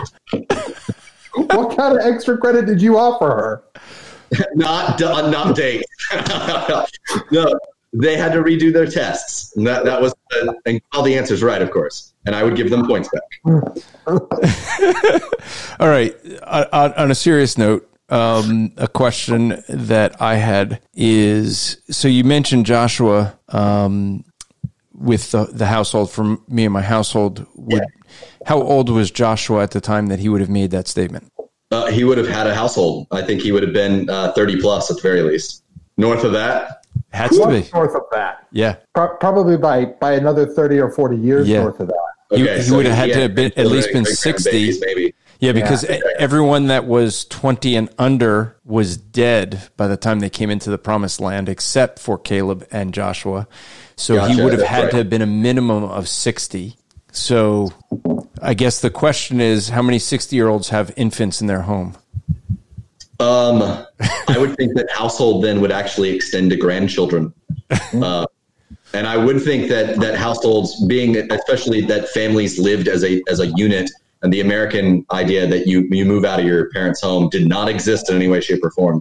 What kind of extra credit did you offer her? Not date. No, they had to redo their tests. And that was and all the answers right, of course. And I would give them points back. All right. On a serious note, a question that I had is, so you mentioned Joshua with the household. From me and my household, how old was Joshua at the time that he would have made that statement? He would have had a household. I think he would have been 30 plus at the very least. North of that? Has to be. North of that. Yeah. Probably by another 30 or 40 years north of that. Okay, he would have had to have been at least been 60. Maybe. Yeah, because everyone that was 20 and under was dead by the time they came into the promised land, except for Caleb and Joshua. So he would have had to have been a minimum of 60. So I guess the question is, how many 60-year-olds have infants in their home? I would think that household then would actually extend to grandchildren. And I would think that households, being especially that families lived as a unit, and the American idea that you move out of your parents' home did not exist in any way, shape, or form.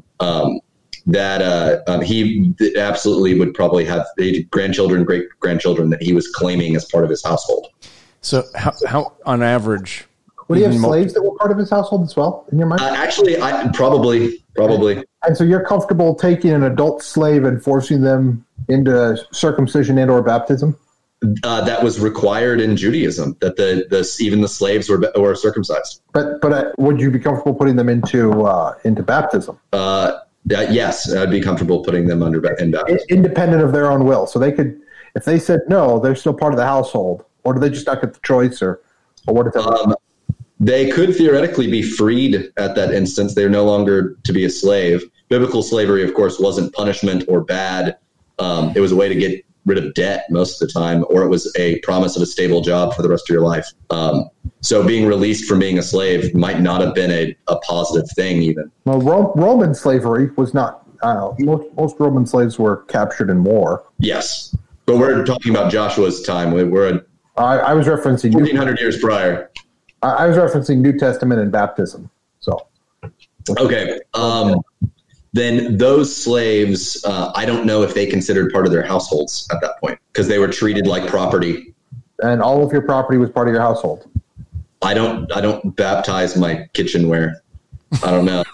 He absolutely would probably have grandchildren, great grandchildren that he was claiming as part of his household. So how on average? Would he have slaves that were part of his household as well, in your mind? Actually, probably. And so you're comfortable taking an adult slave and forcing them into circumcision and or baptism? That was required in Judaism, that even the slaves were circumcised. But would you be comfortable putting them into baptism? Yes, I'd be comfortable putting them in baptism. Independent of their own will. So they could, if they said no, they're still part of the household. Or do they just not get the choice, or what is that? They could theoretically be freed at that instance. They're no longer to be a slave. Biblical slavery, of course, wasn't punishment or bad. It was a way to get rid of debt most of the time, or it was a promise of a stable job for the rest of your life. So being released from being a slave might not have been a positive thing even. Well, Roman slavery was not. Most Roman slaves were captured in war. Yes, but we're talking about Joshua's time. I was referencing 1,400 years prior. I was referencing New Testament and baptism. So, okay. Then those slaves, I don't know if they considered part of their households at that point because they were treated like property. And all of your property was part of your household. I don't baptize my kitchenware. I don't know.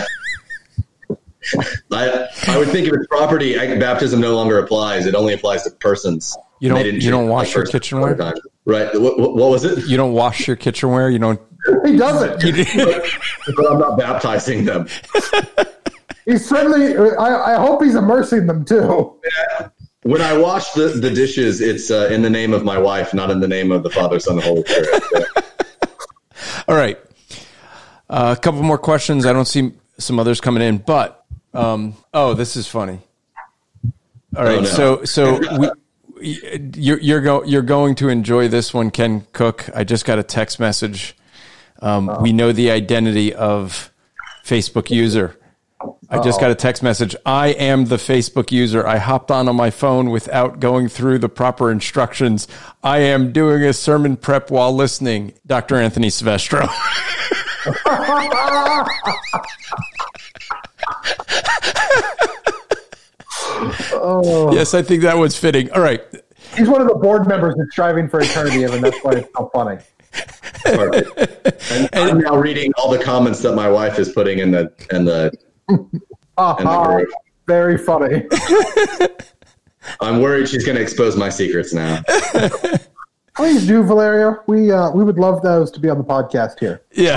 I would think if it's property, baptism no longer applies. It only applies to persons. You don't wash your kitchenware? Right. What was it? You don't wash your kitchenware? You don't? He doesn't. But I'm not baptizing them. He's certainly, I hope he's immersing them too. When I wash the dishes, it's in the name of my wife, not in the name of the Father, Son, and Holy Spirit. Yeah. All right. A couple more questions. I don't see some others coming in, but this is funny. All right. Oh, no. So you're going to enjoy this one, Ken Cook. I just got a text message. We know the identity of Facebook user. I just got a text message. I am the Facebook user. I hopped on my phone without going through the proper instructions. I am doing a sermon prep while listening. Dr. Anthony Silvestro. Yes, I think that was fitting. All right. He's one of the board members that's striving for eternity, and that's why it's so funny. And I'm now reading all the comments that my wife is putting in the group. Very funny. I'm worried she's going to expose my secrets now. Please do, Valerio. We would love those to be on the podcast here. Yeah.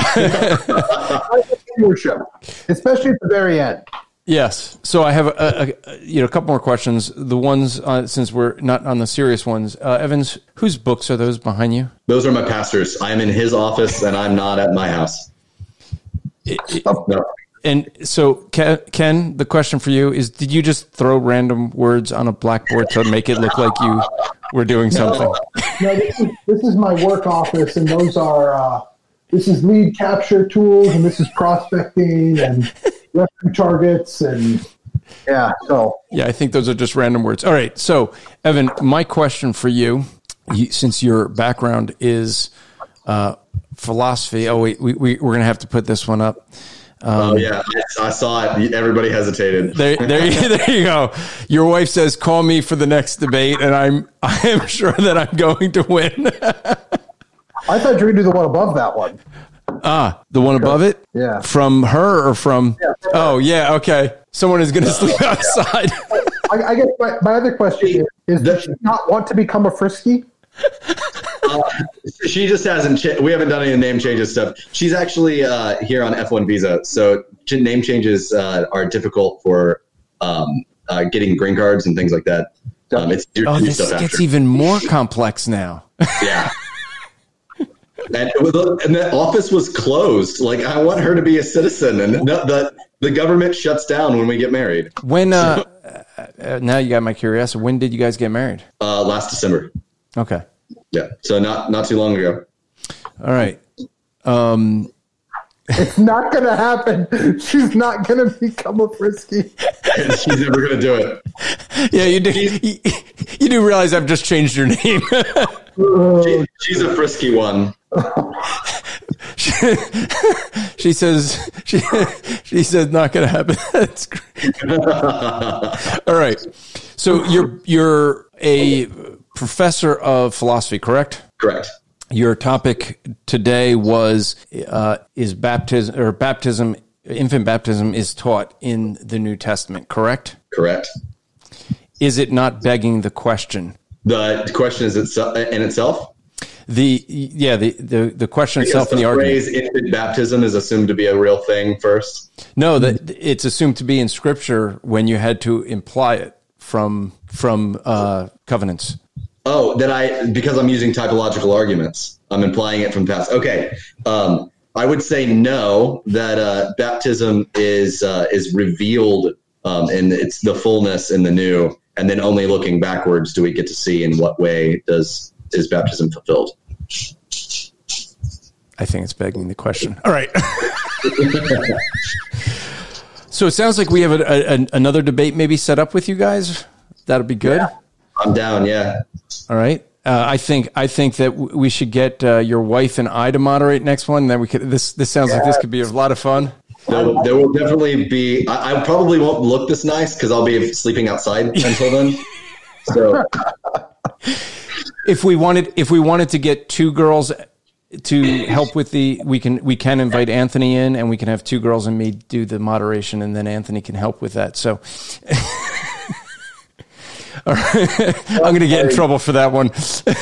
Especially at the very end. Yes. So I have a couple more questions. The ones since we're not on the serious ones, Evans, whose books are those behind you? Those are my pastor's. I'm in his office, and I'm not at my house. No. And so, Ken, the question for you is: did you just throw random words on a blackboard to make it look like you were doing something? No, this is my work office, and those are this is lead capture tools, and this is prospecting and rescue targets, and yeah. So yeah, I think those are just random words. All right, so Evan, my question for you, since your background is philosophy. Oh wait, we're going to have to put this one up. Yeah, I saw it. Everybody hesitated. There you go. Your wife says, "Call me for the next debate," and I am sure that I'm going to win. I thought you were going to do the one above that one. The one above it? Yeah. From her or from? Yeah, from oh, yeah. Okay. Someone is going to sleep outside. I guess my other question is does she not want to become a Frisky? She just hasn't. We haven't done any name changes stuff. She's actually here on F1 visa, so name changes are difficult for getting green cards and things like that. It's this gets even more complex now. Yeah. And the office was closed. Like, I want her to be a citizen, and the government shuts down when we get married. When now you got my curiosity. When did you guys get married? Last December. Okay. Yeah, so not too long ago. All right. It's not going to happen. She's not going to become a Frisky. She's never going to do it. Yeah, you do. You do realize I've just changed your name. She's a frisky one. She says not going to happen. That's great. All right. So you're a professor of philosophy, correct? Correct. Your topic today was is baptism, infant baptism is taught in the New Testament, correct? Correct. Is it not begging the question? The question is in itself? The question because itself in the argument. The phrase infant baptism is assumed to be a real thing first? No, that it's assumed to be in Scripture when you had to imply it from covenants. Oh, because I'm using typological arguments, I'm implying it from past. Okay. I would say no, that baptism is revealed and it's the fullness in the new, and then only looking backwards do we get to see in what way is baptism fulfilled. I think it's begging the question. All right. So it sounds like we have another debate maybe set up with you guys. That'll be good. Yeah. I'm down. Yeah. All right. I think that we should get your wife and I to moderate next one. Then we could. This sounds like this could be a lot of fun. There will definitely be. I probably won't look this nice because I'll be sleeping outside until then. So, if we wanted to get two girls to help with we can invite Anthony in, and we can have two girls and me do the moderation, and then Anthony can help with that. So. All right. I'm going to get in trouble for that one.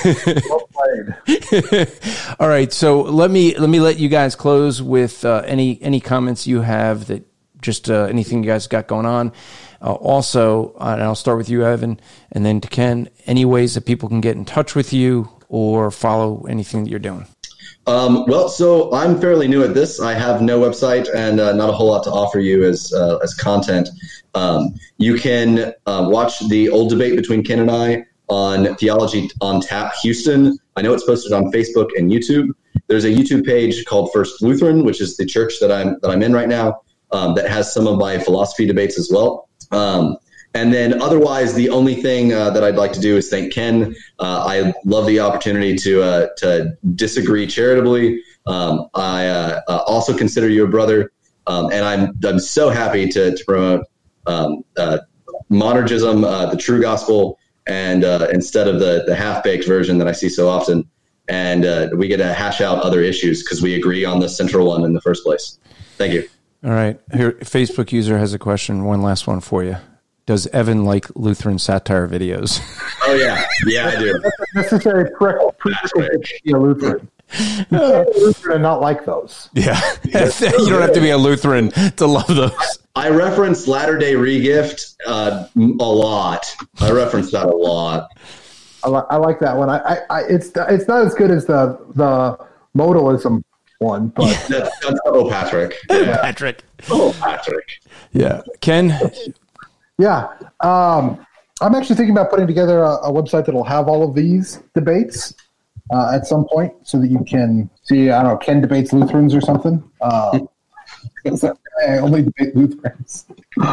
All right. So let me let you guys close with any comments you have that just anything you guys got going on. Also, and I'll start with you, Evan, and then to Ken, any ways that people can get in touch with you or follow anything that you're doing. Well, so I'm fairly new at this. I have no website and not a whole lot to offer you as content. You can watch the old debate between Ken and I on Theology on Tap Houston. I know it's posted on Facebook and YouTube. There's a YouTube page called First Lutheran, which is the church that I'm in right now, that has some of my philosophy debates as well. And then otherwise, the only thing that I'd like to do is thank Ken. I love the opportunity to disagree charitably. I also consider you a brother, and I'm so happy to promote monergism, the true gospel, and instead of the half-baked version that I see so often. And we get to hash out other issues because we agree on the central one in the first place. Thank you. All right. Here, Facebook user has a question. One last one for you. Does Evan like Lutheran satire videos? Oh, yeah. Yeah, I do. That's a necessary prerequisite to be a Lutheran. Lutheran and not like those. Yeah. You don't have to be a Lutheran to love those. I reference Latter-day Regift a lot. I reference that a lot. I like that one. It's not as good as the modalism one, but that's Patrick. Yeah. Patrick. Patrick. Yeah. Ken? Yeah. I'm actually thinking about putting together a website that'll have all of these debates at some point so that you can see, I don't know, Ken debates Lutherans or something. I only debate Lutherans.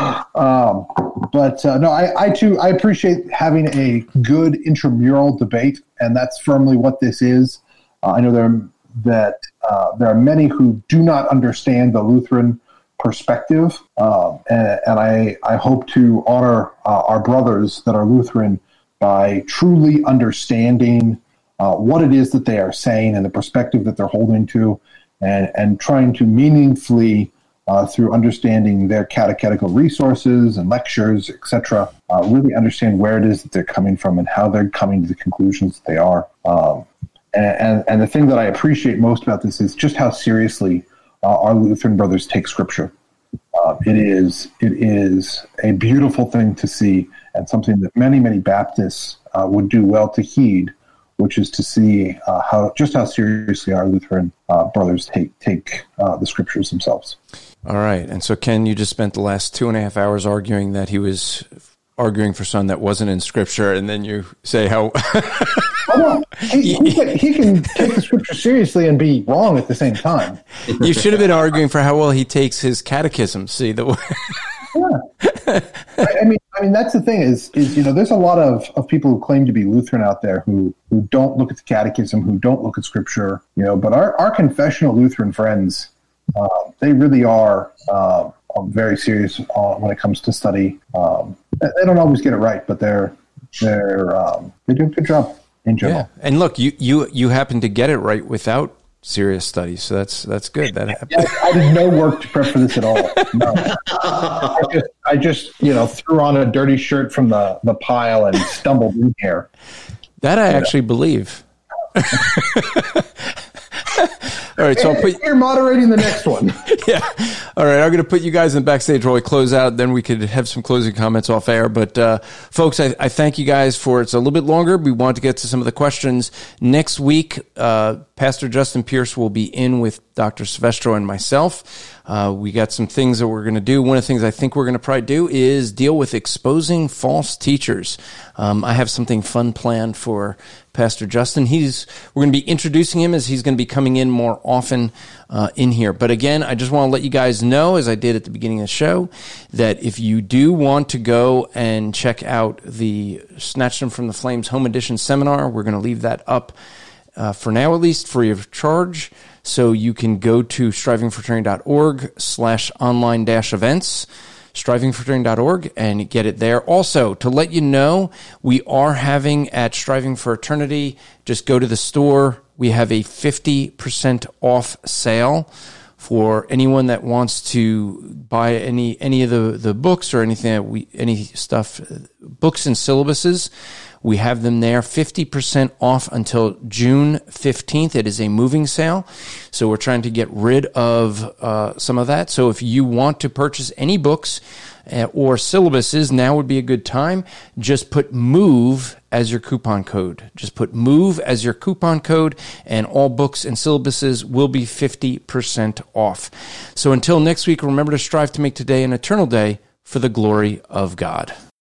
But no, I appreciate having a good intramural debate, and that's firmly what this is. I know there are many who do not understand the Lutheran perspective, and I hope to honor our brothers that are Lutheran by truly understanding what it is that they are saying and the perspective that they're holding to, and trying to meaningfully, through understanding their catechetical resources and lectures, etc., really understand where it is that they're coming from and how they're coming to the conclusions that they are. And the thing that I appreciate most about this is just how seriously our Lutheran brothers take Scripture. It is a beautiful thing to see, and something that many Baptists would do well to heed, which is to see how seriously our Lutheran brothers take the Scriptures themselves. All right. And so, Ken, you just spent the last 2.5 hours arguing that he was arguing for something that wasn't in Scripture, and then you say how... Well, he can take the Scripture seriously and be wrong at the same time. You should have been arguing for how well he takes his catechism. See the way. Yeah. I mean, that's the thing is there's a lot of people who claim to be Lutheran out there who don't look at the catechism, who don't look at Scripture, but our confessional Lutheran friends, they really are very serious when it comes to study. They don't always get it right, but they do a good job in general. Yeah. And look, you happen to get it right without serious studies, so that's good. That happened. Yeah, I did no work to prep for this at all. No. I just threw on a dirty shirt from the pile and stumbled in here. That I actually believe. All right, so you're moderating the next one. Yeah. All right, I'm going to put you guys in the backstage while we close out. Then we could have some closing comments off air. But folks, I thank you guys for it's a little bit longer. We want to get to some of the questions next week. Pastor Justin Pierce will be in with Dr. Silvestro and myself. We got some things that we're going to do. One of the things I think we're going to probably do is deal with exposing false teachers. I have something fun planned for Pastor Justin. We're going to be introducing him as he's going to be coming in more often in here. But again, I just want to let you guys know, as I did at the beginning of the show, that if you do want to go and check out the Snatch Them from the Flames Home Edition seminar, we're going to leave that up for now, at least free of charge. So you can go to strivingfraternity.org/online-events, strivingfraternity.org, and get it there. Also, to let you know, we are having at Striving for Eternity, just go to the store. We have a 50% off sale for anyone that wants to buy any of the books or anything any stuff, books and syllabuses. We have them there, 50% off until June 15th. It is a moving sale, so we're trying to get rid of some of that. So if you want to purchase any books or syllabuses, now would be a good time. Just put MOVE as your coupon code. Just put MOVE as your coupon code, and all books and syllabuses will be 50% off. So until next week, remember to strive to make today an eternal day for the glory of God.